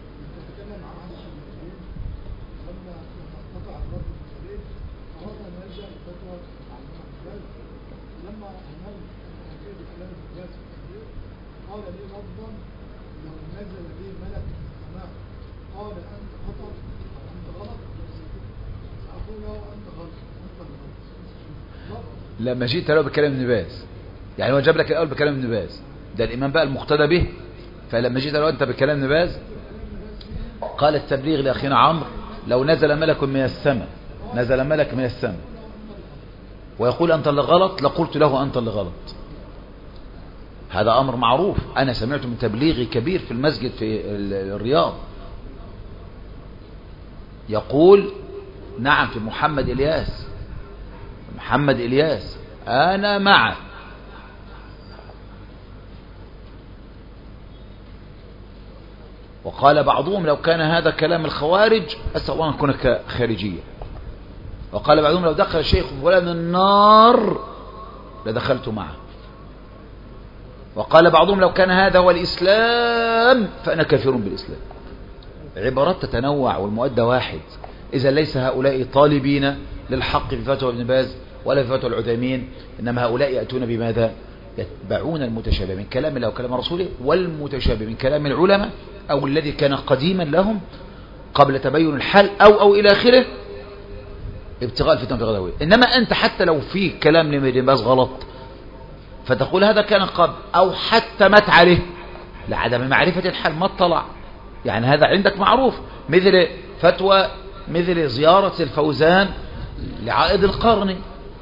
قال لي لفظا لو نزل لي ملك من السماء قال انت خطا او انت غلط اقول له انت غلط انت غلط. لما جيت له بكلام ابن باز، يعني هو جاب لك الاول بكلام ابن باز، ده الامام بقى المقتدى به. فلما جيت له انت بكلام ابن باز قال التبليغ لاخينا عمرو لو نزل ملك من السماء، نزل ملك من السماء ويقول انت اللي غلط لقلت له انت اللي غلط. هذا أمر معروف، أنا سمعته من تبليغي كبير في المسجد في الرياض، يقول نعم في محمد إلياس، محمد إلياس أنا معه. وقال بعضهم لو كان هذا كلام الخوارج أسأل الله أن أكون خارجية. وقال بعضهم لو دخل الشيخ فلان النار لدخلت معه. وقال بعضهم لو كان هذا هو الإسلام فأنا كافر بالإسلام. عبارات تتنوع والمؤدى واحد. إذا ليس هؤلاء طالبين للحق في فتوى ابن باز ولا في فتوى العثيمين، إنما هؤلاء يأتون بماذا؟ يتبعون المتشابه من كلام الله وكلام رسوله، والمتشابه من كلام العلماء أو الذي كان قديما لهم قبل تبين الحال أو أو إلى آخره، ابتغاء الفتنة في غدوية. إنما أنت حتى لو في كلام لابن باز غلط فتقول هذا كان قبل، أو حتى مات عليه لعدم معرفة الحال، ما اطلع، يعني هذا عندك معروف، مثل فتوى مثل زيارة الفوزان لعائد القرن،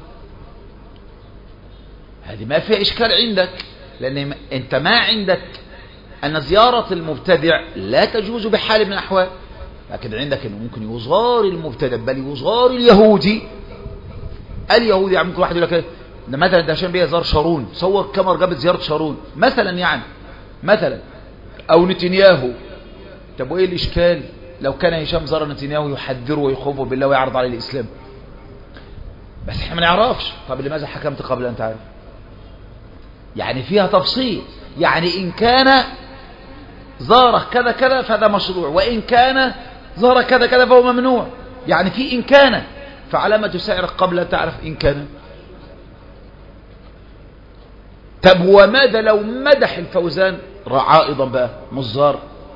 هذه ما فيها إشكال عندك، لأن أنت ما عندك أن زيارة المبتدع لا تجوز بحال من الأحوال، لكن عندك أنه ممكن يزار المبتدع، بل يزار اليهودي. اليهودي يعني ممكن واحد يقول لك ده مثلا ده هشام بيه زار شارون، صور كاميرا جابت زيارة شارون مثلا، يعني مثلا، أو نتنياهو. طب وإيه الإشكال لو كان هشام زار نتنياهو يحذره ويخوفه بالله ويعرض عليه الإسلام؟ بس احنا ما نعرفش. طب لماذا حكمت قبل أن تعرف؟ يعني فيها تفصيل، يعني إن كان زار كذا كذا فهذا مشروع، وإن كان زار كذا كذا فهو ممنوع، يعني في إن كان، فعلامة تسعر قبل أن تعرف إن كان. طب وماذا لو مدح الفوزان عائضا بقى مزار؟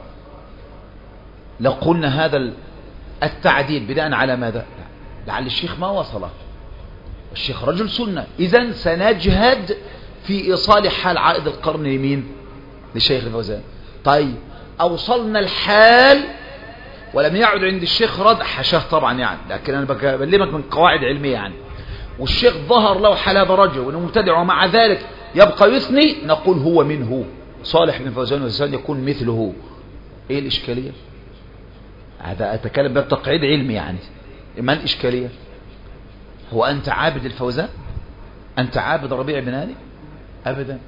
لو قلنا هذا التعديل بناء على ماذا؟ لعل الشيخ ما وصله، الشيخ رجل سنة، إذن سنجهد في إيصال حال عائد القرن لمين؟ للشيخ الفوزان. طيب أوصلنا الحال ولم يعد عند الشيخ رد، حشاه طبعا يعني، لكن أنا بكلمك من قواعد علمية يعني، والشيخ ظهر له حال هذا الرجل وأنه مبتدع ومع ذلك يبقى يثني، نقول هو منه صالح بن فوزان والفوزان يكون مثله. إيه الإشكالية؟ هذا أتكلم باب تقعيد علمي يعني، ما الإشكالية؟ هو أنت عابد الفوزان؟ أنت عابد ربيع بن هادي؟ أبدا.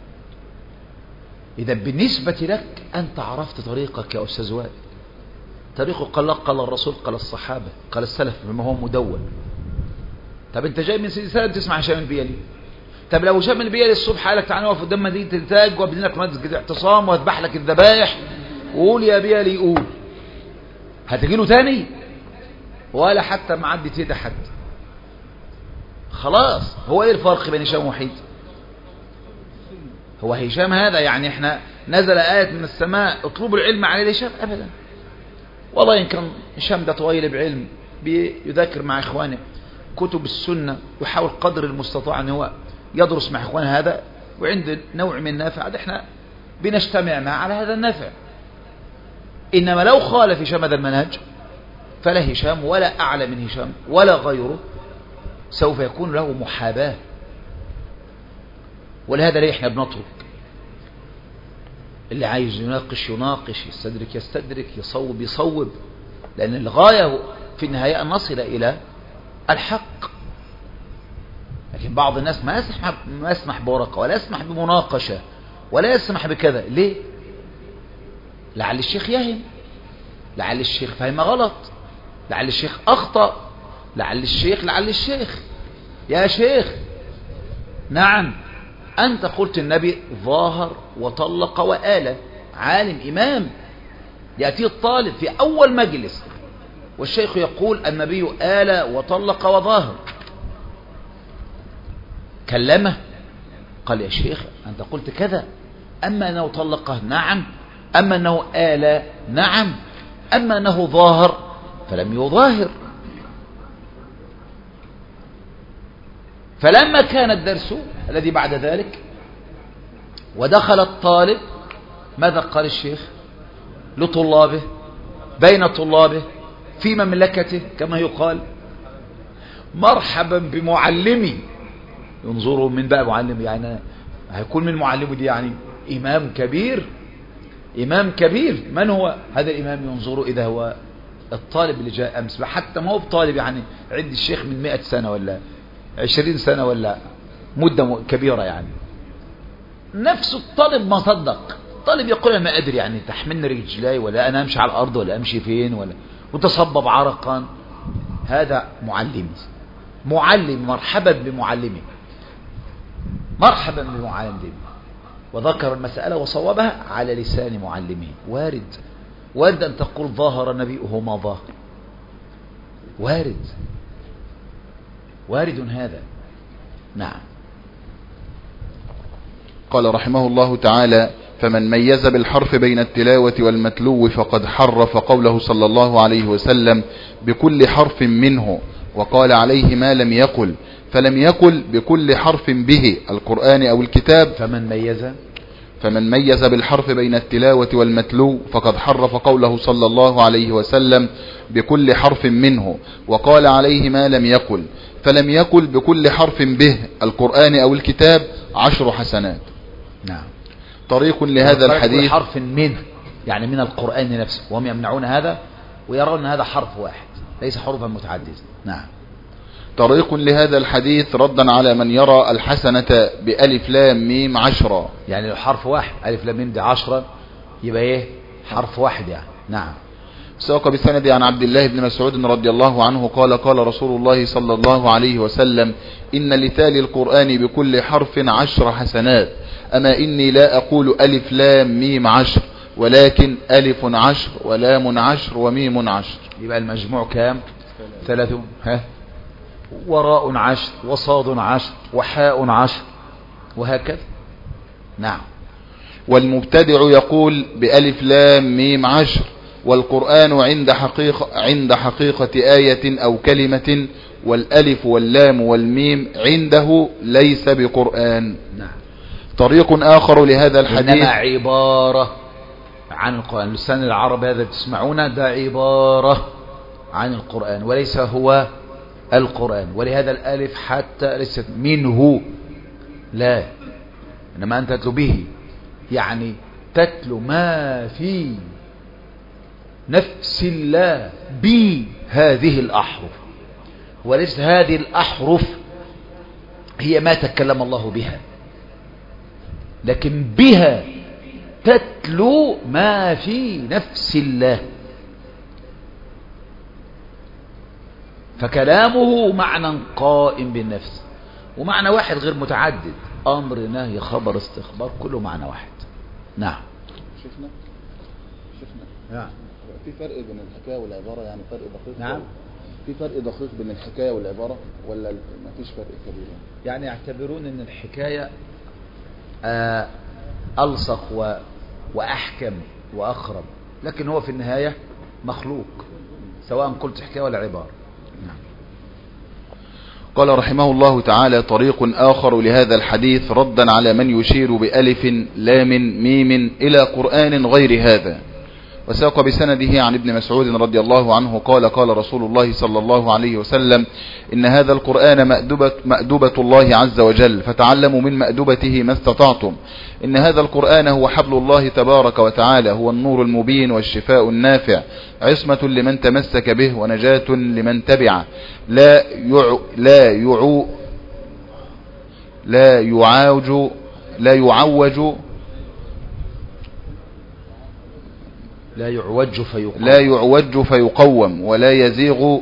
إذا بالنسبة لك أنت عرفت طريقك يا أستاذ وائل، طريقه قال الله قال الرسول قال الصحابة قال السلف بما هو مدون. طب أنت جاي من سيدي سلف تسمع هشام البيلي، طب لو هشام البيلي الصبح قال لك تعالى نقف قدام مدينة التاج وابني لك مسجد اعتصام واذبح لك الذبائح وقول يا بيلي قول، هتجي له تاني؟ ولا حتى معدي تيدا حد. خلاص. هو ايه الفرق بين هشام وحيد؟ هو هشام هذا يعني احنا نزل آية من السماء اطلبوا العلم على هشام؟ ابدا. والله ان كان هشام ده طويل بعلم بيذاكر مع اخوانه كتب السنة، يحاول قدر المستطاع ان هو يدرس مع اخوانه هذا، وعند نوع من النافع احنا بنجتمع معه على هذا النافع. انما لو خالف هشام هذا المنهج فلا هشام ولا اعلى من هشام ولا غيره سوف يكون له محاباة. ولهذا ليه احنا بنترك، اللي عايز يناقش يناقش، يستدرك يستدرك، يصوب يصوب، لأن الغاية في النهاية أن نصل إلى الحق. لكن بعض الناس ما يسمح ما يسمح بورقة ولا يسمح بمناقشة ولا يسمح بكذا. ليه؟ لعل الشيخ يهم، لعل الشيخ فهم غلط، لعل الشيخ أخطأ، لعل الشيخ لعل الشيخ يا شيخ نعم أنت قلت النبي ظاهر وطلق وآل، عالم إمام، يأتي الطالب في أول مجلس والشيخ يقول النبي آل وطلق وظاهر، كلمه قال يا شيخ أنت قلت كذا، أما أنه طلقه نعم، أما أنه آل نعم، أما أنه ظاهر فلم يظاهر. فلما كان الدرس الذي بعد ذلك ودخل الطالب ماذا قال الشيخ لطلابه بين طلابه في مملكته كما يقال؟ مرحبا بمعلمي. ينظروا من بقى معلم، يعني هيكون من معلمه دي يعني إمام كبير، إمام كبير. من هو هذا الإمام؟ ينظروا إذا هو الطالب اللي جاء أمس، حتى ما هو بطالب يعني عند الشيخ من مئة سنة ولا عشرين سنة ولا مدة كبيرة، يعني نفس الطالب ما صدق. الطالب يقول أنا ما أدري يعني تحملني رجلاي ولا أنا أمشي على الأرض ولا أمشي فين ولا وتصبب عرقا. هذا معلم، معلم. مرحبا بمعلمه، مرحبا بمعلمه. وذكر المسألة وصوبها على لسان معلمه. وارد وارد أن تقول ظاهر نبيئه ما ظاهر، وارد وارد هذا. نعم. قال رحمه الله تعالى: فمن ميز بالحرف بين التلاوة والمتلو فقد حرف قوله صلى الله عليه وسلم بكل حرف منه، وقال عليه ما لم يقل، فلم يقل بكل حرف به القرآن أو الكتاب. فمن ميز فمن ميز بالحرف بين التلاوة والمتلو فقد حرف قوله صلى الله عليه وسلم بكل حرف منه، وقال عليه ما لم يقل، فلم يقل بكل حرف به القرآن أو الكتاب عشر حسنات. نعم. طريق لهذا الحديث حرف منه يعني من القرآن نفسه، وهم يمنعون هذا ويرون هذا حرف واحد ليس حروفا متعددة. نعم. طريق لهذا الحديث ردا على من يرى الحسنة بألف لام ميم عشرة، يعني لو حرف واحد ألف لام ميم دي عشرة يبقى ايه حرف واحد يعني. نعم. ساق بسند عن عبد الله بن مسعود رضي الله عنه قال قال رسول الله صلى الله عليه وسلم: إن لتالي القرآن بكل حرف عشر حسنات، أما إني لا أقول ألف لام ميم عشر، ولكن ألف عشر ولام عشر وميم عشر. يبقى المجموع كام؟ ثلاثون. ها، وراء عشر وصاد عشر وحاء عشر وهكذا. نعم. والمبتدع يقول بألف لام ميم عشر، والقرآن عند حقيقة, عند حقيقة آية أو كلمة، والألف واللام والميم عنده ليس بقرآن. نعم. طريق آخر لهذا الحديث إنما عبارة عن القرآن. لسان العرب هذا تسمعونه ده عبارة عن القرآن وليس هو القرآن. ولهذا الألف حتى ليست منه، لا، إنما أنت تتلو به، يعني تتلو ما في نفس الله بهذه الأحرف، وليس هذه الأحرف هي ما تكلم الله بها، لكن بها تتلو ما في نفس الله. فكلامه معنى قائم بالنفس، ومعنى واحد غير متعدد، أمر نهي خبر استخبار كله معنى واحد. نعم. شفنا شفنا نعم. في فرق بين الحكاية والعبارة، يعني فرق دقيق. نعم. في فرق دقيق بين الحكاية والعبارة ولا ما فيش فرق كبير؟ يعني يعتبرون ان الحكاية آه ألصق و... وأحكم وأخرب، لكن هو في النهاية مخلوق سواء قلت حكاية ولا عبارة. نعم. قال رحمه الله تعالى: طريق آخر لهذا الحديث ردا على من يشير بألف لام ميم إلى قرآن غير هذا. وساق بسنده عن ابن مسعود رضي الله عنه قال قال رسول الله صلى الله عليه وسلم: إن هذا القرآن مأدبة, مأدبة الله عز وجل، فتعلموا من مأدبته ما استطعتم. إن هذا القرآن هو حبل الله تبارك وتعالى، هو النور المبين والشفاء النافع، عصمة لمن تمسك به ونجاة لمن تبعه، لا يع لا يعو لا يعاوج لا يعوج لا يعوج فيقوم لا يعوج فيقوم ولا يزيغ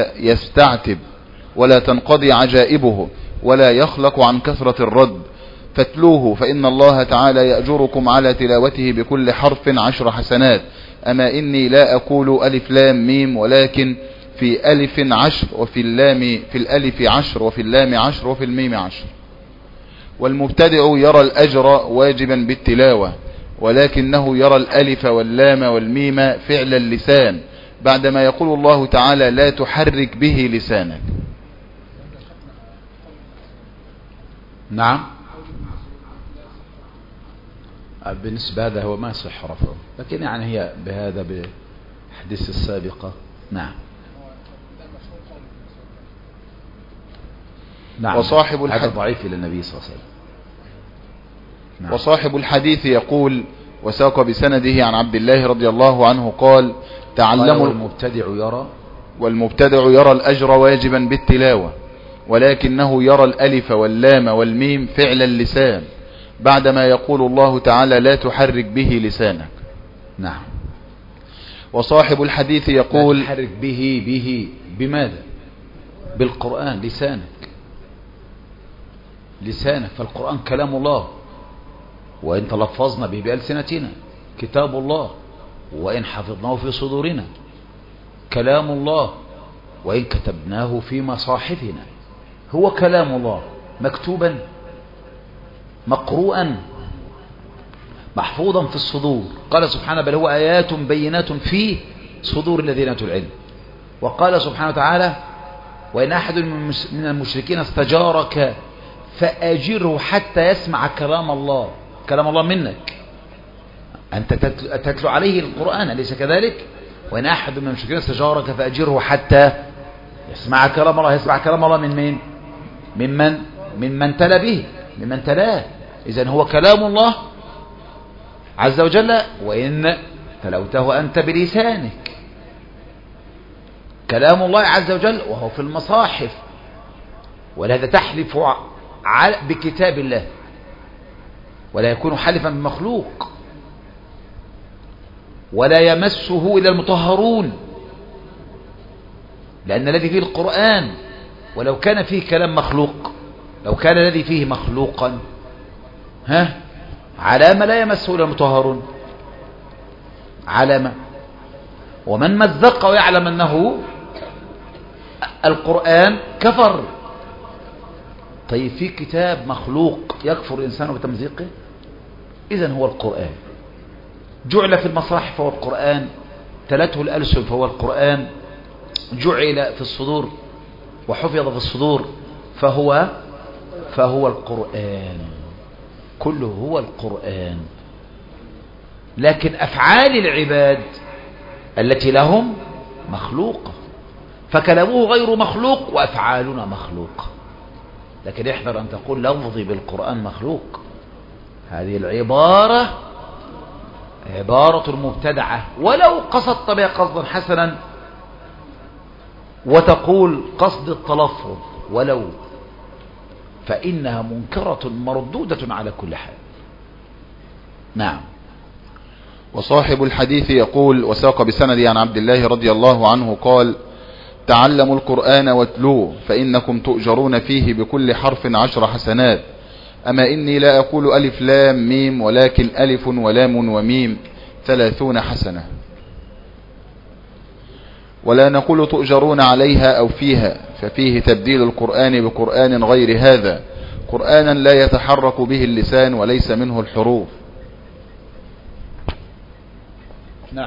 فيستعتب، ولا تنقضي عجائبه، ولا يخلق عن كثرة الرد، فاتلوه فإن الله تعالى يأجركم على تلاوته بكل حرف عشر حسنات. أما إني لا أقول ألف لام ميم ولكن في ألف عشر وفي اللام في الألف عشر وفي اللام عشر وفي الميم عشر. والمبتدع يرى الأجر واجبا بالتلاوة ولكنه يرى الألف واللام والميم فعل اللسان بعدما يقول الله تعالى لا تحرك به لسانك. نعم بالنسبة هذا هو ما صح رفعه، لكن يعني هي بهذا بالحديث السابقة. نعم نعم وصاحب هذا الحديث ضعيف إلى النبي صلى الله عليه وسلم. نعم. وصاحب الحديث يقول وساق بسنده عن عبد الله رضي الله عنه قال تعلموا المبتدع يرى والمبتدع يرى الأجر واجبا بالتلاوة ولكنه يرى الألف واللام والميم فعل اللسان بعدما يقول الله تعالى لا تحرك به لسانك. نعم. وصاحب الحديث يقول لا تحرك به به بماذا؟ بالقرآن. لسانك لسانك فالقرآن كلام الله وإن تلفظنا به بألسنتنا كتاب الله وإن حفظناه في صدورنا كلام الله وإن كتبناه في مصاحفنا هو كلام الله مكتوبا مقروءا محفوظا في الصدور. قال سبحانه بل هو آيات بينات في صدور الذين أوتوا العلم. وقال سبحانه وتعالى وإن أحد من المشركين استجارك فأجره حتى يسمع كلام الله. كلام الله منك أنت تتلو عليه القرآن أليس كذلك؟ وإن أحد من المشركين استجارك فأجره حتى يسمع كلام الله. يسمع كلام الله من مين؟ ممن ممن تلا به ممن تلاه. إذن هو كلام الله عز وجل وإن تلوته أنت بلسانك كلام الله عز وجل وهو في المصاحف. ولهذا تحلف بكتاب الله ولا يكون حلفا بمخلوق ولا يمسه إلا المطهرون لأن الذي فيه القرآن ولو كان فيه كلام مخلوق لو كان الذي فيه مخلوقا ها علامة لا يمسه إلا المطهرون علامة. ومن مزق ويعلم أنه القرآن كفر. طيب في كتاب مخلوق يكفر الإنسان بتمزيقه؟ إذن هو القرآن جعل في المصاحف فهو القرآن تلته الألسن فهو القرآن جعل في الصدور وحفظ في الصدور فهو فهو القرآن كله هو القرآن. لكن أفعال العباد التي لهم مخلوقة فكلامه غير مخلوق وأفعالنا مخلوقة. لكن احذر أن تقول لفظي بالقرآن مخلوق. هذه العبارة عبارة المبتدعة ولو قصدت بها قصدا حسنا وتقول قصد التلفظ ولو فإنها منكرة مردودة على كل حال. نعم. وصاحب الحديث يقول وساق بسند عن عبد الله رضي الله عنه قال تعلموا القرآن واتلوه فإنكم تؤجرون فيه بكل حرف عشر حسنات. أما إني لا أقول ألف لام ميم ولكن ألف ولام وميم ثلاثون حسنة. ولا نقول تؤجرون عليها أو فيها ففيه تبديل القرآن بقرآن غير هذا قرآنا لا يتحرك به اللسان وليس منه الحروف. نعم.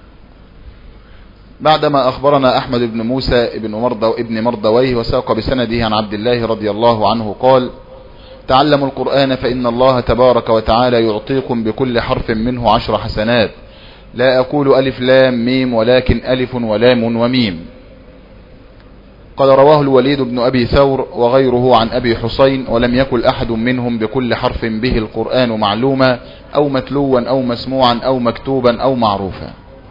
بعدما أخبرنا أحمد بن موسى ابن مرضو ابن مردويه وساق بسنده عن عبد الله رضي الله عنه قال تعلموا القرآن فإن الله تبارك وتعالى يعطيكم بكل حرف منه عشر حسنات. لا أقول ألف لام ميم ولكن ألف ولام وميم. قال رواه الوليد بن أبي ثور وغيره عن أبي حسين ولم يكن أحد منهم بكل حرف به القرآن معلوما أو متلوا أو مسموعا أو مكتوبا أو معروفا.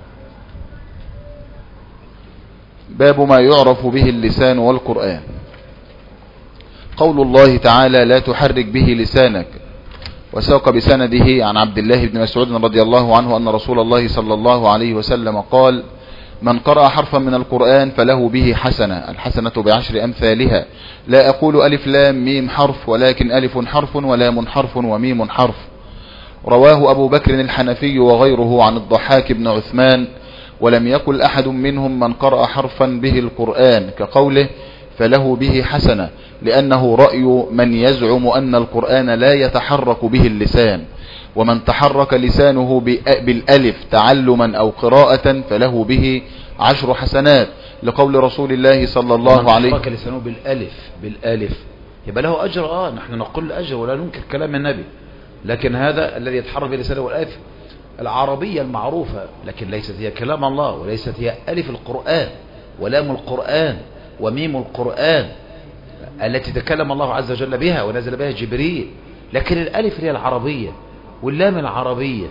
باب ما يعرف به اللسان والقرآن. قول الله تعالى لا تحرك به لسانك. وساق بسنده عن عبد الله بن مسعود رضي الله عنه أن رسول الله صلى الله عليه وسلم قال من قرأ حرفا من القرآن فله به حسنة، الحسنة بعشر أمثالها. لا أقول ألف لام ميم حرف، ولكن ألف حرف ولام حرف وميم حرف. رواه أبو بكر الحنفي وغيره عن الضحاك بن عثمان. ولم يقل أحد منهم من قرأ حرفا به القرآن كقوله فله به حسنة، لأنه رأي من يزعم أن القرآن لا يتحرك به اللسان، ومن تحرك لسانه بالألف تعلما أو قراءة فله به عشر حسنات، لقول رسول الله صلى الله عليه وسلم. تحرك لسانه بالألف بالألف يبقى له أجر. آه نحن نقول أجر ولا ننكر كلام النبي، لكن هذا الذي يتحرك بلسانه والألف العربية المعروفة، لكن ليست هي كلام الله، وليست هي ألف القرآن ولام القرآن وميم القرآن التي تكلم الله عز وجل بها ونزل بها جبريل، لكن الألف هي العربية واللام العربية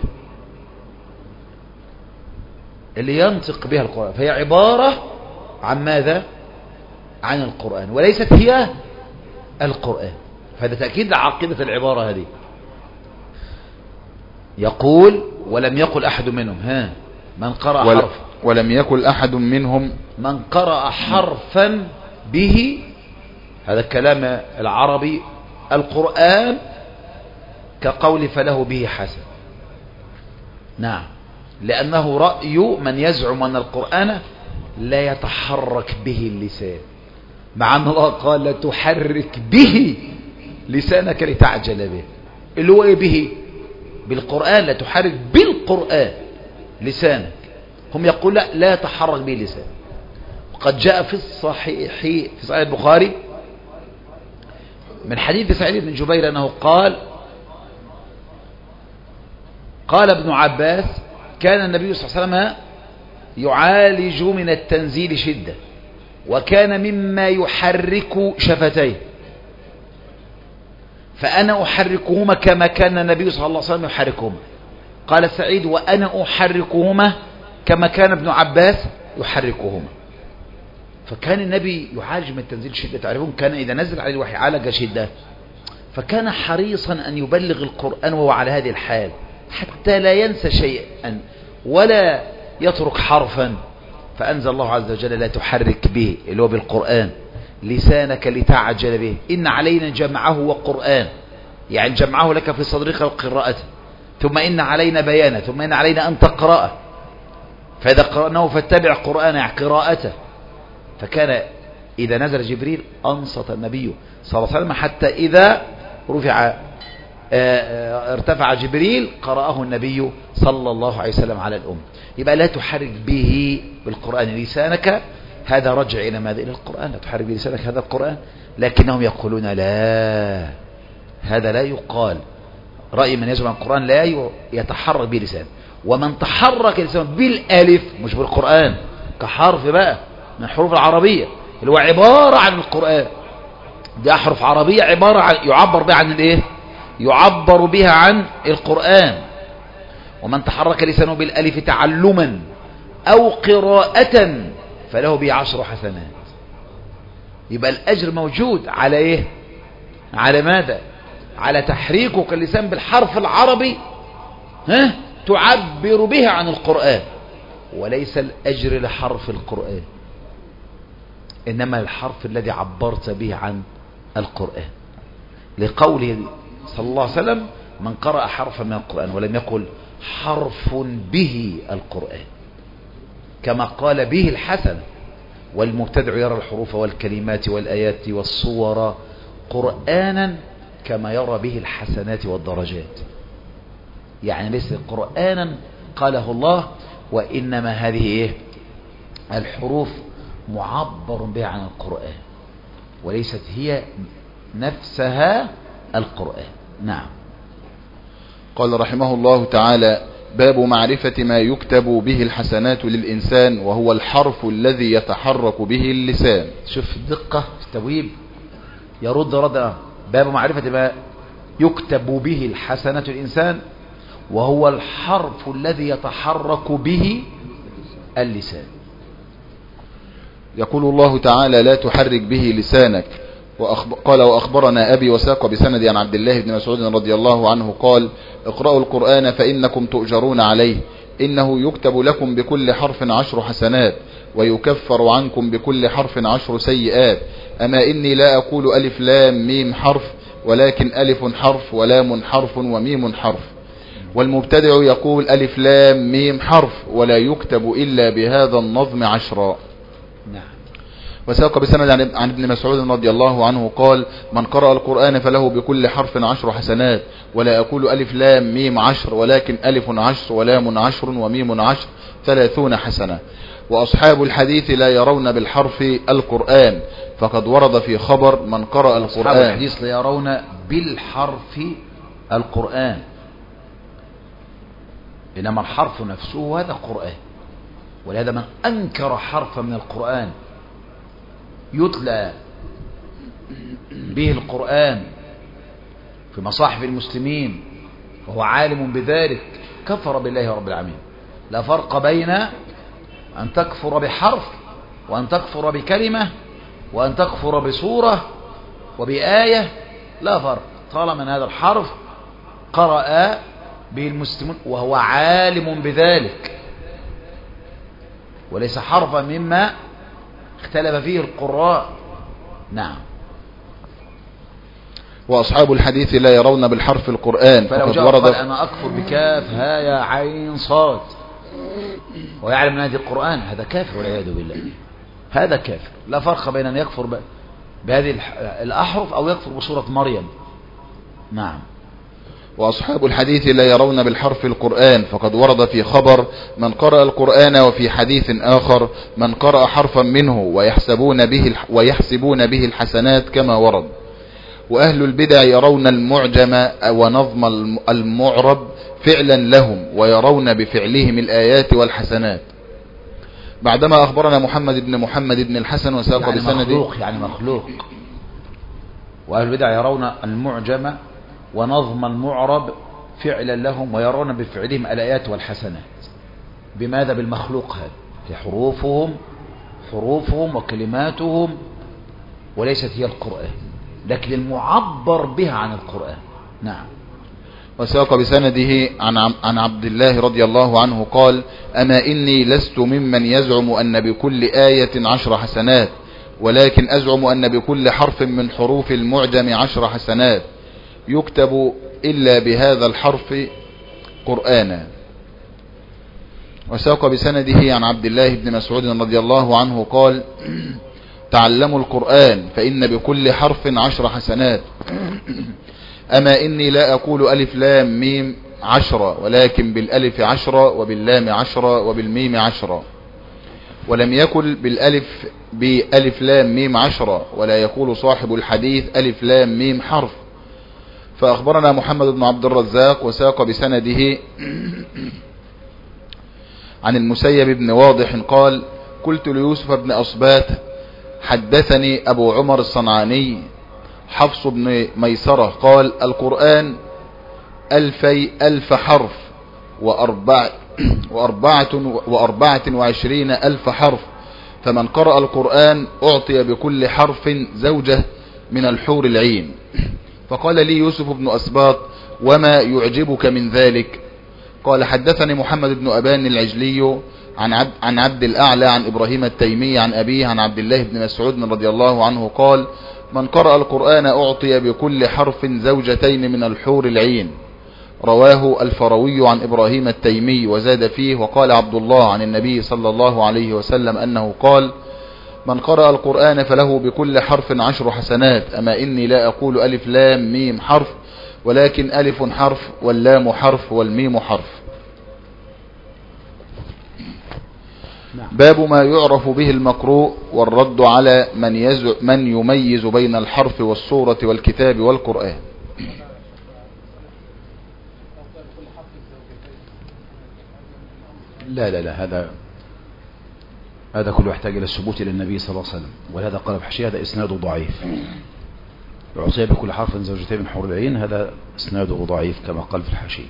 اللي ينطق بها القرآن، فهي عبارة عن ماذا؟ عن القرآن وليست هي القرآن. فهذا تأكيد لعقيدة العبارة هذه. يقول ولم يقل أحد منهم ها من قرأ ول حرفا ولم يقل أحد منهم من قرأ حرفا به، هذا الكلام العربي القرآن كقول فله به حسن. نعم، لأنه رأي من يزعم أن القرآن لا يتحرك به اللسان، مع أن الله قال لا تحرك به لسانك لتعجل به، اللي هو إيه به؟ بالقرآن. لا تحرك بالقرآن لسانك. هم يقول لا لا يتحرك به لسان. وقد جاء في الصحيح في صحيح البخاري من حديث سعيد بن جبير أنه قال قال ابن عباس كان النبي صلى الله عليه وسلم يعالج من التنزيل شدة، وكان مما يحرك شفتيه، فأنا أحركهما كما كان النبي صلى الله عليه وسلم يحركهما. قال سعيد وأنا أحركهما كما كان ابن عباس يحركهما. فكان النبي يعالج من التنزيل شدة. تعرفون كان إذا نزل عليه الوحي عالج شدة، فكان حريصا أن يبلغ القرآن وهو على هذه الحال، حتى لا ينسى شيئا ولا يترك حرفا. فأنزل الله عز وجل لا تحرك به اللي هو بالقرآن لسانك لتعجل به، إن علينا جمعه وقرآن، يعني جمعه لك في صدرك وقراءته، ثم إن علينا بيانه، ثم إن علينا أن تقرأه، فإذا قرأناه فاتبع قرآنه يعني قراءته. فكان إذا نزل جبريل أنصت النبي صلى الله عليه وسلم، حتى إذا رفع ارتفع جبريل قرأه النبي صلى الله عليه وسلم على الأم. يبقى لا تحرك به بالقرآن لسانك، هذا رجع إلى ماذا؟ إلى القرآن. لا تحرك بلسانك هذا القرآن، لكنهم يقولون لا، هذا لا يقال. رأي من يجمع القرآن لا يتحرك بلسان، ومن تحرك لسانه بالألف مش بالقرآن كحرف بقى من الحروف العربية اللي هو عبارة عن القرآن، دي أحرف عربية عبارة عن يعبر بها عن الإيه؟ يعبر بها عن القرآن. ومن تحرك لسانه بالألف تعلما أو قراءة فله به عشر حسنات. يبقى الأجر موجود على إيه؟ على ماذا؟ على تحريكك اللسان بالحرف العربي ها تعبر به عن القرآن، وليس الأجر لحرف القرآن، إنما الحرف الذي عبرت به عن القرآن، لقوله صلى الله عليه وسلم من قرأ حرفا من القرآن، ولم يقل حرف به القرآن، كما قال به الحسن. والمبتدع يرى الحروف والكلمات والآيات والصور قرآنا كما يرى به الحسنات والدرجات، يعني ليس قرآنا قاله الله، وإنما هذه إيه؟ الحروف معبر بها عن القرآن، وليست هي نفسها القرآن. نعم. قال رحمه الله تعالى باب معرفة ما يكتب به الحسنات للإنسان، وهو الحرف الذي يتحرك به اللسان. شوف الدقة في التبويب، يرد رد. باب معرفة ما يكتب به الحسنات للإنسان، وهو الحرف الذي يتحرك به اللسان. يقول الله تعالى لا تحرك به لسانك. وأخبر قال وأخبرنا أبي وساق بسند عن عبد الله بن مسعود رضي الله عنه قال اقرأوا القرآن فإنكم تؤجرون عليه، إنه يكتب لكم بكل حرف عشر حسنات ويكفر عنكم بكل حرف عشر سيئات. أما إني لا أقول ألف لام ميم حرف ولكن ألف حرف ولام حرف وميم حرف. والمبتدع يقول ألف لام ميم حرف ولا يكتب إلا بهذا النظم عشرا. نعم. وساق بسند عن ابن مسعود رضي الله عنه قال: من قرأ القرآن فله بكل حرف عشر حسنات ولا أقول ألف لام ميم عشر ولكن ألف عشر ولام عشر وميم عشر ثلاثون حسنة. وأصحاب الحديث لا يرون بالحرف القرآن فقد ورد في خبر من قرأ القرآن. أصحاب الحديث لا يرون بالحرف القرآن، إنما الحرف نفسه هذا قرآن. ولهذا من أنكر حرفا من القرآن يتلى به القرآن في مصاحف المسلمين وهو عالم بذلك كفر بالله رب العالمين. لا فرق بين أن تكفر بحرف وأن تكفر بكلمة وأن تكفر بصورة وبآية، لا فرق طالما أن هذا الحرف قرأ به المسلمون وهو عالم بذلك وليس حرفا مما اختلف فيه القراء. نعم. وأصحاب الحديث لا يرون بالحرف القرآن فلو فقد جاء ورد قال أنا أكفر بكاف ها يا عين صاد ويعلم من هذه القرآن، هذا كافر والعياذ بالله، هذا كافر. لا فرق بين أن يكفر بهذه الأحرف أو يكفر بسورة مريم. نعم. وأصحاب الحديث لا يرون بالحرف القرآن فقد ورد في خبر من قرأ القرآن وفي حديث آخر من قرأ حرفا منه ويحسبون به ويحسبون به الحسنات كما ورد. وأهل البدع يرون المعجم ونظم المعرب فعلا لهم ويرون بفعلهم الآيات والحسنات. بعدما أخبرنا محمد بن محمد بن الحسن وساق يعني بسند مخلوق يعني مخلوق. وأهل البدع يرون المعجم ونظم المعرب فعلا لهم ويرون بفعلهم الآيات والحسنات. بماذا؟ بالمخلوق هذا، في حروفهم حروفهم وكلماتهم وليست هي القرآن، لكن المعبر بها عن القرآن. نعم. وساق بسنده عن عن عبد الله رضي الله عنه قال: أما إني لست ممن يزعم أن بكل آية عشر حسنات ولكن أزعم أن بكل حرف من حروف المعجم عشر حسنات يكتب إلا بهذا الحرف قرآنا. وساق بسنده عن عبد الله بن مسعود رضي الله عنه قال: تعلموا القرآن فإن بكل حرف عشر حسنات. أما إني لا أقول ألف لام ميم عشرة ولكن بالألف عشرة وباللام عشرة وبالميم عشرة. ولم يقل بالألف بألف لام ميم عشرة ولا يقول صاحب الحديث ألف لام ميم حرف. فأخبرنا محمد بن عبد الرزاق وساق بسنده عن المسيب بن واضح قال: قلت ليوسف بن أصبات حدثني أبو عمر الصنعاني حفص بن ميسرة قال: القرآن ألفي ألف حرف وأربع وأربعة, وأربعة وعشرين ألف حرف، فمن قرأ القرآن أعطي بكل حرف زوجة من الحور العين. فقال لي يوسف بن أسباط: وما يعجبك من ذلك؟ قال: حدثني محمد بن أبان العجلي عن عبد, عن عبد الأعلى عن إبراهيم التيمي عن أبيه عن عبد الله بن مسعود رضي الله عنه قال: من قرأ القرآن أعطي بكل حرف زوجتين من الحور العين. رواه الفروي عن إبراهيم التيمي وزاد فيه: وقال عبد الله عن النبي صلى الله عليه وسلم أنه قال: من قرأ القرآن فله بكل حرف عشر حسنات. أما إني لا أقول ألف لام ميم حرف ولكن ألف حرف واللام حرف والميم حرف. باب ما يعرف به المقروء والرد على من, يز... من يميز بين الحرف والصورة والكتاب والقرآن. لا لا لا هذا هذا كله يحتاج إلى الثبوت إلى النبي صلى الله عليه وسلم، ولهذا قال بحشي هذا إسناده ضعيف. يعطي بكل حرف زوجتين من حور العين، هذا إسناده ضعيف كما قال في الحاشية،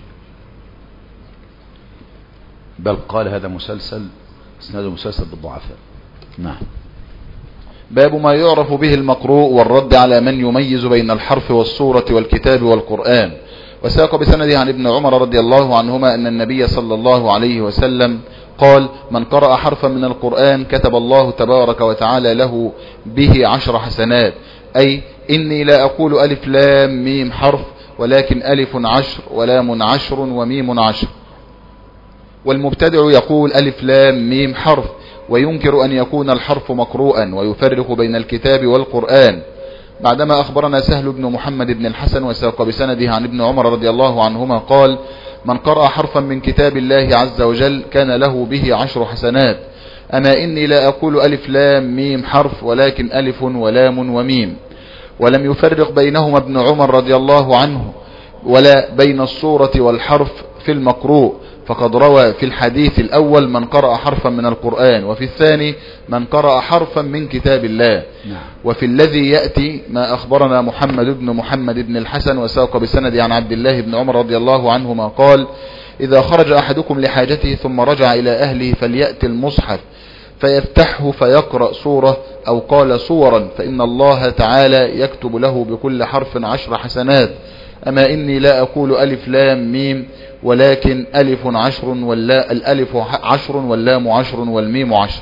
بل قال هذا مسلسل إسناده مسلسل بالضعفاء. نعم. باب ما يعرف به المقروء والرد على من يميز بين الحرف والصورة والكتاب والقرآن. وساق بسنده عن ابن عمر رضي الله عنهما أن النبي صلى الله عليه وسلم قال: من قرأ حرفا من القرآن كتب الله تبارك وتعالى له به عشر حسنات، أي إني لا أقول ألف لام ميم حرف، ولكن ألف عشر ولام عشر وميم عشر. والمبتدع يقول ألف لام ميم حرف، وينكر أن يكون الحرف مقروءا، ويفرق بين الكتاب والقرآن. بعدما أخبرنا سهل بن محمد بن الحسن وساق بسنده عن ابن عمر رضي الله عنهما قال: من قرأ حرفا من كتاب الله عز وجل كان له به عشر حسنات، أما إني لا أقول ألف لام ميم حرف، ولكن ألف ولام وميم. ولم يفرق بينهما ابن عمر رضي الله عنه ولا بين الصورة والحرف في المقروء، فقد روى في الحديث الأول من قرأ حرفا من القرآن، وفي الثاني من قرأ حرفا من كتاب الله. نعم. وفي الذي يأتي ما أخبرنا محمد بن محمد بن الحسن وساق بسند عن عبد الله بن عمر رضي الله عنهما قال: إذا خرج أحدكم لحاجته ثم رجع إلى أهله فليأتي المصحف فيفتحه فيقرأ سورة أو قال سورا، فإن الله تعالى يكتب له بكل حرف عشر حسنات، أما إني لا أقول ألف لام ميم، ولكن ألف عشر ولا الألف عشر واللام عشر والميم عشر.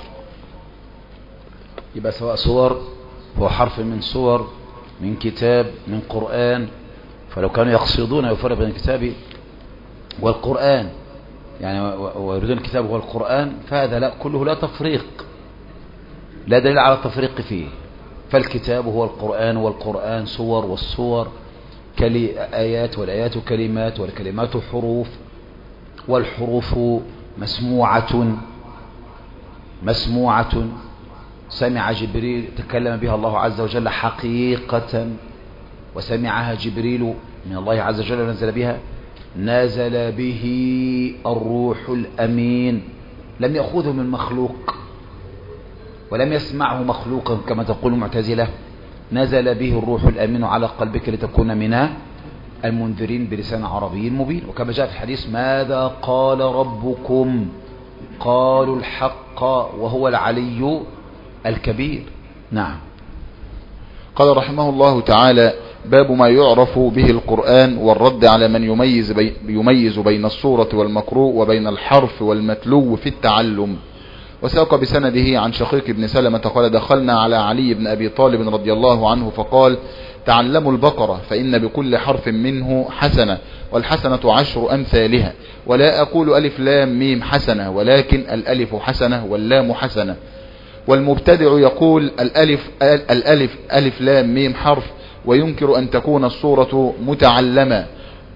يبقى سواء صور هو حرف من صور، من كتاب، من قرآن. فلو كانوا يقصدون يفرق بين الكتاب والقرآن يعني ويريدون الكتاب هو القرآن، فهذا لا، كله لا تفريق، لا دليل على التفريق فيه. فالكتاب هو القرآن، والقرآن صور، والصور آيات، والآيات كلمات، والكلمات حروف، والحروف مسموعة مسموعة سمع جبريل تكلم بها الله عز وجل حقيقة، وسمعها جبريل من الله عز وجل ونزل بها، نزل به الروح الأمين، لم يأخذه من مخلوق ولم يسمعه مخلوقا كما تقول المعتزلة، نزل به الروح الأمين على قلبك لتكون من المنذرين بلسان عربي مبين. وكما جاء في الحديث: ماذا قال ربكم؟ قالوا الحق وهو العلي الكبير. نعم. قال رحمه الله تعالى: باب ما يعرف به القرآن والرد على من يميز, بي يميز بين الصورة والمقروء وبين الحرف والمتلو في التعلم. وساق بسنده عن شقيق بن سلمة قال: دخلنا على علي بن أبي طالب رضي الله عنه فقال: تعلموا البقرة فإن بكل حرف منه حسنة، والحسنة عشر أمثالها، ولا أقول ألف لام ميم حسنة، ولكن الألف حسنة واللام حسنة. والمبتدع يقول الألف, الألف ألف لام ميم حرف، وينكر أن تكون الصورة متعلمة.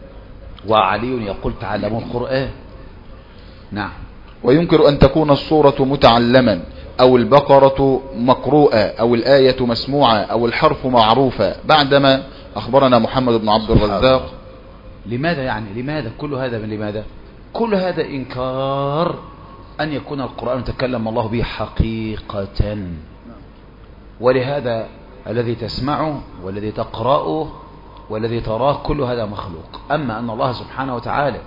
وعلي يقول: تعلموا القرآن. نعم. وينكر أن تكون الصورة متعلما، أو البقرة مقروءة، أو الآية مسموعة، أو الحرف معروفة. بعدما أخبرنا محمد بن عبد الرزاق. لماذا يعني لماذا كل هذا؟ من لماذا كل هذا؟ إنكار أن يكون القرآن تكلم الله به حقيقة. ولهذا الذي تسمعه والذي تقرأه والذي تراه كل هذا مخلوق. أما أن الله سبحانه وتعالى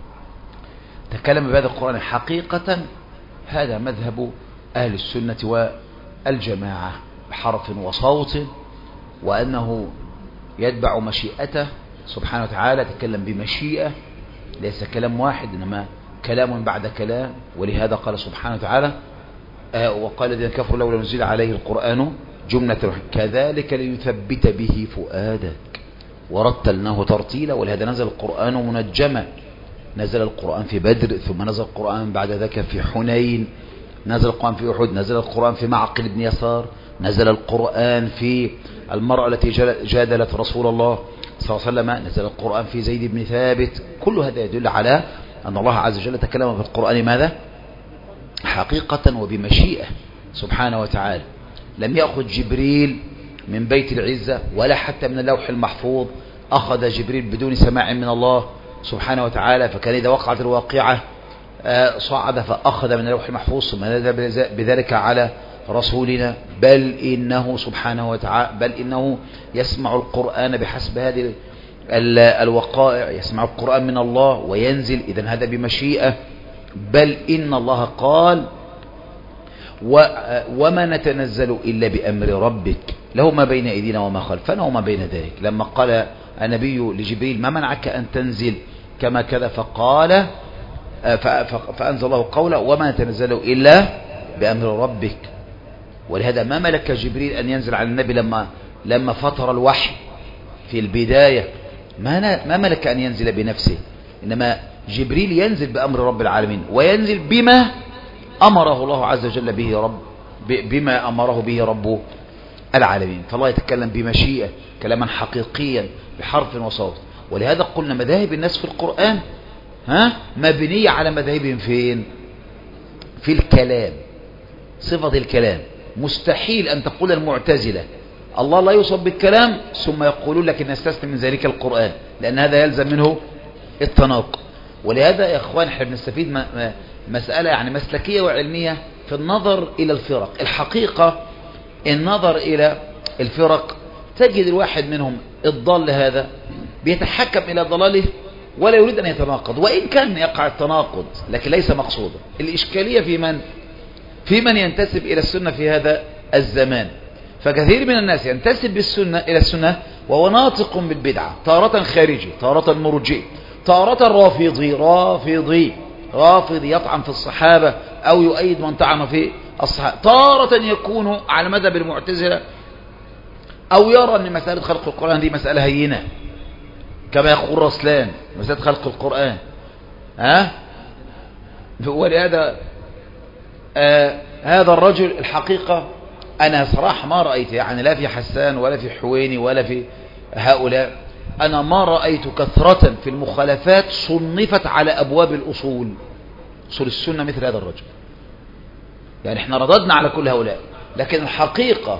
تكلم بهذا القرآن حقيقة، هذا مذهب أهل السنة والجماعة بحرف وصوت، وأنه يتبع مشيئته سبحانه وتعالى، تكلم بمشيئة، ليس كلام واحد إنما كلام بعد كلام. ولهذا قال سبحانه وتعالى: آه وقال الذين كفروا لولا نزل عليه القرآن جملة كذلك ليثبت به فؤادك ورتلناه ترتيلا. ولهذا نزل القرآن منجما، نزل القرآن في بدر، ثم نزل القرآن بعد ذلك في حنين، نزل القرآن في أحد، نزل القرآن في معقل بن يسار، نزل القرآن في المرأة التي جادلت رسول الله صلى الله عليه وسلم، نزل القرآن في زيد بن ثابت. كل هذا يدل على أن الله عز وجل تكلم في القرآن ماذا؟ حقيقة وبمشيئة سبحانه وتعالى. لم يأخذ جبريل من بيت العزة ولا حتى من اللوح المحفوظ، أخذ جبريل بدون سماع من الله سبحانه وتعالى. فكان إذا وقعت الواقعة صعد فأخذ من اللوح المحفوظ ثم نزل بذلك على رسولنا. بل إنه سبحانه وتعالى بل إنه يسمع القرآن بحسب هذه الوقائع، يسمع القرآن من الله وينزل، إذن هذا بمشيئة. بل إن الله قال: وما نتنزل إلا بأمر ربك له ما بين أيدينا وما خلفنا وما بين ذلك. لما قال النبي لجبريل ما منعك أن تنزل كما كذا فقال فأنزل الله قوله وما تنزل إلا بأمر ربك. ولهذا ما ملك جبريل أن ينزل على النبي لما لما فطر الوحي في البداية، ما ما ملك أن ينزل بنفسه، إنما جبريل ينزل بأمر رب العالمين، وينزل بما أمره الله عز وجل به رب بما أمره به رب العالمين. فالله يتكلم بمشيئة كلاما حقيقيا بحرف وصوت. ولهذا قلنا مذاهب الناس في القرآن ها مبنية على مذاهبهم فين؟ في الكلام، صفة الكلام. مستحيل أن تقول المعتزلة الله لا يوصف بالكلام ثم يقولون لك نستثني من ذلك القرآن، لأن هذا يلزم منه التناقض. ولهذا يا إخوان احنا بنستفيد مسألة يعني مسلكية وعلمية في النظر إلى الفرق. الحقيقة النظر إلى الفرق تجد الواحد منهم الضال هذا بيتحكم إلى ضلاله ولا يريد أن يتناقض، وإن كان يقع التناقض لكن ليس مقصودا. الإشكالية في من في من ينتسب إلى السنة في هذا الزمان. فكثير من الناس ينتسب بالسنة إلى السنة وهو ناطق بالبدعة، تارة خارجي، تارة مرجئ، تارة رافضي رافضي رافضي يطعن في الصحابة أو يؤيد من طعن في الصحابة، تارة يكون على مذهب المعتزلة أو يرى أن مسألة خلق القرآن دي مسألة هينة كما يقول رسلان مسألة خلق القرآن ها. ولهذا آه هذا الرجل الحقيقة أنا صراحة ما رأيت يعني لا في حسان ولا في حويني ولا في هؤلاء، أنا ما رأيت كثرة في المخالفات صنفت على أبواب الأصول أصول السنة مثل هذا الرجل. يعني احنا رددنا على كل هؤلاء، لكن الحقيقة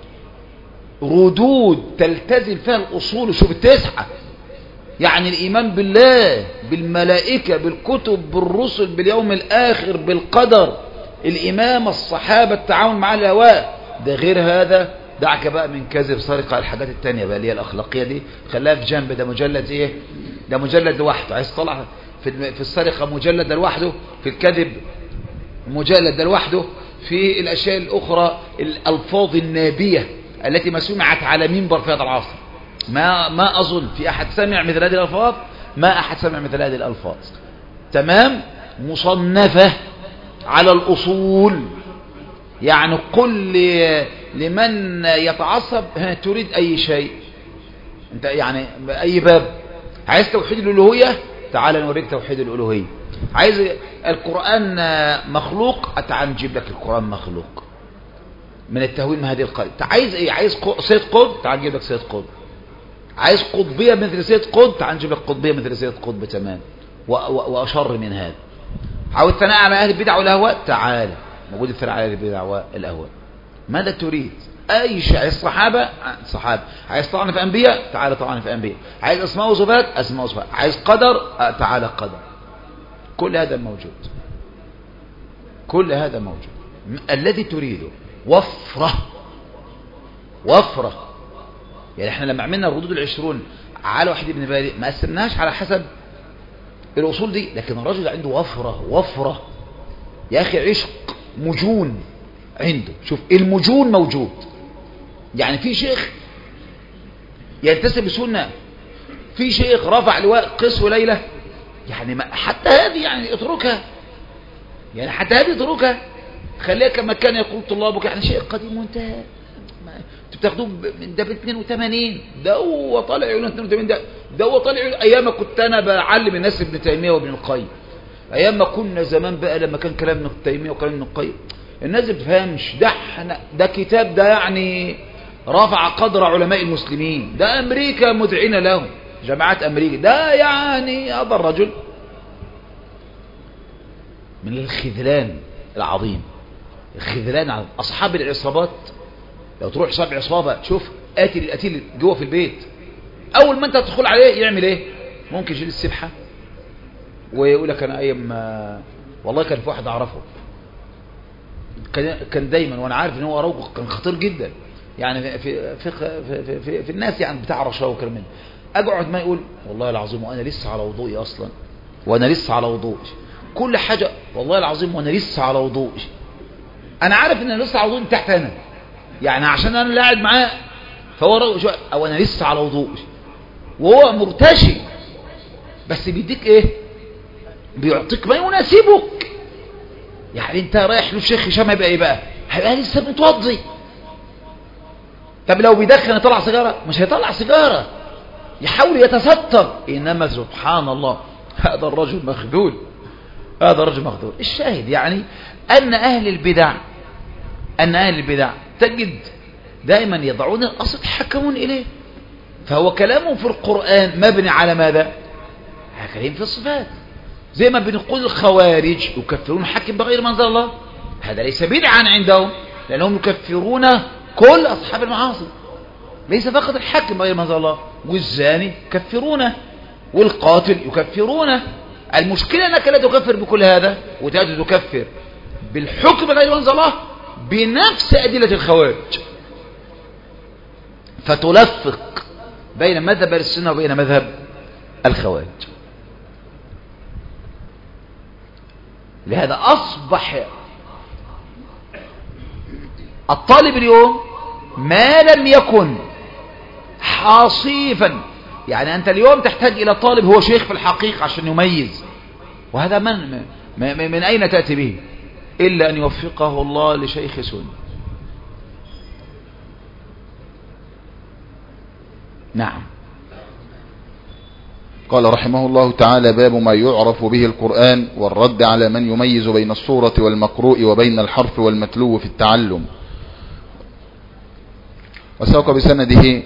ردود تلتزم فيها الأصول. شوف التسعة، يعني الإيمان بالله بالملائكة بالكتب بالرسل باليوم الآخر بالقدر، الإمام الصحابة التعاون مع الهواء، ده غير هذا دعك بقى من كذب سرقة الحاجات التانية بقى اللي هي الأخلاقية دي خلاها في جنب، ده مجلد ايه، ده مجلد لوحده. عايز تطلع في في السرقة مجلد لوحده، في الكذب مجلد لوحده، في الأشياء الأخرى الألفاظ النابية التي ما سمعت على منبر في هذا العصر. ما ما أظن في أحد سمع مثل هذه الألفاظ، ما أحد سمع مثل هذه الألفاظ. تمام، مصنفة على الأصول. يعني قل لمن يتعصب تريد أي شيء أنت، يعني أي باب. عايز توحيد الألوهية، تعال نوريك توحيد الألوهية. عايز القرآن مخلوق، تعال نجيب لك القرآن مخلوق من التهوين من هذه القاعدة. عايز ايه؟ عايز سيد قطب، تعال نجيب لك سيد قطب. عايز قطبية مثل سيد قطب، تعال نجيب لك قطبية مثل سيد قطب تمام وأشر من هذا. عاوز ثناء على أهل البدع والأهواء، تعال موجود الثناء على أهل البدع والأهواء. ماذا تريد؟ أي شيء. عايز صحابة، صحابة. عايز طعن في أنبياء، تعال طعن في أنبياء. عايز أسماء وصفات، أسماء وصفات. عايز قدر، تعال قدر. كل هذا موجود، كل هذا موجود. الذي تريده وفرة وفرة. يعني احنا لما عملنا الردود العشرون على وحيد بن بالي ما قسمناش على حسب الأصول دي، لكن الرجل عنده وفرة وفرة يا أخي، عشق مجون عنده. شوف المجون موجود. يعني في شيخ ينتسب لسنة، في شيخ رفع لواء قس وليلة، يعني ما حتى هذه يعني اتركها، يعني حتى هذه اتركها، خليها كما كان يقول طلابك. يعني شيء قديم وانتهى، انتوا بتاخدوه ده ب اثنين وثمانين، ده هو طالع يقول اثنين وثمانين، ده ده هو طالع يقول. ايام ما كنت انا بعلم الناس ابن تيميه وابن القيم، ايام ما كنا زمان بقى لما كان كلام ابن تيميه وكلام ابن القيم الناس بتفهمش. ده احنا ده كتاب ده يعني رفع قدر علماء المسلمين، ده امريكا مدعين له، جماعات امريكا، ده يعني هذا الرجل من الخذلان العظيم. الخذلان على اصحاب العصابات. لو تروح صاحب عصابه شوف قاتل القتيل جوه في البيت، اول ما انت تدخل عليه يعمل ايه؟ ممكن يشيل السبحه ويقول لك انا ايام والله كان في واحد اعرفه كان كان دايما، وانا عارف ان هو روقه كان خطير جدا، يعني في في في, في, في, في الناس يعني بتاع رشاوى وكلام من اقعد ما يقول والله العظيم وانا لسه على وضوئي اصلا، وانا لسه على وضوئي كل حاجه، والله العظيم وانا لسه على وضوئي. انا عارف ان انا لسه على وضوئي تحت انا، يعني عشان انا اللي قاعد معاه فهو شو او انا لسه على وضوء وهو مرتشي، بس بيديك ايه؟ بيعطيك ما يناسبك. يعني انت رايح له الشيخ هشام هيبقى ايه بقى؟ هيبقى لسه متوضي. طب لو بيدخن يطلع سيجاره؟ مش هيطلع سيجاره، يحاول يتستر. انما سبحان الله هذا الرجل مخذول، هذا الرجل مخذول. الشاهد يعني ان اهل البدع ان اهل البدع تجد دائما يضعون الاصل يتحكمون اليه. فهو كلامه في القرآن مبني على ماذا؟ كلام في الصفات. زي ما بنقول الخوارج يكفرون حاكم بغير ما انزل الله، هذا ليس بدعا عندهم، لأنهم يكفرون كل أصحاب المعاصي، ليس فقط الحاكم بغير ما انزل الله. والزاني يكفرونه، والقاتل يكفرونه. المشكلة أنك لا تكفر بكل هذا، وتأتي تكفر بالحكم بغير ما انزل الله بنفس أدلة الخوارج، فتلفق بين مذهب السنة وبين مذهب الخوارج. لهذا أصبح الطالب اليوم ما لم يكن حاصيفا، يعني أنت اليوم تحتاج إلى طالب هو شيخ في الحقيقة عشان يميز، وهذا من, من, من أين تأتي به إلا أن يوفقه الله لشيخ سنة. نعم. قال رحمه الله تعالى: باب ما يعرف به القرآن والرد على من يميز بين الصورة والمقروء وبين الحرف والمتلو في التعلم. وساق بسنده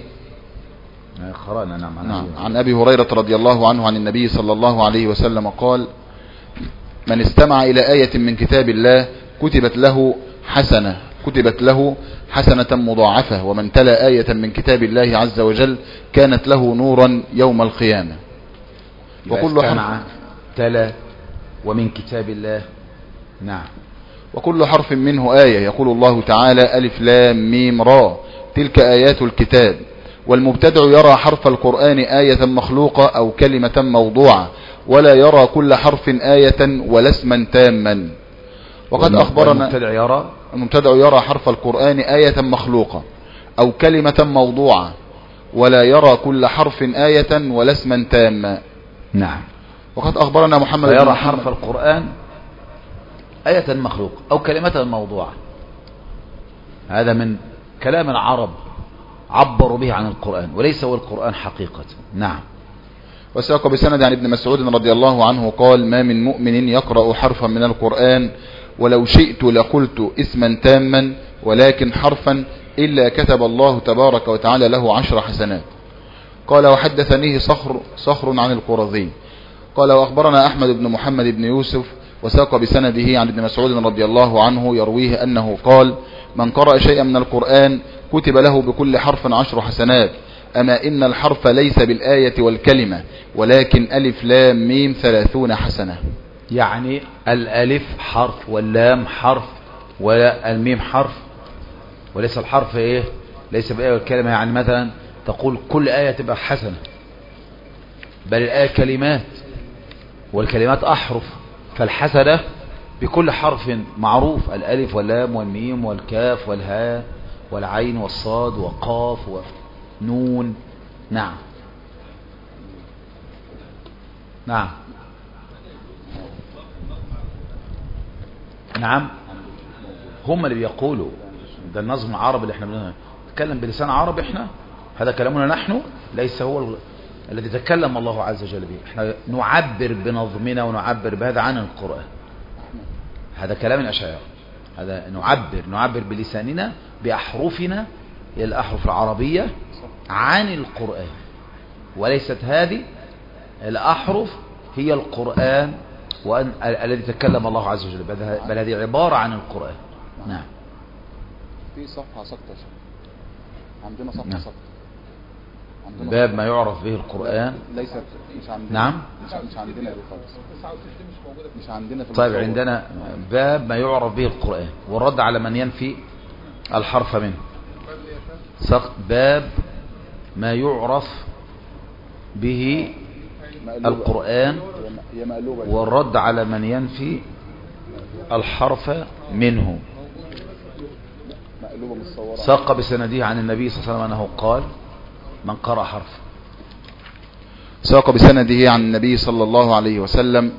قرأنا نعم نعم عن أبي هريرة رضي الله عنه عن النبي صلى الله عليه وسلم قال: من استمع إلى آية من كتاب الله كتبت له حسنة كتبت له حسنة مضاعفة، ومن تلا آية من كتاب الله عز وجل كانت له نورا يوم القيامة. وكل حرف تلا ومن كتاب الله. نعم. وكل حرف منه آية. يقول الله تعالى: ألف لام ميم را تلك آيات الكتاب. والمبتدع يرى حرف القرآن آية مخلوقة أو كلمة موضوعة، ولا يرى كل حرف آية ولا اسما تاما. وقد أخبرنا المبتدع يرى المبتدع يرى حرف القرآن آية مخلوقة أو كلمة موضوعة، ولا يرى كل حرف آية ولا اسما تاما. نعم. وقد أخبرنا محمد بن يرى حرف القرآن آية مخلوقة أو كلمة موضوعة، هذا من كلام العرب عبروا به عن القرآن، وليس هو القرآن حقيقة. نعم. وساق بسند عن ابن مسعود رضي الله عنه قال: ما من مؤمن يقرأ حرفا من القرآن ولو شئت لقلت اسما تاما ولكن حرفا إلا كتب الله تبارك وتعالى له عشر حسنات. قال: وحدثنيه صخر صخر عن القرظي. قال: وأخبرنا أحمد بن محمد بن يوسف. وساق بسنده عن ابن مسعود رضي الله عنه يرويه أنه قال: من قرأ شيئا من القرآن كتب له بكل حرف عشر حسنات. أما إن الحرف ليس بالآية والكلمة، ولكن ألف لام ميم ثلاثون حسنة. يعني الألف حرف واللام حرف والميم حرف، وليس الحرف إيه؟ ليس بالآية والكلمة. يعني مثلا تقول كل آية تبقى حسنة، بل الآية كلمات والكلمات أحرف، فالحسنة بكل حرف معروف: الألف واللام والميم والكاف والهاء والعين والصاد وقاف ونون. نعم. نعم. نعم. هم اللي بيقولوا ده النظم العربي اللي احنا بنتكلم بلسان عربي، احنا هذا كلامنا نحن، ليس هو ال... الذي تكلم الله عز وجل به. احنا نعبر بنظمنا ونعبر بهذا عن القرآن، هذا كلام الأشاعرة. هذا نعبر نعبر بلساننا بأحرفنا الأحرف العربية عن القرآن، وليست هذه الأحرف هي القرآن وأن الذي تكلم الله عز وجل، بل هذه عبارة عن القرآن. نعم. في صفحة سقطة عندنا، صفحة نعم. سقطة باب ما يعرف به القرآن. ليست مش عندنا. نعم. مش, مش عندنا دي خالص. مش عندنا في طيب عندنا باب ما يعرف به القرآن والرد على من ينفي الحرف منه. سقط باب ما يعرف به القرآن والرد على من ينفي الحرف منه. ساق بسنده عن النبي صلى الله عليه وسلم أنه قال من قرأ حرف. ساق بسنده عن النبي صلى الله عليه وسلم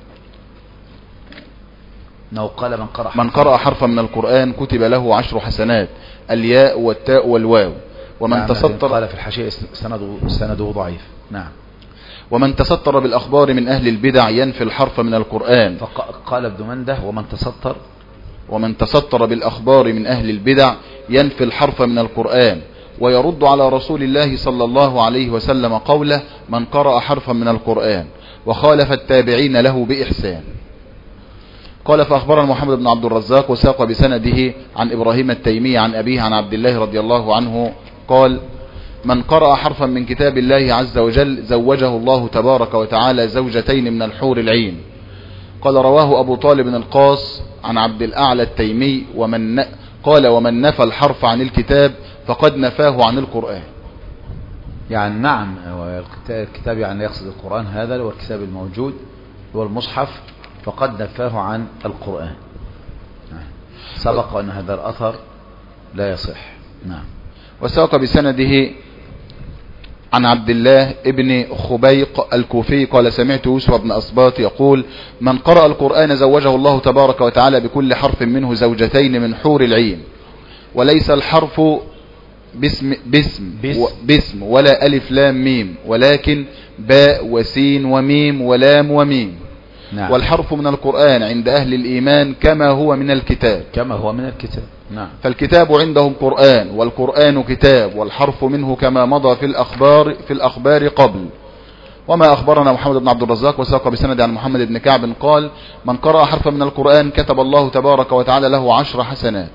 أنه قال من قرأ من قرأ حرفا من القرآن كتب له عشر حسنات، الياء والتاء والواو. ومن نعم تستر قال في الحاشية سنده, سنده ضعيف. نعم. ومن تستر بالأخبار من أهل البدع ينفي الحرف من القرآن. فقال ابن منده ومن تستر ومن تستر بالأخبار من أهل البدع ينفي الحرف من القرآن، ويرد على رسول الله صلى الله عليه وسلم قوله من قرأ حرفا من القرآن، وخالف التابعين له بإحسان. قال فأخبرنا محمد بن عبد الرزاق وساق بسنده عن إبراهيم التيمي عن أبيه عن عبد الله رضي الله عنه قال من قرأ حرفا من كتاب الله عز وجل زوجه الله تبارك وتعالى زوجتين من الحور العين. قال رواه أبو طالب القاص عن عبد الأعلى التيمي ومن ن... قال ومن نفى الحرف عن الكتاب فقد نفاه عن القرآن. يعني نعم الكتاب يعني يقصد القرآن، هذا هو الكتاب الموجود هو المصحف، فقد نفاه عن القرآن. سبق أن هذا الأثر لا يصح. نعم. وساق بسنده عن عبد الله ابن خبيق الكوفي قال سمعت يوسف بن أصباط يقول من قرأ القرآن زوجه الله تبارك وتعالى بكل حرف منه زوجتين من حور العين، وليس الحرف باسم, باسم, باسم ولا ألف لام ميم، ولكن باء وسين وميم ولام وميم. نعم. والحرف من القرآن عند أهل الإيمان كما هو من الكتاب كما هو من الكتاب. نعم. فالكتاب عندهم قرآن والقرآن كتاب، والحرف منه كما مضى في الأخبار في الأخبار قبل. وما أخبرنا محمد بن عبد الرزاق وساق بسند عن محمد بن كعب قال من قرأ حرفا من القرآن كتب الله تبارك وتعالى له عشر حسنات.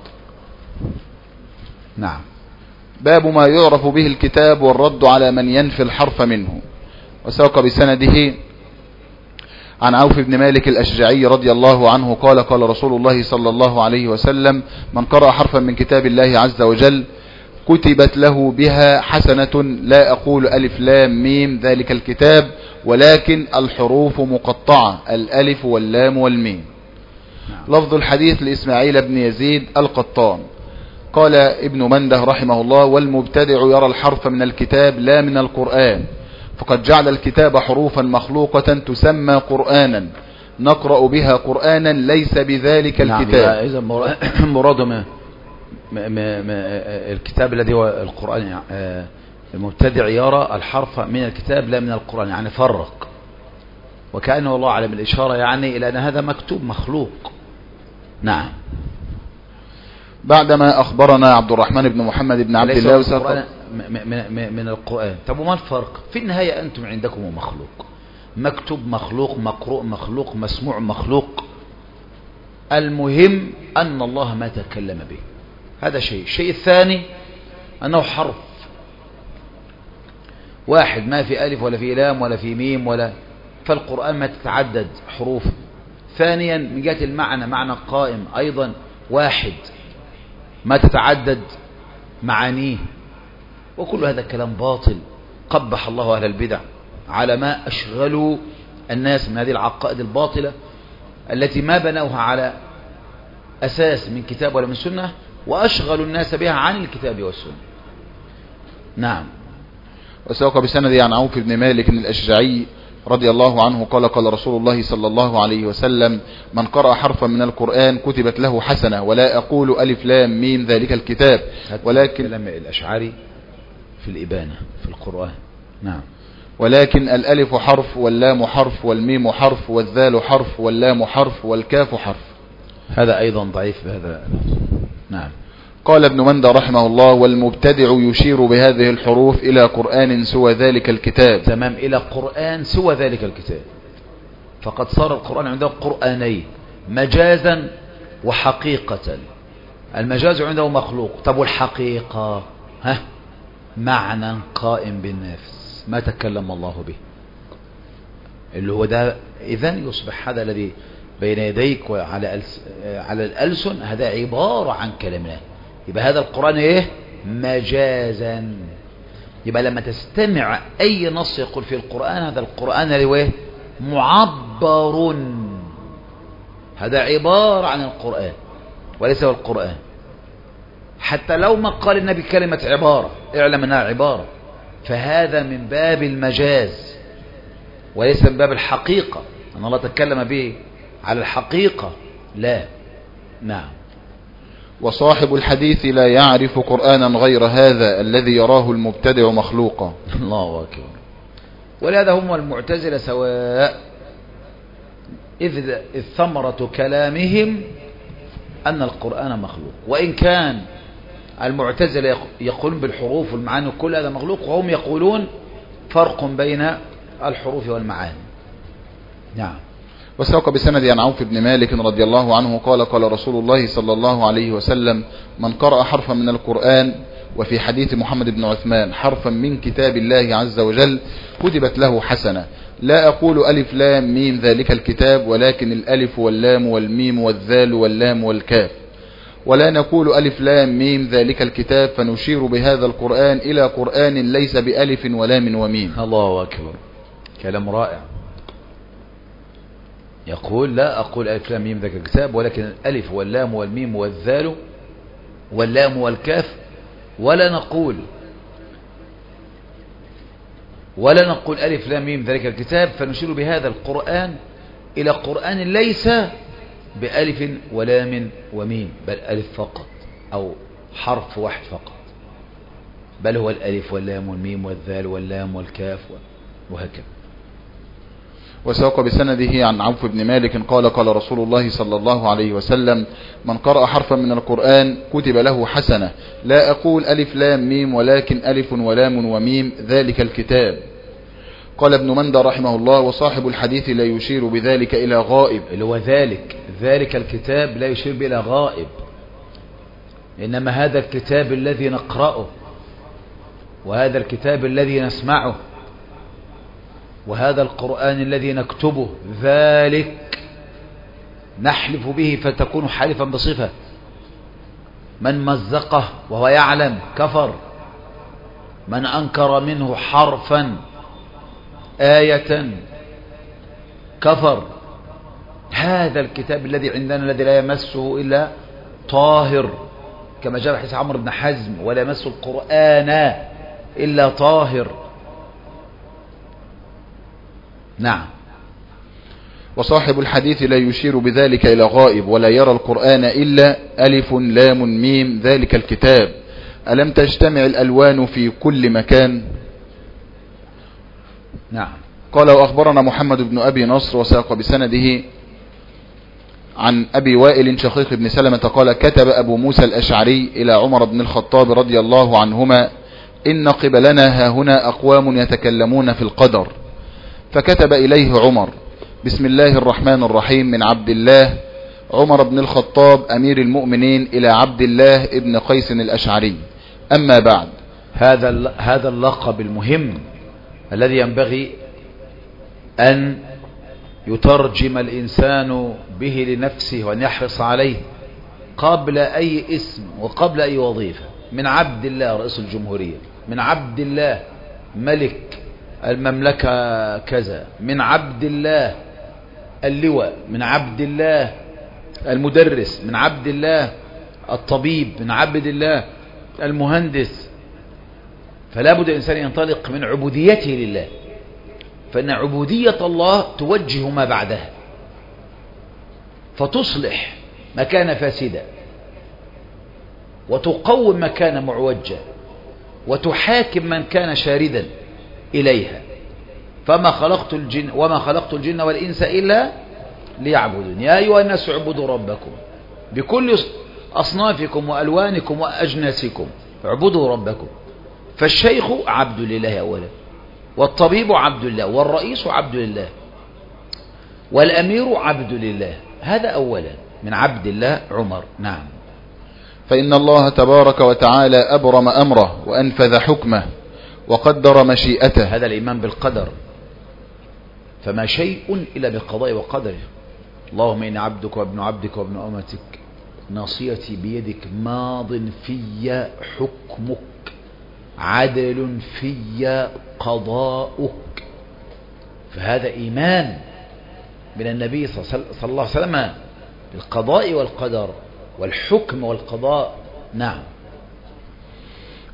نعم. باب ما يعرف به الكتاب والرد على من ينفي الحرف منه. وساق بسنده عن عوف بن مالك الأشجعي رضي الله عنه قال قال رسول الله صلى الله عليه وسلم من قرأ حرفا من كتاب الله عز وجل كتبت له بها حسنة، لا أقول ألف لام ميم ذلك الكتاب، ولكن الحروف مقطعة الألف واللام والميم. لفظ الحديث لإسماعيل بن يزيد القطان. قال ابن منده رحمه الله والمبتدع يرى الحرف من الكتاب لا من القرآن، فقد جعل الكتاب حروفا مخلوقة تسمى قرآنا نقرأ بها قرآنا ليس بذلك الكتاب. نعم. إذا مراد ما الكتاب الذي هو القرآن، المبتدع يرى الحرف من الكتاب لا من القرآن، يعني فرق، وكأنه الله أعلم الإشارة يعني إلى أن هذا مكتوب مخلوق. نعم. بعدما أخبرنا عبد الرحمن بن محمد بن عبد الله وسلم من القرآن. طب وما الفرق؟ في النهاية أنتم عندكم مخلوق، مكتوب مخلوق، مقروء مخلوق، مسموع مخلوق. المهم أن الله ما تكلم به، هذا شيء. الشيء الثاني أنه حرف واحد، ما في ألف ولا في لام ولا في ميم ولا، فالقرآن ما تتعدد حروف. ثانيا من جهة المعنى معنى قائم أيضا واحد ما تتعدد معانيه. وكل هذا الكلام باطل، قبح الله أهل البدع على ما أشغلوا الناس من هذه العقائد الباطلة التي ما بنوها على أساس من كتاب ولا من سنة، وأشغلوا الناس بها عن الكتاب والسنة. نعم. وساق بسند عن عوف بن مالك الأشجعي رضي الله عنه قال قال رسول الله صلى الله عليه وسلم من قرأ حرفا من القرآن كتبت له حسنة، ولا أقول ألف لام ميم ذلك الكتاب، ولكن كلام الأشعري في الإبانة في القرآن. نعم. ولكن الألف حرف واللام حرف والميم حرف والذال حرف واللام حرف والكاف حرف. هذا أيضا ضعيف بهذا. نعم. قال ابن مندى رحمه الله والمبتدع يشير بهذه الحروف إلى قرآن سوى ذلك الكتاب. تمام، إلى قرآن سوى ذلك الكتاب. فقد صار القرآن عنده قرآنين، مجازا وحقيقة. المجاز عنده مخلوق، طب والحقيقة ها معنى قائم بالنفس ما تكلم الله به، اللي هو ده. إذن يصبح هذا الذي بين يديك وعلى ألس... على الألسن هذا عبارة عن كلام الله. يبقى هذا القرآن ايه؟ مجازا. يبقى لما تستمع أي نص يقول في القرآن هذا القرآن اللي هو ايه؟ معبر، هذا عبارة عن القرآن وليس هو القرآن. حتى لو ما قال النبي كلمة عبارة اعلم أنها عبارة، فهذا من باب المجاز وليس من باب الحقيقة أن الله تكلم به على الحقيقة، لا. نعم. وصاحب الحديث لا يعرف قرآنا غير هذا الذي يراه المبتدع مخلوقا. الله أكبر. ولهذا هم المعتزلة سواء، إذ ثمرة كلامهم أن القرآن مخلوق، وإن كان المعتزلة يقولون بالحروف والمعاني كل هذا مخلوق، وهم يقولون فرق بين الحروف والمعاني. نعم. وساق بسند عن عوف بن مالك رضي الله عنه قال قال رسول الله صلى الله عليه وسلم: من قرأ حرفا من القرآن، وفي حديث محمد بن عثمان حرفا من كتاب الله عز وجل كتبت له حسنة، لا أقول ألف لام ميم ذلك الكتاب، ولكن الألف واللام والميم والذال واللام والكاف، ولا نقول ألف لام ميم ذلك الكتاب فنشير بهذا القرآن إلى قرآن ليس بألف ولام وميم. الله أكبر، كلام رائع. يقول لا أقول ألف لام ميم ذلك الكتاب، ولكن الألف واللام والميم والذال واللام والكاف، ولا نقول ولا نقول ألف لام ميم ذلك الكتاب فنشير بهذا القرآن إلى قرآن ليس بألف ولام وميم، بل ألف فقط أو حرف واحد فقط، بل هو الألف واللام والميم والذال واللام والكاف وهكذا. وساق بسنده عن عوف بن مالك قال قال رسول الله صلى الله عليه وسلم: من قرأ حرفا من القرآن كتب له حسنة، لا أقول ألف لام ميم ولكن ألف ولام وميم ذلك الكتاب. قال ابن مندى رحمه الله: وصاحب الحديث لا يشير بذلك إلى غائب، اللي هو ذلك ذلك الكتاب لا يشير إلى غائب، إنما هذا الكتاب الذي نقرأه، وهذا الكتاب الذي نسمعه، وهذا القرآن الذي نكتبه، ذلك نحلف به فتكون حالفا بصفة. من مزقه وهو يعلم كفر، من أنكر منه حرفا آية كفر. هذا الكتاب الذي عندنا الذي لا يمسه إلا طاهر، كما جاء في حديث عمرو بن حزم: ولا يمس القرآن إلا طاهر. نعم. وصاحب الحديث لا يشير بذلك إلى غائب، ولا يرى القرآن إلا ألف لام ميم ذلك الكتاب. ألم تجتمع الألوان في كل مكان؟ نعم. قال: وأخبرنا محمد بن أبي نصر وساق بسنده عن أبي وائل شقيق بن سلمة قال: كتب أبو موسى الأشعري إلى عمر بن الخطاب رضي الله عنهما: إن قبلنا هاهنا أقوام يتكلمون في القدر. فكتب إليه عمر: بسم الله الرحمن الرحيم، من عبد الله عمر بن الخطاب أمير المؤمنين إلى عبد الله ابن قيس الأشعري، أما بعد. هذا هذا اللقب المهم الذي ينبغي أن يترجم الإنسان به لنفسه وأن يحرص عليه قبل أي اسم وقبل أي وظيفة. من عبد الله رئيس الجمهورية، من عبد الله ملك المملكة كذا، من عبد الله اللواء، من عبد الله المدرس، من عبد الله الطبيب، من عبد الله المهندس. فلا بد الإنسان ينطلق من عبوديته لله، فإن عبودية الله توجه ما بعدها، فتصلح ما كان فاسدا، وتقوم ما كان معوجا، وتحاكم من كان شاردا إليها. فما خلقت الجن وما خلقت الجن والإنس إلا ليعبدون. يا أيها الناس اعبدوا ربكم بكل أصنافكم وألوانكم وأجناسكم، اعبدوا ربكم. فالشيخ عبد لله أولا، والطبيب عبد الله، والرئيس عبد لله، والأمير عبد لله. هذا أولا من عبد الله عمر. نعم. فإن الله تبارك وتعالى أبرم أمره وأنفذ حكمه وقدر مشيئته. هذا الإيمان بالقدر، فما شيء إلا بقضاء وقدره. اللهم إني عبدك وابن عبدك وابن أمتك، ناصيتي بيدك، ماض في حكمك، عدل في قضاؤك. فهذا إيمان من النبي صلى الله عليه وسلم بالقضاء والقدر والحكم والقضاء. نعم.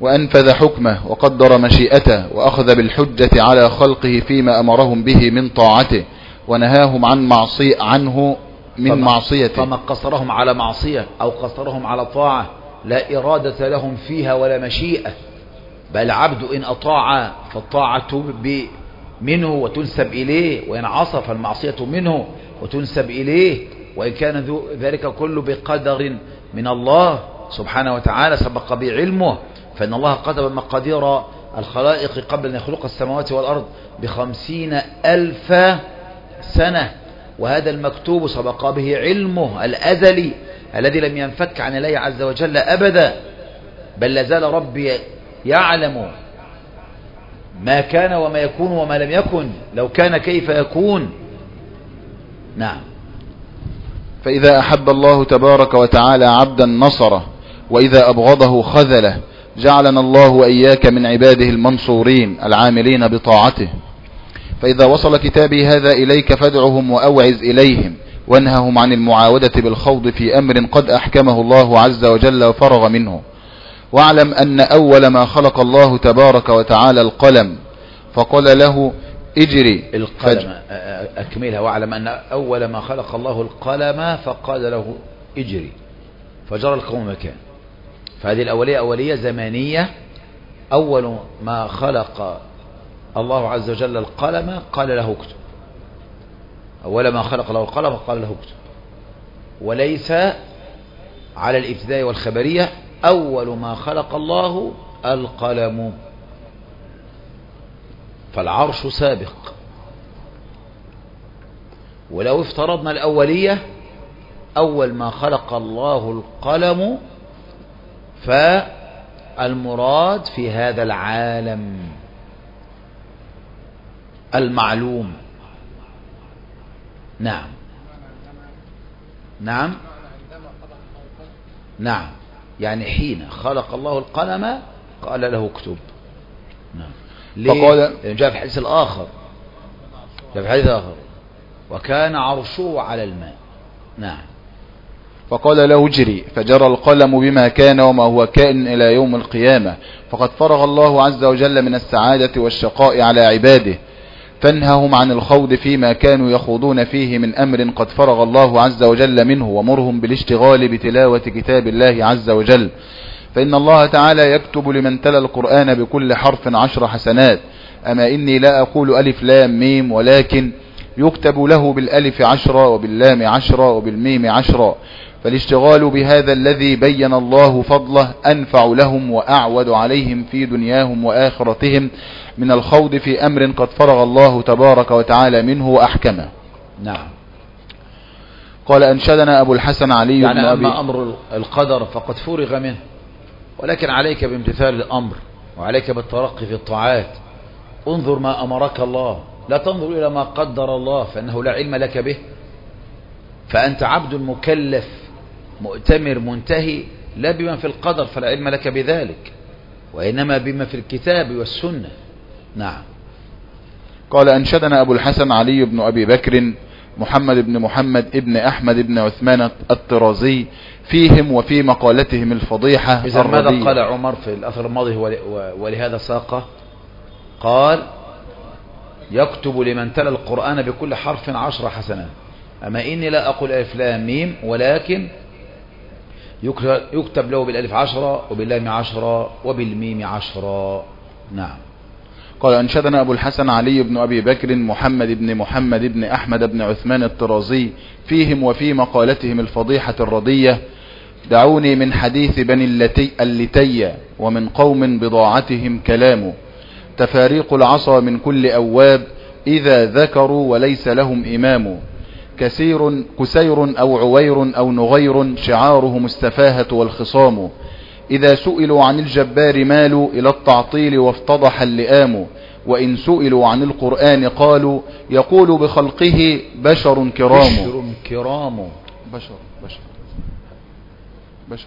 وأنفذ حكمه وقدر مشيئته وأخذ بالحجة على خلقه فيما أمرهم به من طاعته ونهاهم عن معصي عنه من فما معصيته. فما قصرهم على معصية أو قصرهم على طاعة لا إرادة لهم فيها ولا مشيئة، بل عبد إن أطاع فالطاعة منه وتنسب إليه، وإن عصى فالمعصية منه وتنسب إليه، وإن كان ذلك كله بقدر من الله سبحانه وتعالى سبق به علمه، فإن الله كتب مقادير الخلائق قبل أن يخلق السماوات والأرض بخمسين ألف سنة، وهذا المكتوب سبق به علمه الأزلي الذي لم ينفك عن الله عز وجل أبدا، بل لازال ربي يعلم ما كان وما يكون وما لم يكن، لو كان كيف يكون. نعم. فإذا أحب الله تبارك وتعالى عبدا نصره، وإذا أبغضه خذله، جعلنا الله وإياك من عباده المنصورين العاملين بطاعته. فإذا وصل كتابي هذا إليك فادعهم وأوعز إليهم، وانههم عن المعاودة بالخوض في أمر قد أحكمه الله عز وجل وفرغ منه. واعلم أن أول ما خلق الله تبارك وتعالى القلم فقال له اجري. القلم أكملها. واعلم أن أول ما خلق الله القلم فقال له اجري، فجرى القوم مكان. فهذه الأولية أولية زمانية. أول ما خلق الله عز وجل القلم قال له اكتب، أول ما خلق الله القلم قال له اكتب، وليس على الابتداء والخبرية. أول ما خلق الله القلم، فالعرش سابق. ولو افترضنا الأولية أول ما خلق الله القلم، فالمراد في هذا العالم المعلوم. نعم نعم نعم يعني حين خلق الله القلم قال له اكتب. نعم. فقال جاء في الحديث الآخر، جاء في الحديث الآخر وكان عرشه على الماء. نعم. فقال له اجري، فجرى القلم بما كان وما هو كائن إلى يوم القيامة. فقد فرغ الله عز وجل من السعادة والشقاء على عباده، فانههم عن الخوض فيما كانوا يخوضون فيه من أمر قد فرغ الله عز وجل منه، ومرهم بالاشتغال بتلاوة كتاب الله عز وجل. فإن الله تعالى يكتب لمن تلا القرآن بكل حرف عشر حسنات. أما إني لا أقول ألف لام ميم، ولكن يكتب له بالألف عشرة وباللام عشرة وبالميم عشرة. فالاشتغال بهذا الذي بين الله فضله أنفع لهم وأعود عليهم في دنياهم وآخرتهم من الخوض في أمر قد فرغ الله تبارك وتعالى منه وأحكمه. نعم. قال أنشدنا أبو الحسن علي يعني بن أبي أما أمر القدر فقد فرغ منه، ولكن عليك بامتثال الأمر وعليك بالترقي في الطاعات. انظر ما أمرك الله، لا تنظر إلى ما قدر الله فإنه لا علم لك به. فأنت عبد مكلف مؤتمر منتهي، لا بما في القدر فلا علم لك بذلك، وإنما بما في الكتاب والسنة. نعم. قال أنشدنا أبو الحسن علي بن أبي بكر محمد بن محمد ابن أحمد بن عثمان الطرازي فيهم وفي مقالتهم الفضيحة. إذا ماذا قال عمر في الأثر الماضي ولهذا ساقه؟ قال يكتب لمن تلا القرآن بكل حرف عشر حسنات. أما إني لا أقول ألف لام ميم، ولكن يكتب له بالألف عشرة وباللام عشرة وبالميم عشرة. نعم. قال أنشدنا أبو الحسن علي بن أبي بكر محمد بن محمد بن أحمد بن عثمان الطرازي فيهم وفي مقالتهم الفضيحة الردية. دعوني من حديث بني اللتي, اللتي ومن قوم بضاعتهم كلام. تفاريق العصا من كل أواب إذا ذكروا وليس لهم إمام. كسير كسير أو عوير أو نغير شعارهم السفاهة والخصام. إذا سئلوا عن الجبار مالوا إلى التعطيل وافتضح اللئام. وإن سئلوا عن القرآن قالوا يقول بخلقه بشر كرام. بشر كرام. بشر بشر بشر.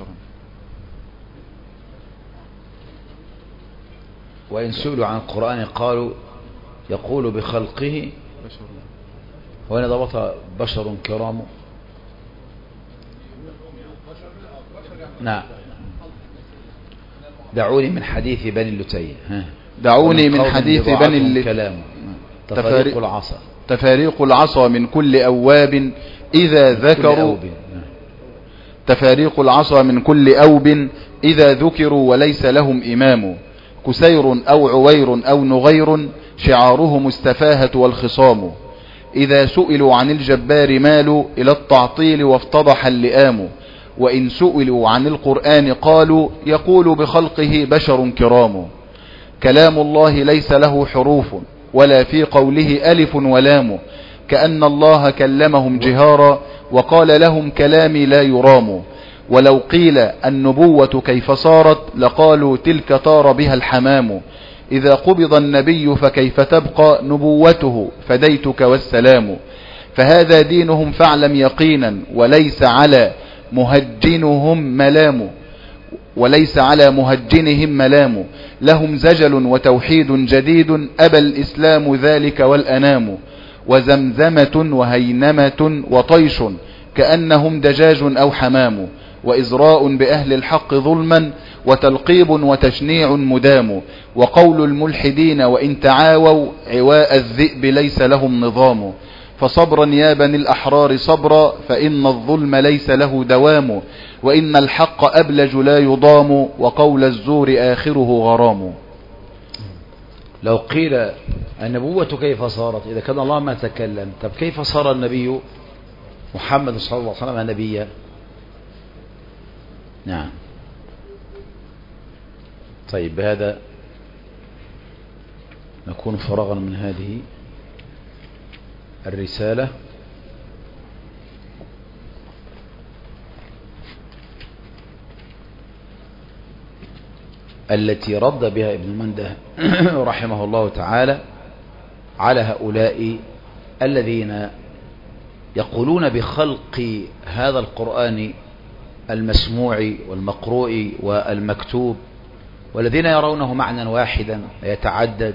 وإن سئلوا عن القرآن قالوا يقول بخلقه بشر. وأنا ضبط بشر كرام. نعم. دعوني من حديث بني اللتي. ها. دعوني من حديث بني اللتي. كلام تفاريق العصا تفاريق العصا من كل أواب إذا ذكروا تفاريق العصا من كل أوب إذا ذكروا وليس لهم إمام، كسير أو عوير أو نغير شعارهم السفاهة والخصام، إذا سئلوا عن الجبار مالوا إلى التعطيل وافتضح اللئام، وإن سئلوا عن القرآن قالوا يقول بخلقه بشر كرام، كلام الله ليس له حروف ولا في قوله ألف ولام، كأن الله كلمهم جهارا وقال لهم كلامي لا يرام، ولو قيل النبوة كيف صارت لقالوا تلك طار بها الحمام، إذا قبض النبي فكيف تبقى نبوته فديتك والسلام، فهذا دينهم فاعلم يقينا وليس على مهجنهم ملام وليس على مهجنهم ملام، لهم زجل وتوحيد جديد أبى الإسلام ذلك والأنام، وزمزمة وهينمة وطيش كأنهم دجاج أو حمام، وإزراء بأهل الحق ظلما وتلقيب وتشنيع مدام، وقول الملحدين وإن تعاووا عواء الذئب ليس لهم نظام، فصبرا يا بني الأحرار صبرا فإن الظلم ليس له دوام، وإن الحق أبلج لا يضام وقول الزور آخره غرام. لو قيل النبوة كيف صارت إذا كان الله ما تكلم، طب كيف صار النبي محمد صلى الله عليه وسلم نبيا؟ نعم. طيب بهذا نكون فرغا من هذه الرسالة. التي رد بها ابن منده رحمه الله تعالى على هؤلاء الذين يقولون بخلق هذا القرآن المسموع والمقروء والمكتوب، والذين يرونه معنى واحدا لا يتعدد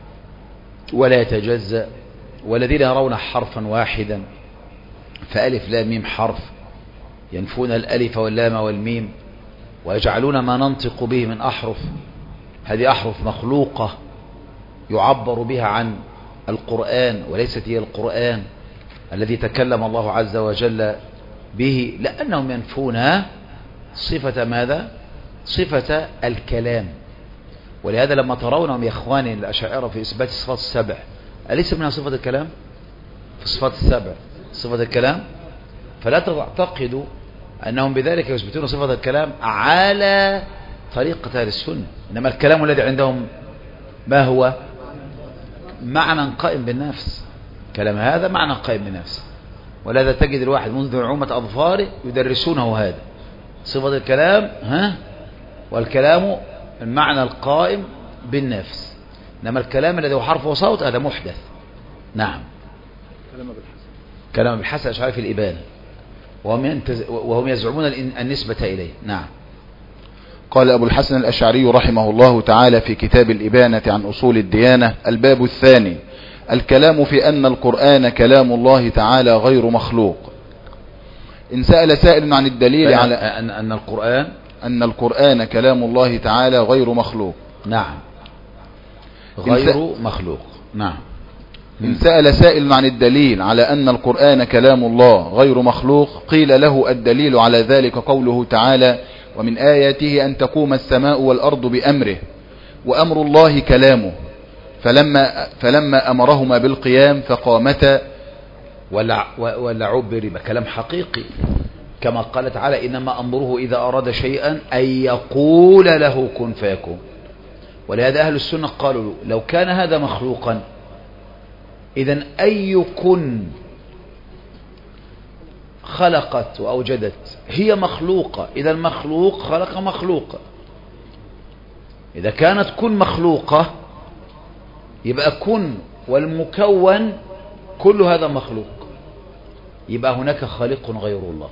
ولا يتجزأ، والذين يرون حرفا واحدا فألف لام ميم حرف، ينفون الألف واللام والميم ويجعلون ما ننطق به من أحرف هذه أحرف مخلوقة يعبر بها عن القرآن وليست هي القرآن الذي تكلم الله عز وجل به، لأنهم ينفون صفة ماذا؟ صفة الكلام. ولهذا لما ترونهم يا إخواني الأشاعرة في إثبات الصفات السبع، أليس منها صفة الكلام؟ في الصفات السبع صفة الكلام، فلا تعتقدوا أنهم بذلك يثبتون صفة الكلام على طريقة أهل السنة، إنما الكلام الذي عندهم ما هو؟ معنى قائم بالنفس. كلام هذا معنى قائم بالنفس، ولهذا تجد الواحد منذ نعومة أظفاره يدرسونه هذا صفة الكلام، ها، والكلام المعنى القائم بالنفس، إنما الكلام الذي هو حرف وصوت هذا محدث. نعم. كلام بالحسن كلام بالحسن أشعار في الإبانة، وهم, ينتز... وهم يزعمون النسبة إليه. نعم. قال أبو الحسن الأشعري رحمه الله تعالى في كتاب الإبانة عن أصول الديانة الباب الثاني: الكلام في أن القرآن كلام الله تعالى غير مخلوق. إن سأل سائل عن الدليل على أن, أن القرآن أن القرآن كلام الله تعالى غير مخلوق. نعم، غير مخلوق. نعم. إن سأل سائل عن الدليل على أن القرآن كلام الله غير مخلوق قيل له الدليل على ذلك قوله تعالى: ومن آياته أن تقوم السماء والأرض بأمره، وأمر الله كلامه، فلما, فلما أمرهما بالقيام فقامتا. ولا, ولا عبر بكلام حقيقي كما قال تعالى: إنما أمره إذا أراد شيئا أن يقول له كن فيكون. ولهذا أهل السنة قالوا لو كان هذا مخلوقا إذن أي كن خلقت وأوجدت هي مخلوقة، إذا المخلوق خلق مخلوقة. إذا كانت كن مخلوقة يبقى كن والمكون كل هذا مخلوق، يبقى هناك خالق غير الله.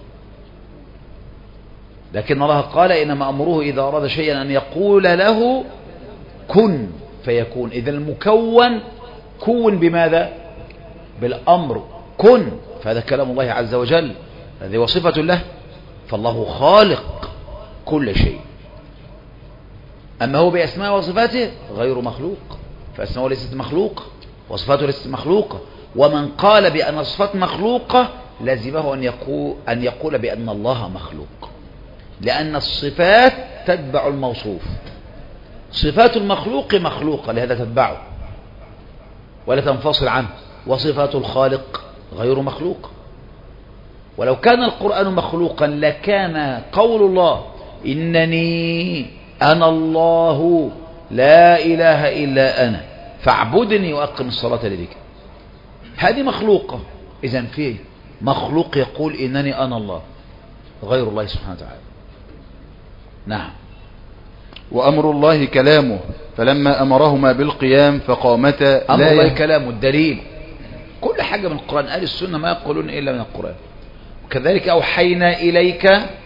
لكن الله قال: إنما أمره إذا أراد شيئا أن يقول له كن فيكون. إذا المكون كون بماذا؟ بالأمر كن، فهذا كلام الله عز وجل، هذه وصفة له، فالله خالق كل شيء. أما هو بأسماء وصفاته غير مخلوق، فأسماءه ليست مخلوقة وصفاته ليست مخلوقة. ومن قال بأن الصفات مخلوقة لازمه أن يقول, أن يقول بأن الله مخلوق، لأن الصفات تتبع الموصوف. صفات المخلوق مخلوقة لهذا تتبعه ولا تنفصل عنه، وصفات الخالق غير مخلوق. ولو كان القرآن مخلوقا لكان قول الله إنني أنا الله لا إله إلا أنا فاعبدني وأقم الصلاة لذكري، هذه مخلوقة. إذن فيه مخلوق يقول إنني أنا الله غير الله سبحانه وتعالى. نعم. وأمر الله كلامه فلما أمرهما بالقيام فقامتا. أمر لا الله يه... كلامه الدليل، كل حاجة من القرآن. أهل السنة ما يقولون إلا من القرآن. وكذلك أوحينا إليك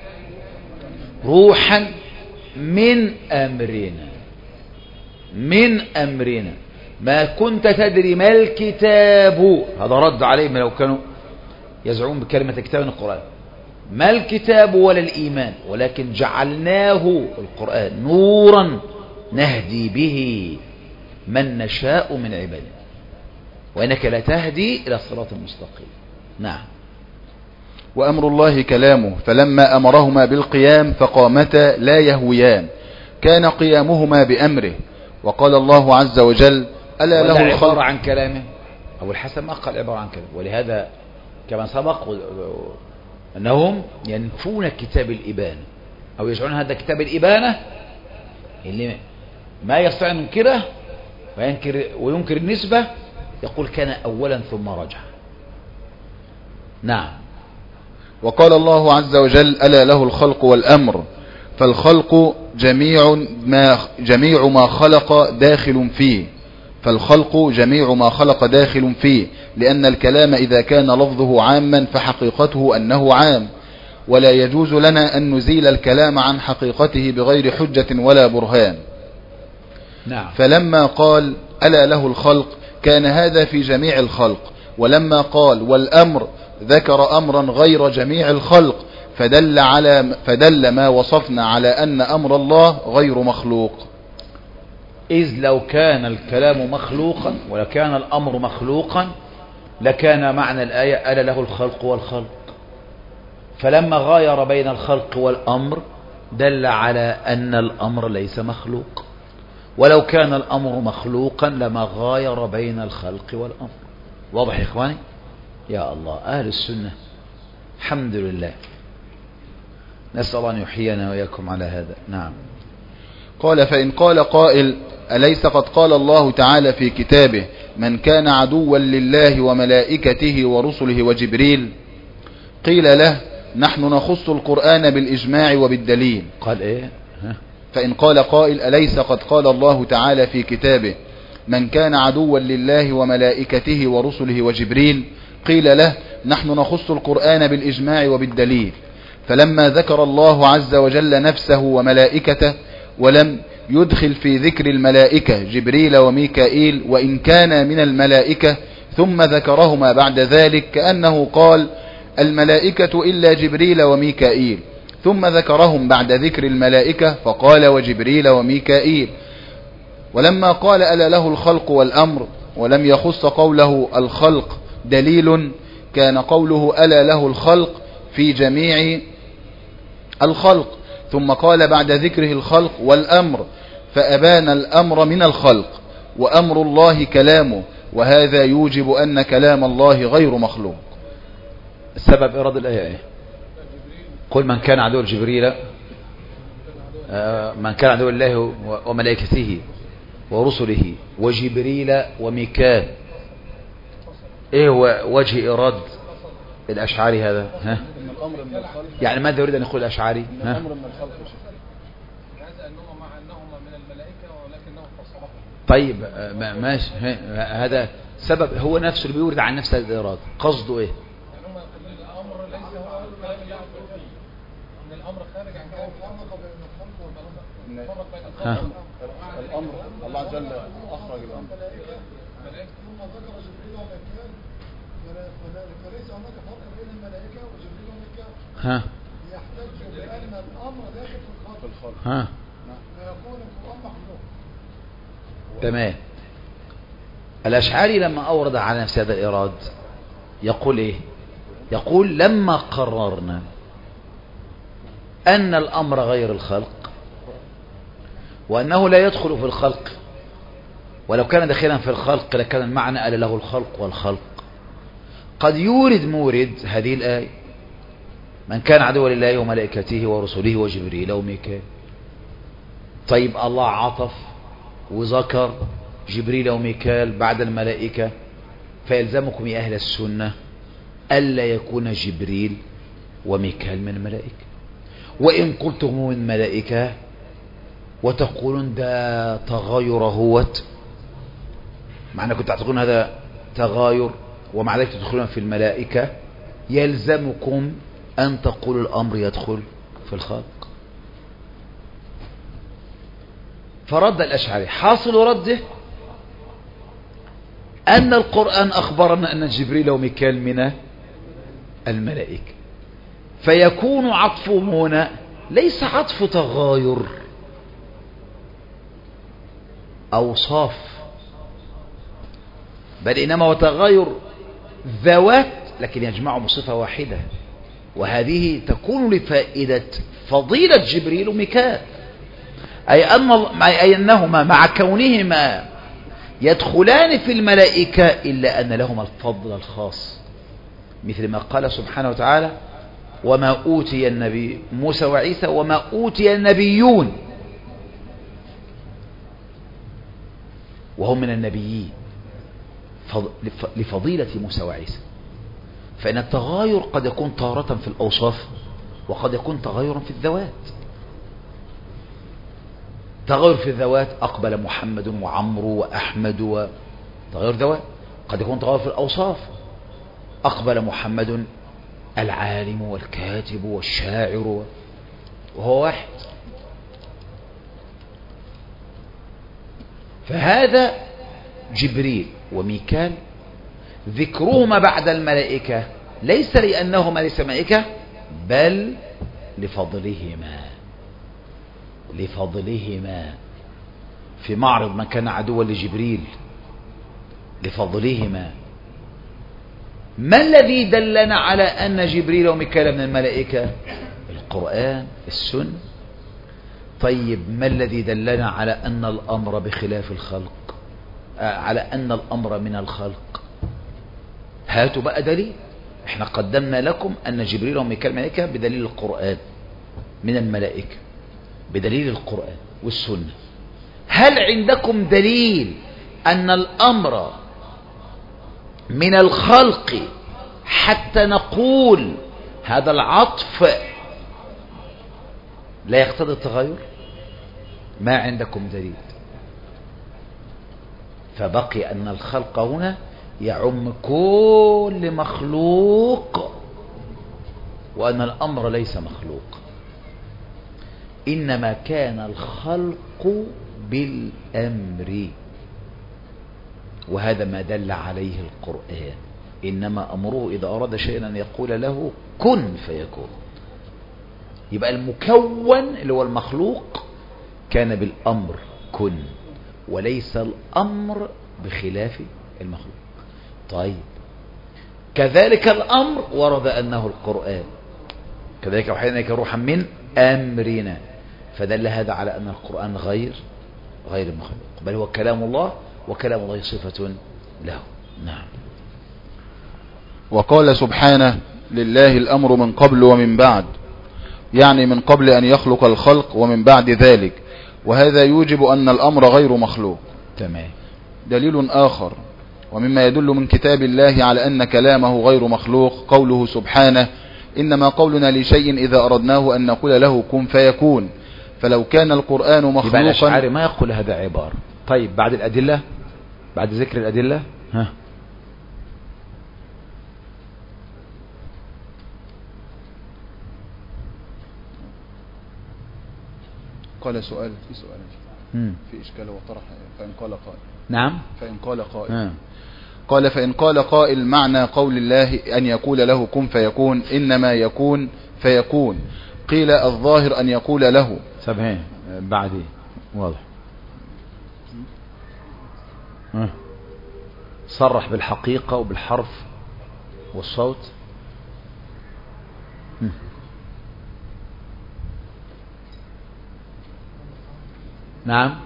روحا من أمرنا، من أمرنا ما كنت تدري ما الكتاب. هذا رد عليهم لو كانوا يزعمون بكلمة كتاب من القرآن. ما الكتاب ولا الإيمان، ولكن جعلناه القرآن نورا نهدي به من نشاء من عبادنا وإنك لا تهدي إلى الصراط المستقيم. نعم. وأمر الله كلامه فلما أمرهما بالقيام فقامتا لا يهويان، كان قيامهما بأمره. وقال الله عز وجل ألا له الخلق. عبارة عن كلامه. أبو الحسن ما قال عبارة عن كلامه، ولهذا كما سبق أنهم ينفون كتاب الإبانة أو يجعلون هذا كتاب الإبانة اللي ما يستطيع أن ينكره وينكر, وينكر النسبة، يقول كان أولا ثم رجع. نعم. وقال الله عز وجل ألا له الخلق والأمر، فالخلق جميع ما, جميع ما خلق داخل فيه فالخلق جميع ما خلق داخل فيه لأن الكلام إذا كان لفظه عاما فحقيقته أنه عام، ولا يجوز لنا أن نزيل الكلام عن حقيقته بغير حجة ولا برهان. نعم. فلما قال ألا له الخلق كان هذا في جميع الخلق، ولما قال والأمر ذكر أمرا غير جميع الخلق فدل, على فدل ما وصفنا على أن أمر الله غير مخلوق. إذ لو كان الكلام مخلوقا ولو كان الأمر مخلوقا لكان معنى الآية ألا له الخلق والخلق، فلما غاير بين الخلق والأمر دل على أن الأمر ليس مخلوق، ولو كان الأمر مخلوقا لما غاير بين الخلق والأمر. واضح يا إخواني؟ يا الله، أهل السنة الحمد لله، نسأل الله أن يحيينا وإياكم على هذا. نعم. قال فإن قال قائل أليس قد قال الله تعالى في كتابه من كان عدوا لله وملائكته ورسله وجبريل؟ قيل له نحن نخص القرآن بالإجماع وبالدليل. قال إيه؟ ها؟ فإن قال قائل أليس قد قال الله تعالى في كتابه من كان عدوا لله وملائكته ورسله وجبريل؟ قيل له نحن نخص القرآن بالإجماع وبالدليل. فلما ذكر الله عز وجل نفسه وملائكته ولم يدخل في ذكر الملائكة جبريل وميكائيل وإن كان من الملائكة ثم ذكرهما بعد ذلك كأنه قال الملائكة إلا جبريل وميكائيل، ثم ذكرهم بعد ذكر الملائكة فقال وجبريل وميكائيل. ولما قال ألا له الخلق والأمر ولم يخص قوله الخلق دليل كان قوله ألا له الخلق في جميع الخلق، ثم قال بعد ذكره الخلق والأمر فأبان الأمر من الخلق، وأمر الله كلامه، وهذا يوجب أن كلام الله غير مخلوق. السبب إراد الآية إيه؟ قل من كان عدو جبريل من كان عدو الله وملائكته ورسله وجبريل وميكال. ايه هو وجه إراد الأشعاري هذا؟ ها؟ يعني ماذا يريد أن يقول الأشعاري؟ ها؟ طيب ماشي، هذا سبب هو نفسه اللي بيورد عن نفسه الإرادة. قصده ايه؟ الأمر ليس هو كلام الله فيه ان الأمر خارج عن كلام الله قبل ان الخلق والفرق بين الخلق الأمر الله عز وجل أخرج الأمر ثم ذكر جبريل وميكال فليس هناك فرق بين الملائكة وجبريل وميكال. ها؟ يحتج بأن الأمر داخل في الخلق. ها؟ فيكون القرآن مخلوق. تمام. الأشعري لما أورد على نفس هذا الإيراد يقول إيه؟ يقول لما قررنا أن الأمر غير الخلق وأنه لا يدخل في الخلق، ولو كان داخلا في الخلق لكان المعنى قال له الخلق والخلق، قد يورد مورد هذه الآية من كان عدوا لله وملائكته ورسله وجبريل وميكائيل. طيب الله عطف وذكر جبريل وميكائيل بعد الملائكة، فيلزمكم يا أهل السنة ألا يكون جبريل وميكائيل من الملائكة. وإن قلتم من ملائكة وتقولون ده تغاير هوت، معنى كنت تعتقدون هذا تغاير ومع ذلك تدخلون في الملائكة، يلزمكم أن تقولوا الأمر يدخل في الخلق. فرد الأشعري حاصل رده أن القرآن أخبرنا أن جبريل وميكائيل من الملائكة، فيكون عطفهم هنا ليس عطف تغاير أوصاف، بل إنما هو تغاير ذوات لكن يجمعهم صفة واحدة، وهذه تكون لفائدة فضيلة جبريل وميكائيل، أي, أن أي أنهما مع كونهما يدخلان في الملائكة إلا أن لهما الفضل الخاص، مثل ما قال سبحانه وتعالى وما أوتي النبي موسى وعيسى وما أوتي النبيون، وهم من النبيين لفضيلة موسى وعيسى. فإن التغاير قد يكون تارة في الأوصاف وقد يكون تغايرا في الذوات. تغير في الذوات أقبل محمد وعمرو وأحمد وتغير ذوات، قد يكون تغير في الأوصاف أقبل محمد العالم والكاتب والشاعر وهو واحد. فهذا جبريل وميكائيل ذكرهما بعد الملائكة ليس لأنهما ليس ملائكة بل لفضلهما لفضلهما في معرض من كان عدوا لجبريل لفضلهما. ما الذي دلنا على أن جبريل وميكائيل من الملائكة؟ القرآن السنة. طيب ما الذي دلنا على أن الأمر بخلاف الخلق، آه على أن الأمر من الخلق؟ هاتوا بقى دليل. احنا قدمنا لكم أن جبريل وميكائيل ملائكة بدليل القرآن من الملائكة، بدليل القرآن والسنة. هل عندكم دليل أن الأمر من الخلق حتى نقول هذا العطف لا يقتضي التغير؟ ما عندكم دليل. فبقي أن الخلق هنا يعم كل مخلوق، وأن الأمر ليس مخلوق، إنما كان الخلق بالأمر، وهذا ما دل عليه القرآن. إنما أمره إذا أراد شيئا أن يقول له كن فيكون. يبقى المكون اللي هو المخلوق كان بالأمر كن، وليس الأمر بخلاف المخلوق. طيب كذلك الأمر ورد أنه القرآن، كذلك أوحينا إليك روحا من أمرنا، فدل هذا على أن القرآن غير غير المخلوق، بل هو كلام الله، وكلام الله صفة له. نعم. وقال سبحانه لله الأمر من قبل ومن بعد، يعني من قبل أن يخلق الخلق ومن بعد ذلك، وهذا يوجب أن الأمر غير مخلوق. تمام. دليل آخر ومما يدل من كتاب الله على أن كلامه غير مخلوق قوله سبحانه إنما قولنا لشيء إذا أردناه أن نقول له كن فيكون، فلو كان القرآن مخلوقا. الأشعري ما يقول هذا عبارة. طيب بعد الأدلة، بعد ذكر الأدلة، ها قال سؤال في سؤال مم. في إشكال وطرح فإن قال قائل. نعم. فإن قال قائل ها. قال فإن قال قائل معنى قول الله أن يقول له كن فيكون إنما يكون فيكون، قيل الظاهر أن يقول له سبعين بعدي واضح. صرح بالحقيقة وبالحرف والصوت. نعم.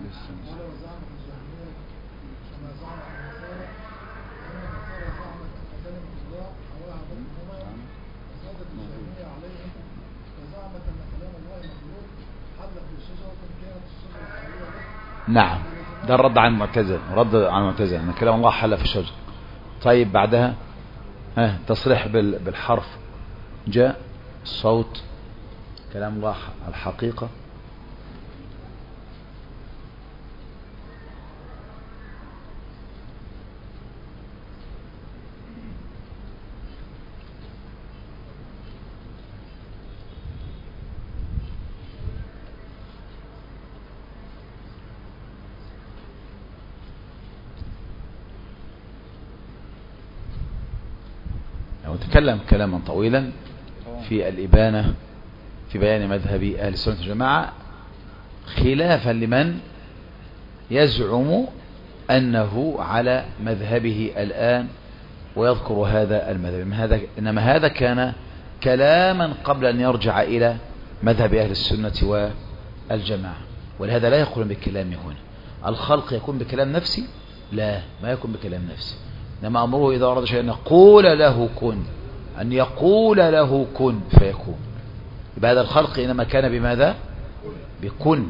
نعم، ده الرد عن المعتزلة، رد عن المعتزلة ان كلام الله حل في الشجر. طيب بعدها ها تصريح بالحرف جاء، الصوت كلام الله الحقيقة. وتكلم كلاما طويلا في الإبانة في بيان مذهب أهل السنة والجماعة، خلافا لمن يزعم أنه على مذهبه الآن ويذكر هذا المذهب. إنما هذا كان كلاما قبل أن يرجع إلى مذهب أهل السنة والجماعة، ولهذا لا يقول بكلام هنا. الخلق يكون بكلام نفسي؟ لا، ما يكون بكلام نفسي، إنما أمره إذا أراد شيئا أن يقول له كن، أن يقول له كن فيكون. هذا الخلق إنما كان بماذا؟ بكن،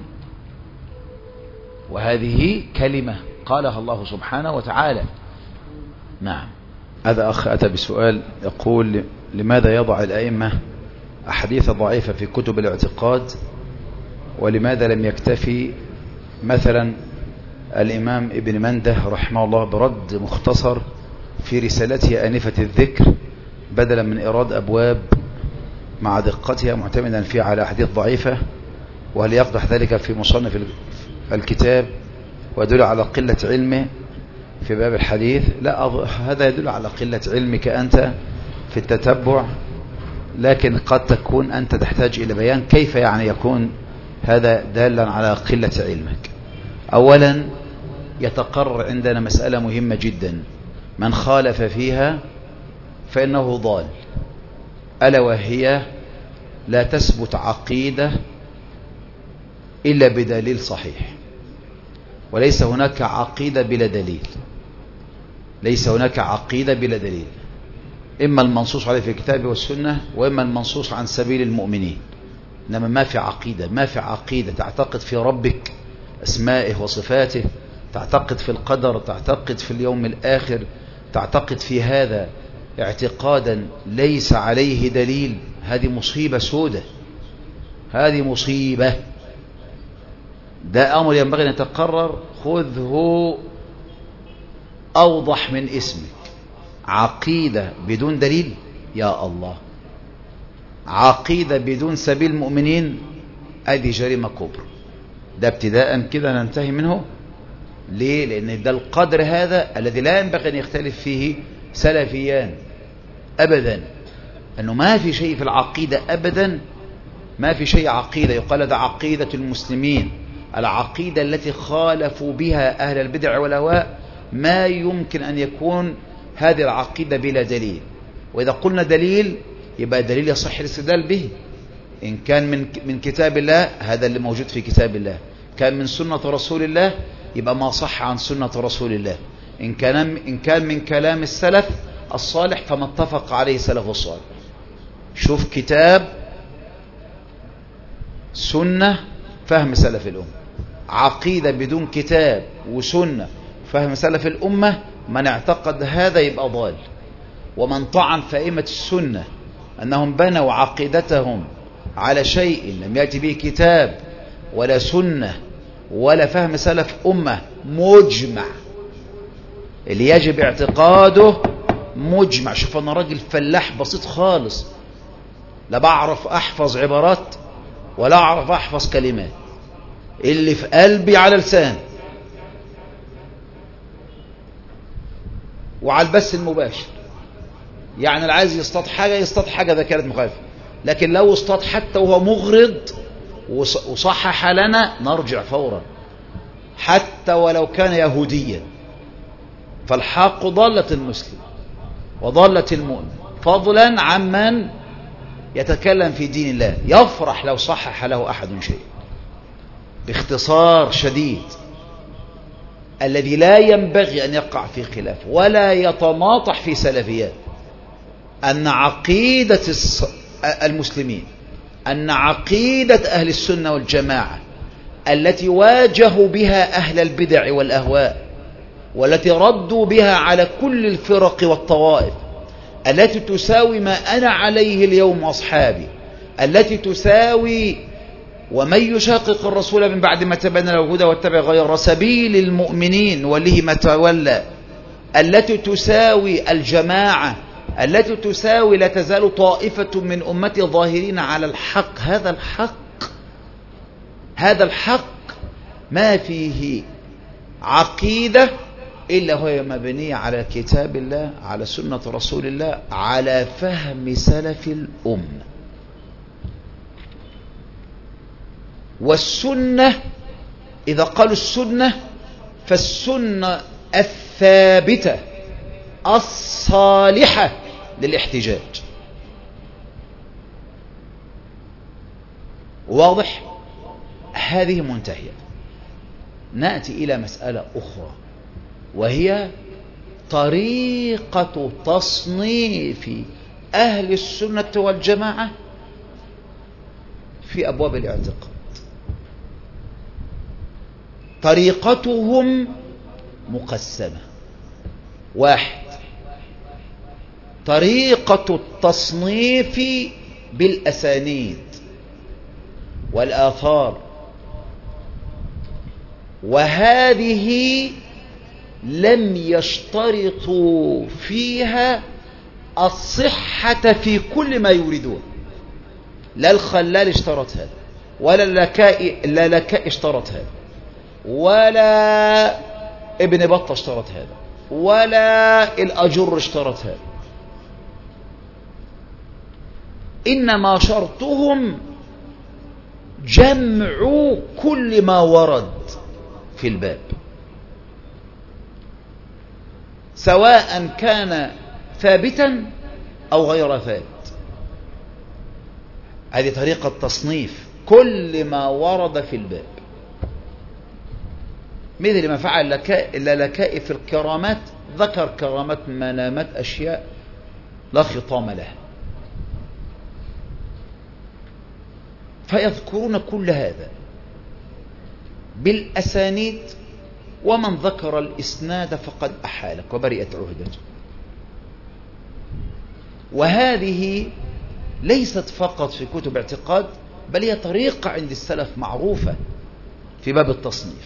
وهذه كلمة قالها الله سبحانه وتعالى. نعم. هذا أخ أتى بسؤال يقول: لماذا يضع الأئمة أحاديث ضعيفة في كتب الاعتقاد، ولماذا لم يكتفي مثلا الإمام ابن منده رحمه الله برد مختصر في رسالته آنفة الذكر بدلا من إيراد أبواب مع دقتها معتمدا فيها على أحاديث ضعيفة؟ وهل يقدح ذلك في مصنف الكتاب ويدل على قلة علمه في باب الحديث؟ لا، هذا يدل على قلة علمك أنت في التتبع، لكن قد تكون أنت تحتاج إلى بيان كيف يعني يكون هذا دالا على قلة علمك. أولا يتقرر عندنا مسألة مهمة جدا: من خالف فيها فإنه ضال، ألا وهي لا تثبت عقيدة إلا بدليل صحيح، وليس هناك عقيدة بلا دليل، ليس هناك عقيدة بلا دليل، إما المنصوص عليه في الكتاب والسنة وإما المنصوص عن سبيل المؤمنين. إنما ما في عقيدة، ما في عقيدة تعتقد في ربك أسمائه وصفاته، تعتقد في القدر، تعتقد في اليوم الآخر، تعتقد في هذا اعتقادا ليس عليه دليل، هذه مصيبة سودة، هذه مصيبة. ده أمر ينبغي أن يتقرر، خذه أوضح من اسمك. عقيدة بدون دليل، يا الله، عقيدة بدون سبيل المؤمنين، هذه جريمة كبرى. ده ابتداء كده ننتهي منه. ليه؟ لأن ده القدر هذا الذي لا ينبغي أن يختلف فيه سلفيان أبدا، أنه ما في شيء في العقيدة أبدا، ما في شيء عقيدة يقال ده عقيدة المسلمين. العقيدة التي خالفوا بها أهل البدع والأهواء ما يمكن أن يكون هذه العقيدة بلا دليل. وإذا قلنا دليل يبقى دليل يصح الاستدلال به، إن كان من من كتاب الله هذا اللي موجود في كتاب الله، كان من سنة رسول الله يبقى ما صح عن سنة رسول الله، إن كان إن كان من كلام السلف الصالح فما اتفق عليه السلف الصالح. شوف كتاب، سنة، فهم سلف الأمة. عقيدة بدون كتاب وسنة فهم سلف الأمة، من اعتقد هذا يبقى ضال. ومن طعن في أئمة السنة أنهم بنوا عقيدتهم على شيء لم يأتي به كتاب ولا سنة ولا فهم سلف أمة مجمع، اللي يجب اعتقاده مجمع. شوف أنا راجل فلاح بسيط خالص، لا بعرف أحفظ عبارات ولا أعرف أحفظ كلمات، اللي في قلبي على لسان وعلى البث المباشر. يعني اللي عايز يصطاد حاجة يصطاد حاجة إذا كانت مخالفة، لكن لو اصطاد حتى وهو مغرض وصحح لنا نرجع فورا حتى ولو كان يهوديا. فالحق ضالة المسلم وضالة المؤمن، فضلا عمن يتكلم في دين الله يفرح لو صحح له أحد شيء. باختصار شديد، الذي لا ينبغي أن يقع في خلاف ولا يتناطح في سلفيات أن عقيدة المسلمين، أن عقيدة أهل السنة والجماعة التي واجهوا بها أهل البدع والأهواء، والتي ردوا بها على كل الفرق والطوائف، التي تساوي ما أنا عليه اليوم أصحابي، التي تساوي ومن يشاقق الرسول من بعد ما تبين له الهدى واتبع غير سبيل المؤمنين وله ما تولى، التي تساوي الجماعة، التي تساوي لا تزال طائفة من أمتي ظاهرين على الحق. هذا الحق هذا الحق ما فيه عقيدة إلا هو مبنية على كتاب الله، على سنة رسول الله، على فهم سلف الأمة. والسنة إذا قالوا السنة فالسنة الثابتة الصالحة للاحتجاج. واضح؟ هذه منتهية. نأتي إلى مسألة أخرى، وهي طريقة تصنيف أهل السنة والجماعة في أبواب الاعتقاد. طريقتهم مقسمة. واحد، طريقة التصنيف بالأسانيد والآثار، وهذه لم يشترطوا فيها الصحة في كل ما يريدون. لا الخلال اشترط هذا، ولا اللكائي لا لكائي اشترط هذا، ولا ابن بطة اشترط هذا، ولا الأجر اشترط هذا. إنما شرطهم جمع كل ما ورد في الباب، سواء كان ثابتا أو غير ثابت. هذه طريقة تصنيف كل ما ورد في الباب، مثل ما فعل اللالكائي في الكرامات، ذكر كرامات منامات أشياء لا خطام لها، فيذكرون كل هذا بالأسانيد، ومن ذكر الإسناد فقد أحالك وبرئت عهدته. وهذه ليست فقط في كتب اعتقاد، بل هي طريقة عند السلف معروفة في باب التصنيف،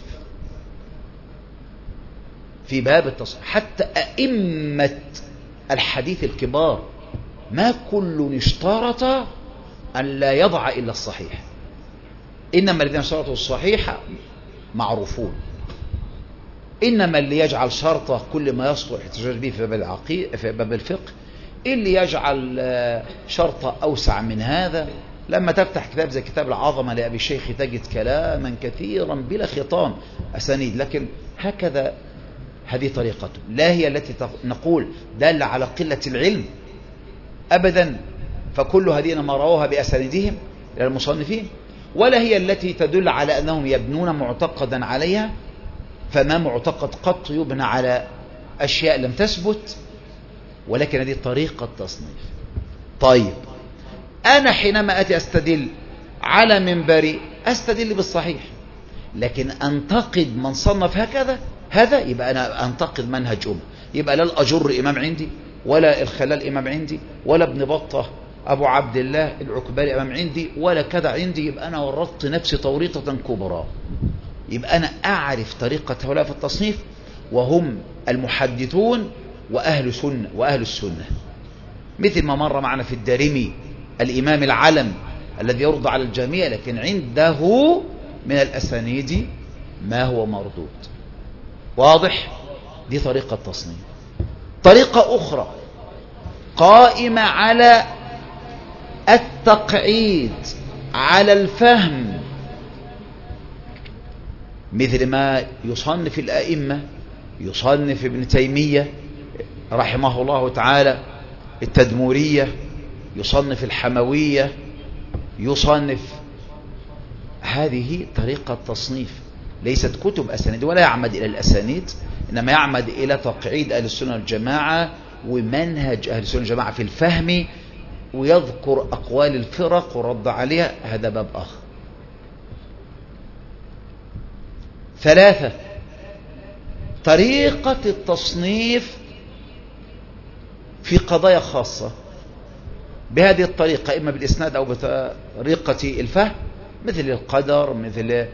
في باب التصنيف. حتى أئمة الحديث الكبار ما كل اشترط أن لا يضع إلا الصحيح، إنما الذين اشترطوا الصحيح معروفون. إنما اللي يجعل شرطه كل ما يصلح احتجاج به في باب العقيدة في باب الفقه، اللي يجعل شرطه أوسع من هذا. لما تفتح كتاب زي كتاب العظمة لأبي الشيخ تجد كلاما كثيرا بلا خطام أسانيد، لكن هكذا هذه طريقته. لا هي التي نقول دال على قلة العلم أبدا، فكل هذه ما رووها بأسانيدهم إلى المصنفين، ولا هي التي تدل على أنهم يبنون معتقدا عليها، فما معتقد قط يبنى على أشياء لم تثبت، ولكن هذه طريقة تصنيف. طيب، أنا حينما أتي أستدل على منبري أستدل بالصحيح، لكن أنتقد من صنف هكذا، هذا يبقى أنا أنتقد منهج أمة. يبقى لا الأجر إمام عندي، ولا الخلال إمام عندي، ولا ابن بطة أبو عبد الله العكبري إمام عندي، ولا كذا عندي. يبقى أنا ورطت نفسي توريطة كبرى. يبقى أنا أعرف طريقة هؤلاء في التصنيف، وهم المحدثون وأهل سنة وأهل السنة، مثل ما مر معنا في الدارمي الإمام العلم الذي يرضى على الجميع، لكن عنده من الأسانيد ما هو مردود. واضح؟ دي طريقة تصنيف. طريقة أخرى قائمة على التقعيد، على الفهم مثل ما يصنف الأئمة، يصنف ابن تيمية رحمه الله تعالى التدمورية، يصنف الحموية، يصنف. هذه طريقة تصنيف، ليست كتب أسانيد ولا يعمد إلى الأسانيد، إنما يعمد إلى تقعيد أهل السنة والجماعة ومنهج أهل السنة والجماعة في الفهم، ويذكر أقوال الفرق ورد عليها. هذا باب آخر. ثلاثة، طريقة التصنيف في قضايا خاصة بهذه الطريقة، إما بالإسناد أو بطريقة الفهم، مثل القدر، مثل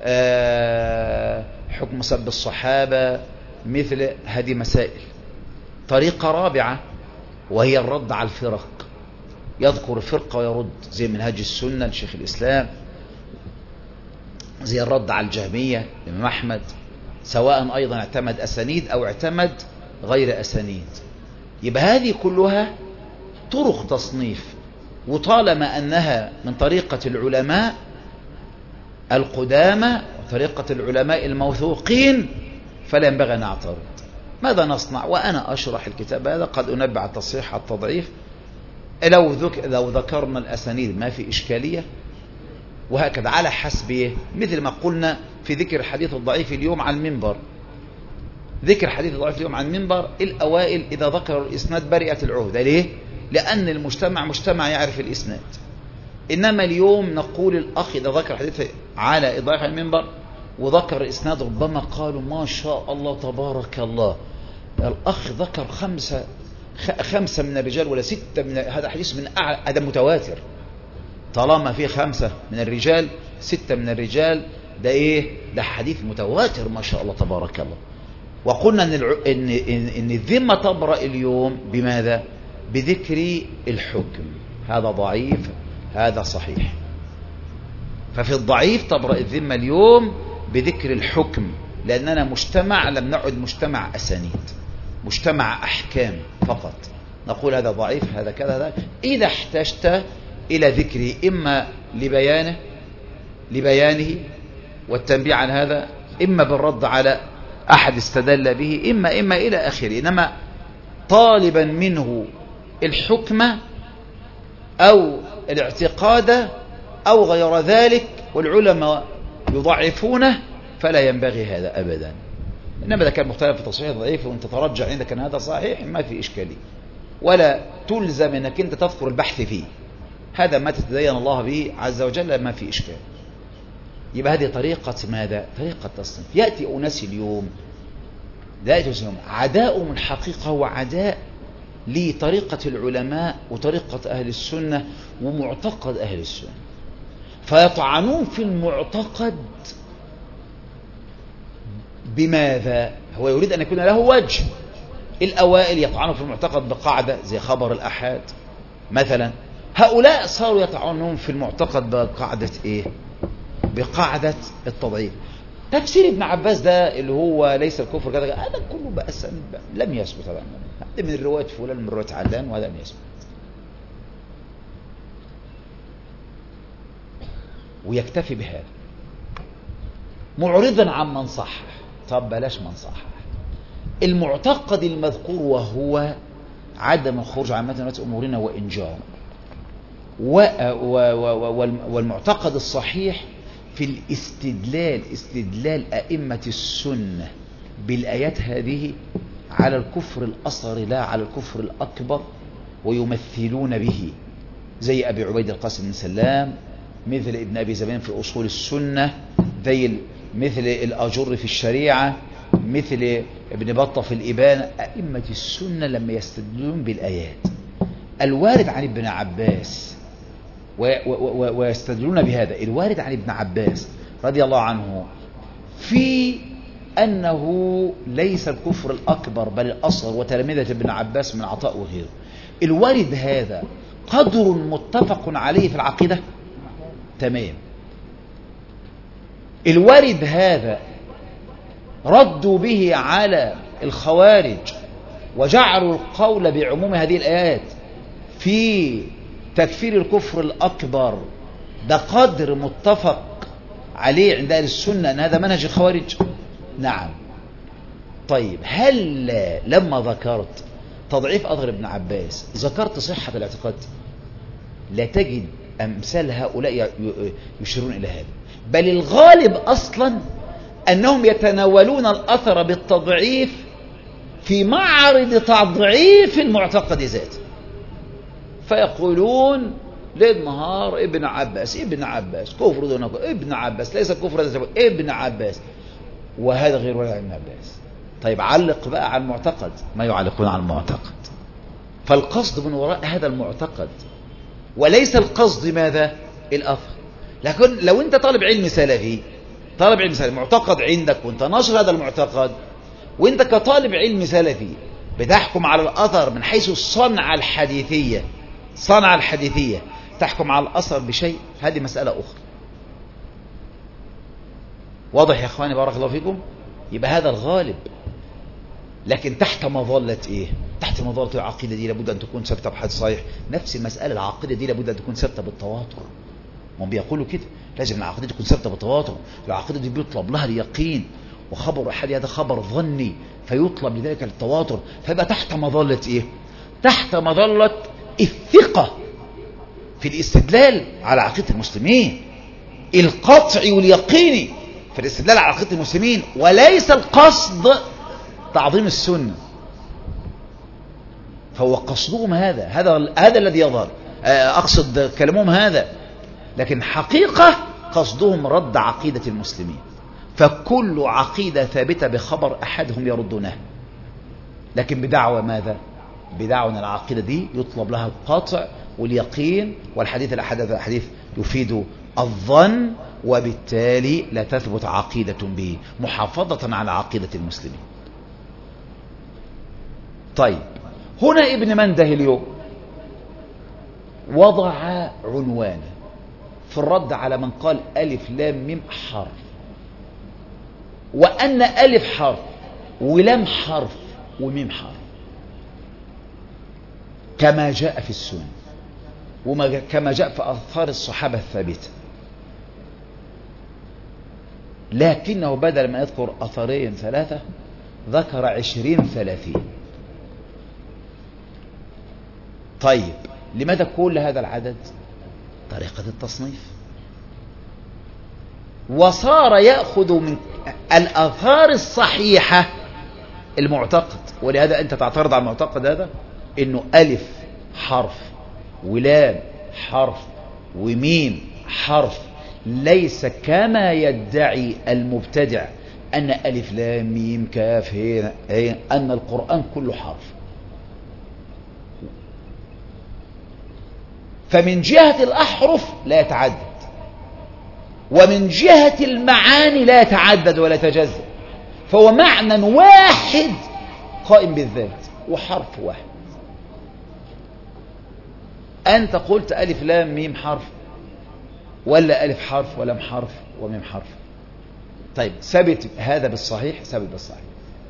حكم سب الصحابة، مثل هذه مسائل. طريقة رابعة وهي الرد على الفرق، يذكر فرقة ويرد، زي منهاج السنة لشيخ الإسلام، زي الرد على الجهمية لإمام أحمد، سواء أيضا اعتمد أسانيد أو اعتمد غير أسانيد. يبقى هذه كلها طرق تصنيف، وطالما أنها من طريقة العلماء القدامى وطريقة العلماء الموثوقين فلا ينبغي أن نعترض. ماذا نصنع؟ وأنا أشرح الكتاب هذا قد أنبع التصحيح على التضعيف، لو, ذك... لو ذكرنا الأسانيد ما في إشكالية، وهكذا على حسب مثل ما قلنا في ذكر الحديث الضعيف اليوم عن المنبر. ذكر حديث الضعيف اليوم عن المنبر، الأوائل إذا ذكروا الإسناد برئت العهدة. ليه؟ لأن المجتمع مجتمع يعرف الإسناد. إنما اليوم نقول الأخ إذا ذكر حديث على الضعيف عن المنبر وذكر الإسناد، ربما قالوا ما شاء الله تبارك الله، الأخ ذكر خمسة خمسة من الرجال ولا ستة من، هذا حديث من أعلى، هذا متواتر. طالما في خمسة من الرجال ستة من الرجال، ده إيه؟ ده حديث متواتر ما شاء الله تبارك الله. وقلنا إن إن إن الذمة تبرأ اليوم بماذا؟ بذكر الحكم، هذا ضعيف هذا صحيح. ففي الضعيف تبرأ الذمة اليوم بذكر الحكم، لأننا مجتمع لم نعد مجتمع أسانيد، مجتمع أحكام فقط. نقول هذا ضعيف هذا كذا هذا، إذا احتجت إلى ذكره إما لبيانه لبيانه والتنبيه عن هذا، إما بالرد على أحد استدل به، إما إما إلى آخره. إنما طالبا منه الحكم أو الاعتقاد أو غير ذلك والعلماء يضعفونه فلا ينبغي هذا أبدا. إنما إذا كان مختلف في تصحيح ضعيف وأنت ترجع عندك أن هذا صحيح ما في إشكالية، ولا تلزم أنك أنت تذكر البحث فيه، هذا ما تتدين الله به عز وجل ما في إشكال. يبقى هذه طريقة ماذا؟ طريقة تصنيف. يأتي أناس اليوم يأتي اليوم عداء من حقيقة هو عداء لطريقة العلماء وطريقة أهل السنة ومعتقد أهل السنة، فيطعنون في المعتقد بماذا؟ هو يريد أن يكون له وجه. الأوائل يطعنون في المعتقد بقاعدة زي خبر الأحاد مثلا، هؤلاء صاروا يطعنون في المعتقد بقاعدة إيه؟ بقاعدة التضعيف. تفسير ابن عباس ده اللي هو ليس الكفر كذا، هذا كله بأس لم يثبت طبعا، هذا من الرواية فلان من رواية علان، وهذا لم يثبت. ويكتفي بهذا معرضا عن من صح. طب بلاش من صح، المعتقد المذكور وهو عدم الخروج عن متن أمورنا وإنجار، والمعتقد الصحيح في الاستدلال، استدلال أئمة السنة بالآيات هذه على الكفر الأصغر لا على الكفر الأكبر، ويمثلون به زي أبي عبيد القاسم بن سلام، مثل ابن أبي زبيان في أصول السنة، زي مثل الأجر في الشريعة، مثل ابن بطة في الإبانة. أئمة السنة لما يستدلون بالآيات الوارد عن ابن عباس ويستدلون بهذا الوارد عن ابن عباس رضي الله عنه في أنه ليس الكفر الأكبر بل الأصغر، وتلامذة ابن عباس من عطاء وغيره، الوارد هذا قدر متفق عليه في العقيدة تمام. الوارد هذا ردوا به على الخوارج وجعلوا القول بعموم هذه الآيات في تكفير الكفر الأكبر، ده قدر متفق عليه عند أهل السنة أن هذا منهج الخوارج؟ نعم. طيب هل لما ذكرت تضعيف أثر ابن عباس ذكرت صحة الاعتقاد؟ لا تجد أمثال هؤلاء يشيرون إلى هذا، بل الغالب أصلا أنهم يتناولون الأثر بالتضعيف في معرض تضعيف المعتقد ذاته، فيقولون ليل نهار ابن عباس ابن عباس كفر دون كفر، ابن عباس ليس كفر ابن عباس، وهذا غير ولا ابن عباس. طيب علق بقى على المعتقد ما يعلقون على المعتقد. فالقصد من وراء هذا المعتقد وليس القصد ماذا؟ الأثر. لكن لو انت طالب علم سلفي، طالب علم سلفي معتقد عندك وانت نشر هذا المعتقد، وانت كطالب علم سلفي بتحكم على الأثر من حيث الصنعة الحديثية، صنعة الحديثية تحكم على الأثر بشيء، هذه مسألة أخرى. واضح يا اخواني بارك الله فيكم؟ يبقى هذا الغالب. لكن تحت مظلة ايه؟ تحت مظلة العقيدة دي لابد ان تكون ثابتة بحد صحيح. نفس المسألة العقيدة دي لابد ان تكون ثابتة بالتواتر. هم بيقولوا كده لازم العقيدة تكون ثابتة بالتواتر. العقيدة دي بيطلب لها اليقين، وخبر احد هذا خبر ظني فيطلب لذلك التواتر، فيبقى تحت مظلة ايه؟ تحت مظلة الثقة في الاستدلال على عقيدة المسلمين، القطع واليقين في الاستدلال على عقيدة المسلمين، وليس القصد تعظيم السنة. فهو قصدهم هذا هذا هذا الذي يظهر، أقصد كلامهم هذا، لكن حقيقة قصدهم رد عقيدة المسلمين. فكل عقيدة ثابتة بخبر أحدهم يردونها، لكن بدعوى ماذا؟ بدعوى أن العقيدة دي يطلب لها القطع واليقين، والحديث الأحاديث الحديث يفيد الظن، وبالتالي لا تثبت عقيدة به، محافظة على عقيدة المسلمين. طيب هنا ابن منده اليوم وضع عنوانا في الرد على من قال ألف لام ميم حرف، وأن ألف حرف ولام حرف وميم حرف كما جاء في السنة وكما جاء في آثار الصحابة الثابتة، لكنه بدل ما يذكر أثرين ثلاثة ذكر عشرين ثلاثين. طيب لماذا كل هذا العدد؟ طريقة التصنيف. وصار يأخذ من الآثار الصحيحة المعتقد، ولهذا أنت تعترض على المعتقد هذا إنه ألف حرف ولام حرف وميم حرف، ليس كما يدعي المبتدع أن ألف لام ميم كاف هي أن القرآن كله حرف. فمن جهة الأحرف لا يتعدد، ومن جهة المعاني لا يتعدد ولا يتجزأ، فهو معنى واحد قائم بالذات وحرف واحد. أنت قلت ألف لام ميم حرف، ولا ألف حرف ولام حرف وميم حرف؟ طيب ثبت هذا بالصحيح؟ ثبت بالصحيح.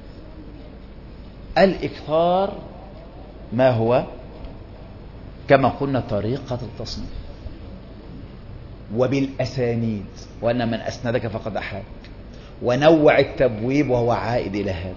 الإكثار ما هو؟ كما قلنا طريقة التصنيف وبالأسانيد، وأن من أسندك فقد أحاك، ونوع التبويب وهو عائد إلى هذا.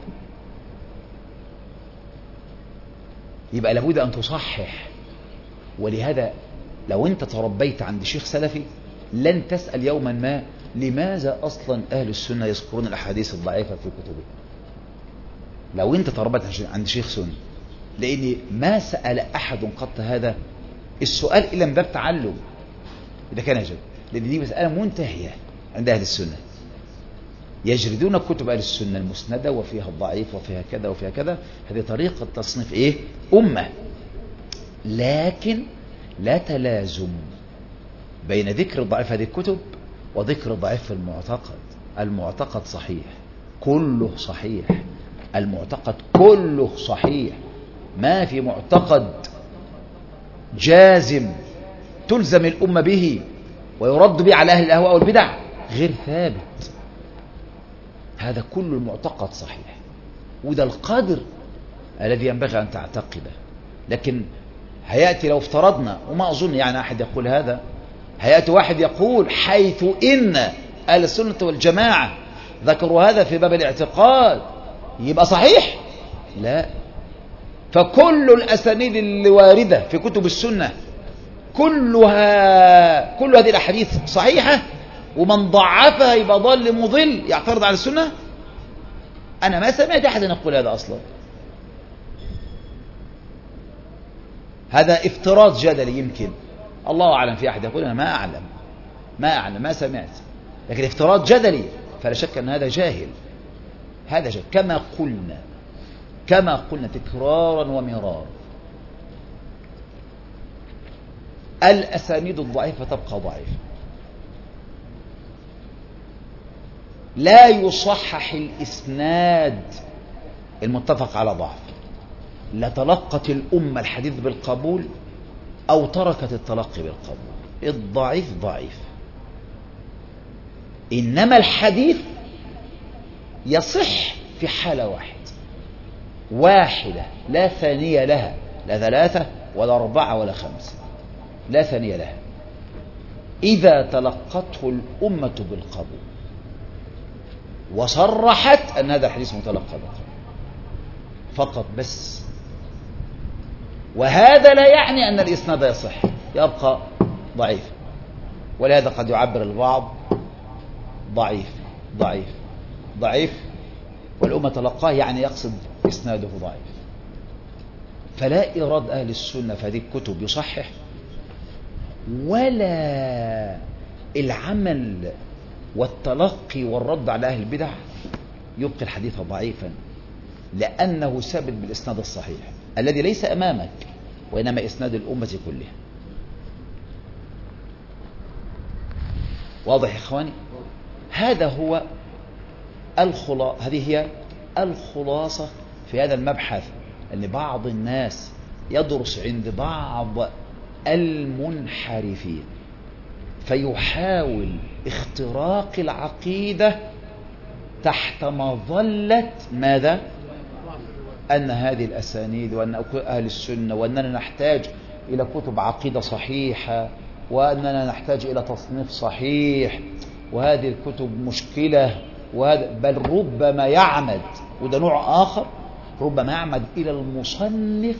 يبقى لابد أن تصحح. ولهذا لو أنت تربيت عند شيخ سلفي لن تسأل يوما ما لماذا أصلا أهل السنة يذكرون الأحاديث الضعيفة في كتبهم. لو أنت تربيت عند شيخ سني، لأن ما سأل أحد قط هذا السؤال إلا من باب تعلم إذا كان يجب، لأن دي مسألة منتهية عند أهل السنة. يجردون كتب أهل السنة المسندة وفيها الضعيف وفيها كذا وفيها كذا. هذه طريقة تصنيف إيه؟ أمة. لكن لا تلازم بين ذكر الضعيف هذه الكتب وذكر الضعيف في المعتقد. المعتقد صحيح، كله صحيح، المعتقد كله صحيح، ما في معتقد جازم تلزم الأمة به ويرد به على أهل الأهواء والبدع غير ثابت. هذا كل المعتقد صحيح، وده القدر الذي ينبغي أن تعتقده. لكن هيأتي لو افترضنا، وما أظن يعني أحد يقول هذا، هيأتي واحد يقول حيث إن أهل السنة والجماعة ذكروا هذا في باب الاعتقاد يبقى صحيح؟ لا. فكل الأسانيد اللي واردة في كتب السنة كلها كل هذه الأحاديث صحيحة، ومن ضعفها يبقى ضل مضل يعترض على السنة. أنا ما سمعت أحد يقول هذا أصلا. هذا افتراض جدلي يمكن، الله أعلم، في أحد يقول أنا ما أعلم ما أعلم ما سمعت، لكن افتراض جدلي، فلا شك أن هذا جاهل. هذا جاهل كما قلنا كما قلنا تكرارا ومرارا. الأسانيد الضعيفة تبقى ضعيفة، لا يصحح الإسناد المتفق على ضعف. لا تلقت الأمة الحديث بالقبول أو تركت التلقي بالقبول. الضعيف ضعيف، إنما الحديث يصح في حالة واحدة واحدة لا ثانية لها، لا ثلاثة ولا أربعة ولا خمسة، لا ثانية لها، إذا تلقته الأمة بالقبول وصرحت أن هذا الحديث متلقى بالقبول فقط بس. وهذا لا يعني أن الإسناد يصح، يبقى ضعيف. ولهذا قد يعبر البعض ضعيف ضعيف ضعيف والأمة تلقاه، يعني يقصد إسناده ضعيف. فلا إيراد أهل السنة في هذه الكتب يصحح، ولا العمل والتلقي والرد على أهل البدع يبقي الحديث ضعيفا، لأنه ثابت بالإسناد الصحيح الذي ليس أمامك، وإنما إسناد الأمة كلها. واضح يا إخواني؟ هذا هو الخلا... هذه هي الخلاصة في هذا المبحث. أن بعض الناس يدرس عند بعض المنحرفين فيحاول اختراق العقيدة تحت مظلة ماذا؟ أن هذه الأسانيد، وأن أهل السنة، وأننا نحتاج إلى كتب عقيدة صحيحة، وأننا نحتاج إلى تصنيف صحيح، وهذه الكتب مشكلة، وهذا بل ربما يعمد، وده نوع آخر، ربما يعمد إلى المصنف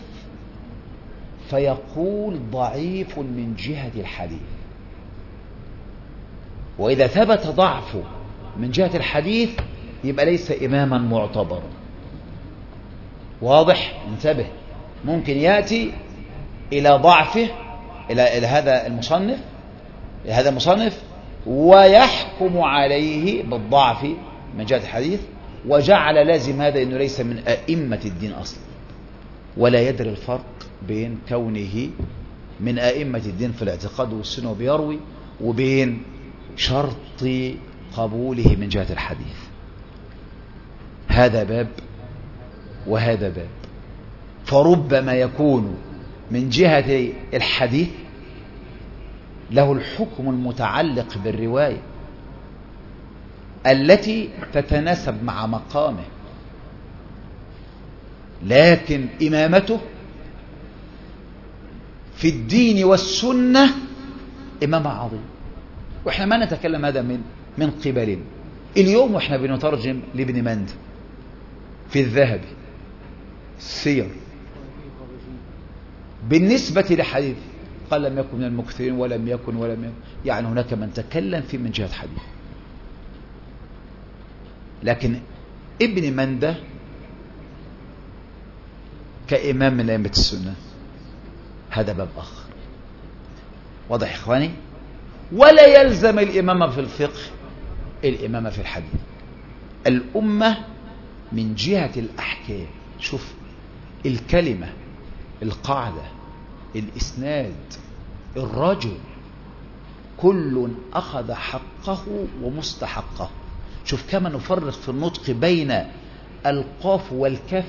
فيقول ضعيف من جهة الحديث، وإذا ثبت ضعفه من جهة الحديث يبقى ليس إماما معتبرا. واضح؟ انتبه، ممكن يأتي إلى ضعفه إلى, إلى هذا المصنف إلى هذا المصنف ويحكم عليه بالضعف من جهة الحديث، وجعل لازم هذا أنه ليس من أئمة الدين أصلا، ولا يدري الفرق بين كونه من أئمة الدين في الاعتقاد والسنة وبيروي، وبين شرط قبوله من جهة الحديث. هذا باب وهذا باب. فربما يكون من جهة الحديث له الحكم المتعلق بالرواية التي تتناسب مع مقامه، لكن إمامته في الدين والسنة إمام عظيم. وإحنا ما نتكلم هذا من من قبلنا اليوم، وإحنا بنترجم لابن مندى في الذهبي السير بالنسبة لحديث قال لم يكن من المكثرين ولم يكن ولم يكن، يعني هناك من تكلم في من جهة حديث. لكن ابن مندى كإمام من أئمة السنة هذا باب آخر. واضح يا إخواني؟ ولا يلزم الإمامة في الفقه الإمامة في الحديث. الأمة من جهة الأحكام، شوف الكلمة، القاعدة، الإسناد، الرجل، كل أخذ حقه ومستحقه. شوف كما نفرق في النطق بين القاف والكاف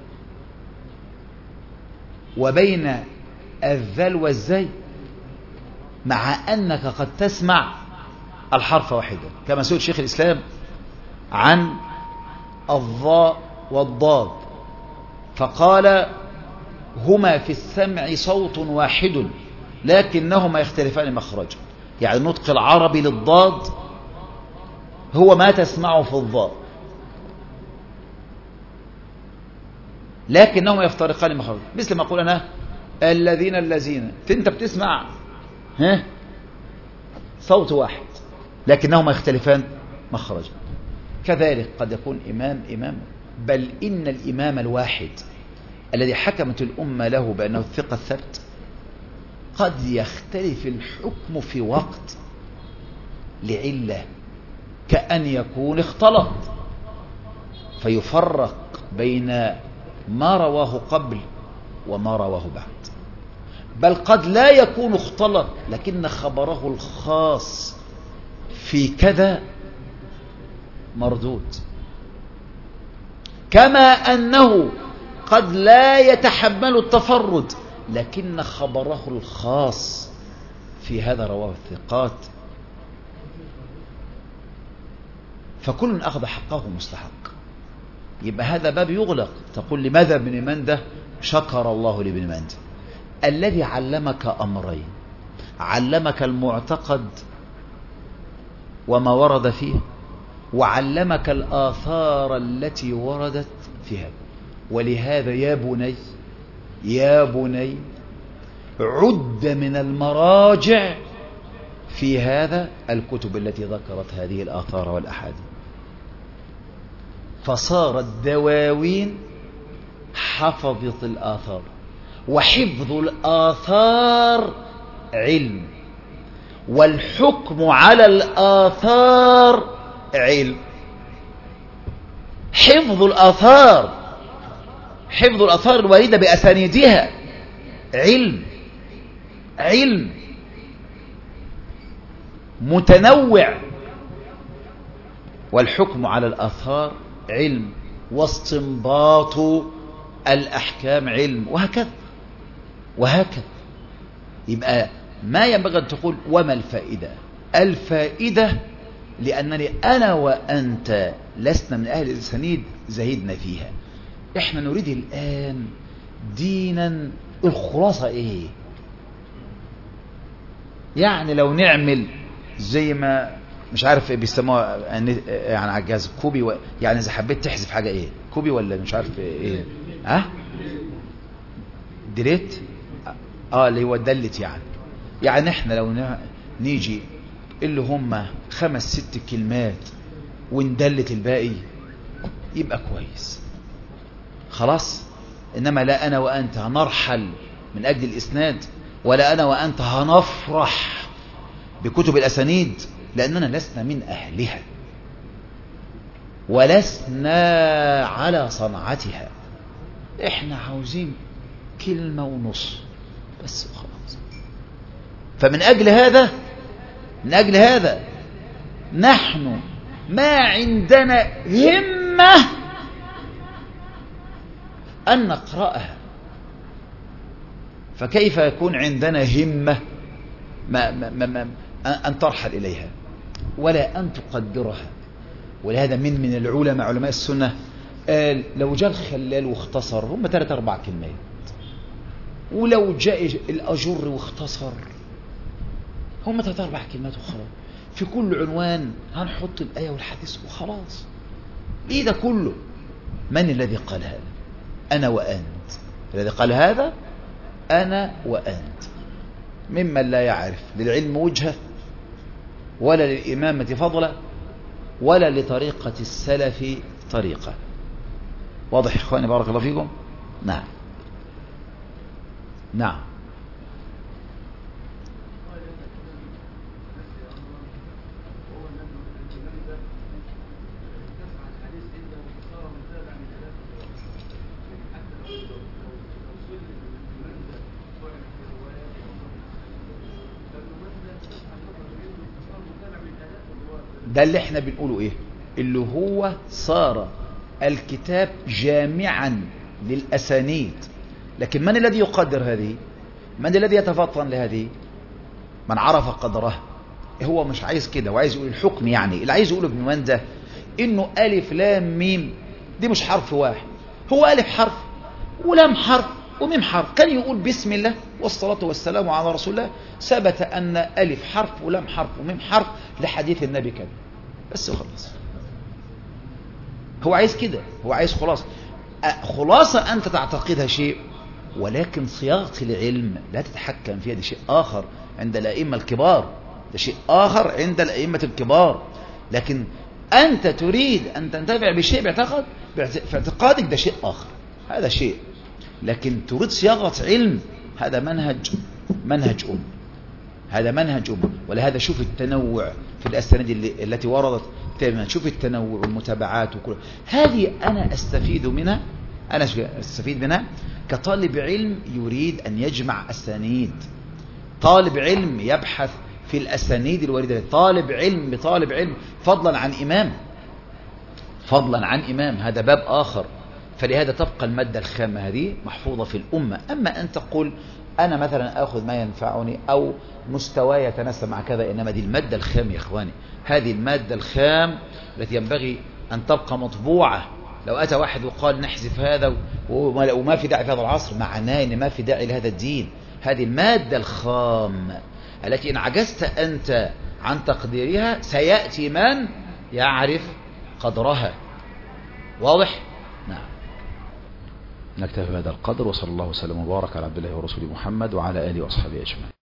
وبين الذال والزي، مع أنك قد تسمع الحرف واحدا، كما سئل شيخ الإسلام عن الضاء والضاد فقال هما في السمع صوت واحد لكنهما يختلفان مخرجا. يعني النطق العربي للضاد هو ما تسمعه في الضاد، لكنهما يفترقان مخرج. مثل ما أقول أنا الذين الذين، أنت بتسمع ها صوت واحد لكنهما يختلفان مخرجا. كذلك قد يكون إمام إمام، بل إن الإمام الواحد الذي حكمت الأمة له بأنه الثقة الثبت قد يختلف الحكم في وقت لعلة، كأن يكون اختلط فيفرق بين ما رواه قبل وما رواه بعد. بل قد لا يكون اختلط لكن خبره الخاص في كذا مردود، كما أنه قد لا يتحمل التفرد لكن خبره الخاص في هذا رواه الثقات، فكل أخذ حقه مستحق. يبقى هذا باب يغلق. تقول لماذا ابن مندة؟ شكر الله لابن مندة الذي علمك أمرين: علمك المعتقد وما ورد فيه، وعلمك الآثار التي وردت فيها. ولهذا يا بني يا بني عد من المراجع في هذا الكتب التي ذكرت هذه الآثار والأحاديث، فصارت دواوين حفظت الآثار، وحفظ الآثار علم، والحكم على الآثار علم. حفظ الآثار حفظ الآثار الواردة بأسانيدها علم علم متنوع، والحكم على الآثار علم، واستنباط الأحكام علم، وهكذا وهكذا. يبقى ما ينبغي أن تقول وما الفائدة. الفائدة لأنني أنا وأنت لسنا من أهل الأسانيد زهدنا فيها. إحنا نريد الآن دينا. الخلاصة إيه؟ يعني لو نعمل زي ما مش عارف إيه بيسموها يعني على الجهاز كوبي و... يعني إذا حبيت تحذف حاجة إيه كوبي ولا مش عارف إيه ها ديليت آه اللي هو دلت. يعني يعني إحنا لو ن... نيجي اللي هم خمس ست كلمات وندلت الباقي يبقى كويس خلاص. إنما لا أنا وأنت هنرحل من أجل الإسناد، ولا أنا وأنت هنفرح بكتب الأسانيد، لأننا لسنا من أهلها ولسنا على صنعتها. إحنا عاوزين كلمة ونص بس وخلاص. فمن أجل هذا من أجل هذا نحن ما عندنا همة أن نقرأها، فكيف يكون عندنا همة ما ما ما ما أن ترحل إليها ولا أن تقدرها؟ ولهذا من من العلماء علماء السنة قال لو جاء الخلال واختصر هم ثلاث أربع كلمات، ولو جاء الأجر واختصر هم ثلاث أربع كلمات وخلاص. في كل عنوان هنحط الآية والحديث وخلاص. إيه ده كله؟ من الذي قال هذا؟ أنا وأنت. الذي قال هذا أنا وأنت، ممن لا يعرف للعلم وجهة ولا للإمامة فضلا ولا لطريقة السلف طريقة. واضح إخواني بارك الله فيكم؟ نعم نعم. ده اللي احنا بنقوله ايه؟ اللي هو صار الكتاب جامعا للأسانيد. لكن من الذي يقدر هذه؟ من الذي يتفطن لهذه؟ من عرف قدره. هو مش عايز كده، وعايز يقول الحكم. يعني اللي عايز يقوله ابن مندة انه ألف لام ميم دي مش حرف واحد، هو ألف حرف ولام حرف وميم حرف. كان يقول بسم الله والصلاة والسلام على رسول الله، ثبت أن ألف حرف ولام حرف وميم حرف لحديث النبي كده بس وخلاص. هو عايز كده، هو عايز خلاصة. خلاصة أنت تعتقدها شيء، ولكن صياغة العلم لا تتحكم فيها، ده شيء آخر عند الأئمة الكبار، ده شيء آخر عند الأئمة الكبار. لكن أنت تريد أن تنتفع بشيء باعتقد في اعتقادك، ده شيء آخر، هذا شيء. لكن تريد صياغة علم، هذا منهج منهج أم، هذا منهج أم. ولهذا شوف التنوع في الأسانيد اللي التي وردت، شوف التنوع والمتابعات وكل هذه أنا أستفيد منها، أنا أستفيد منها كطالب علم يريد أن يجمع أسانيد، طالب علم يبحث في الأسانيد الواردة، طالب علم بطالب علم، فضلا عن إمام، فضلا عن إمام، هذا باب آخر. فلهذا تبقى المادة الخامة هذه محفوظة في الأمة. أما أن تقول أنا مثلا أخذ ما ينفعني أو مستواي يتناسب مع كذا، إنما دي المادة الخام يا إخواني، هذه المادة الخام التي ينبغي أن تبقى مطبوعة. لو أتى واحد وقال نحذف هذا وما في داعي في هذا العصر، معناه إن ما في داعي لهذا الدين. هذه المادة الخام التي إن عجزت أنت عن تقديرها سيأتي من يعرف قدرها. واضح؟ نعم. نكتفي بهذا القدر، وصلى الله وسلم وبارك على عبد الله ورسوله محمد وعلى آله وأصحابه أجمعين.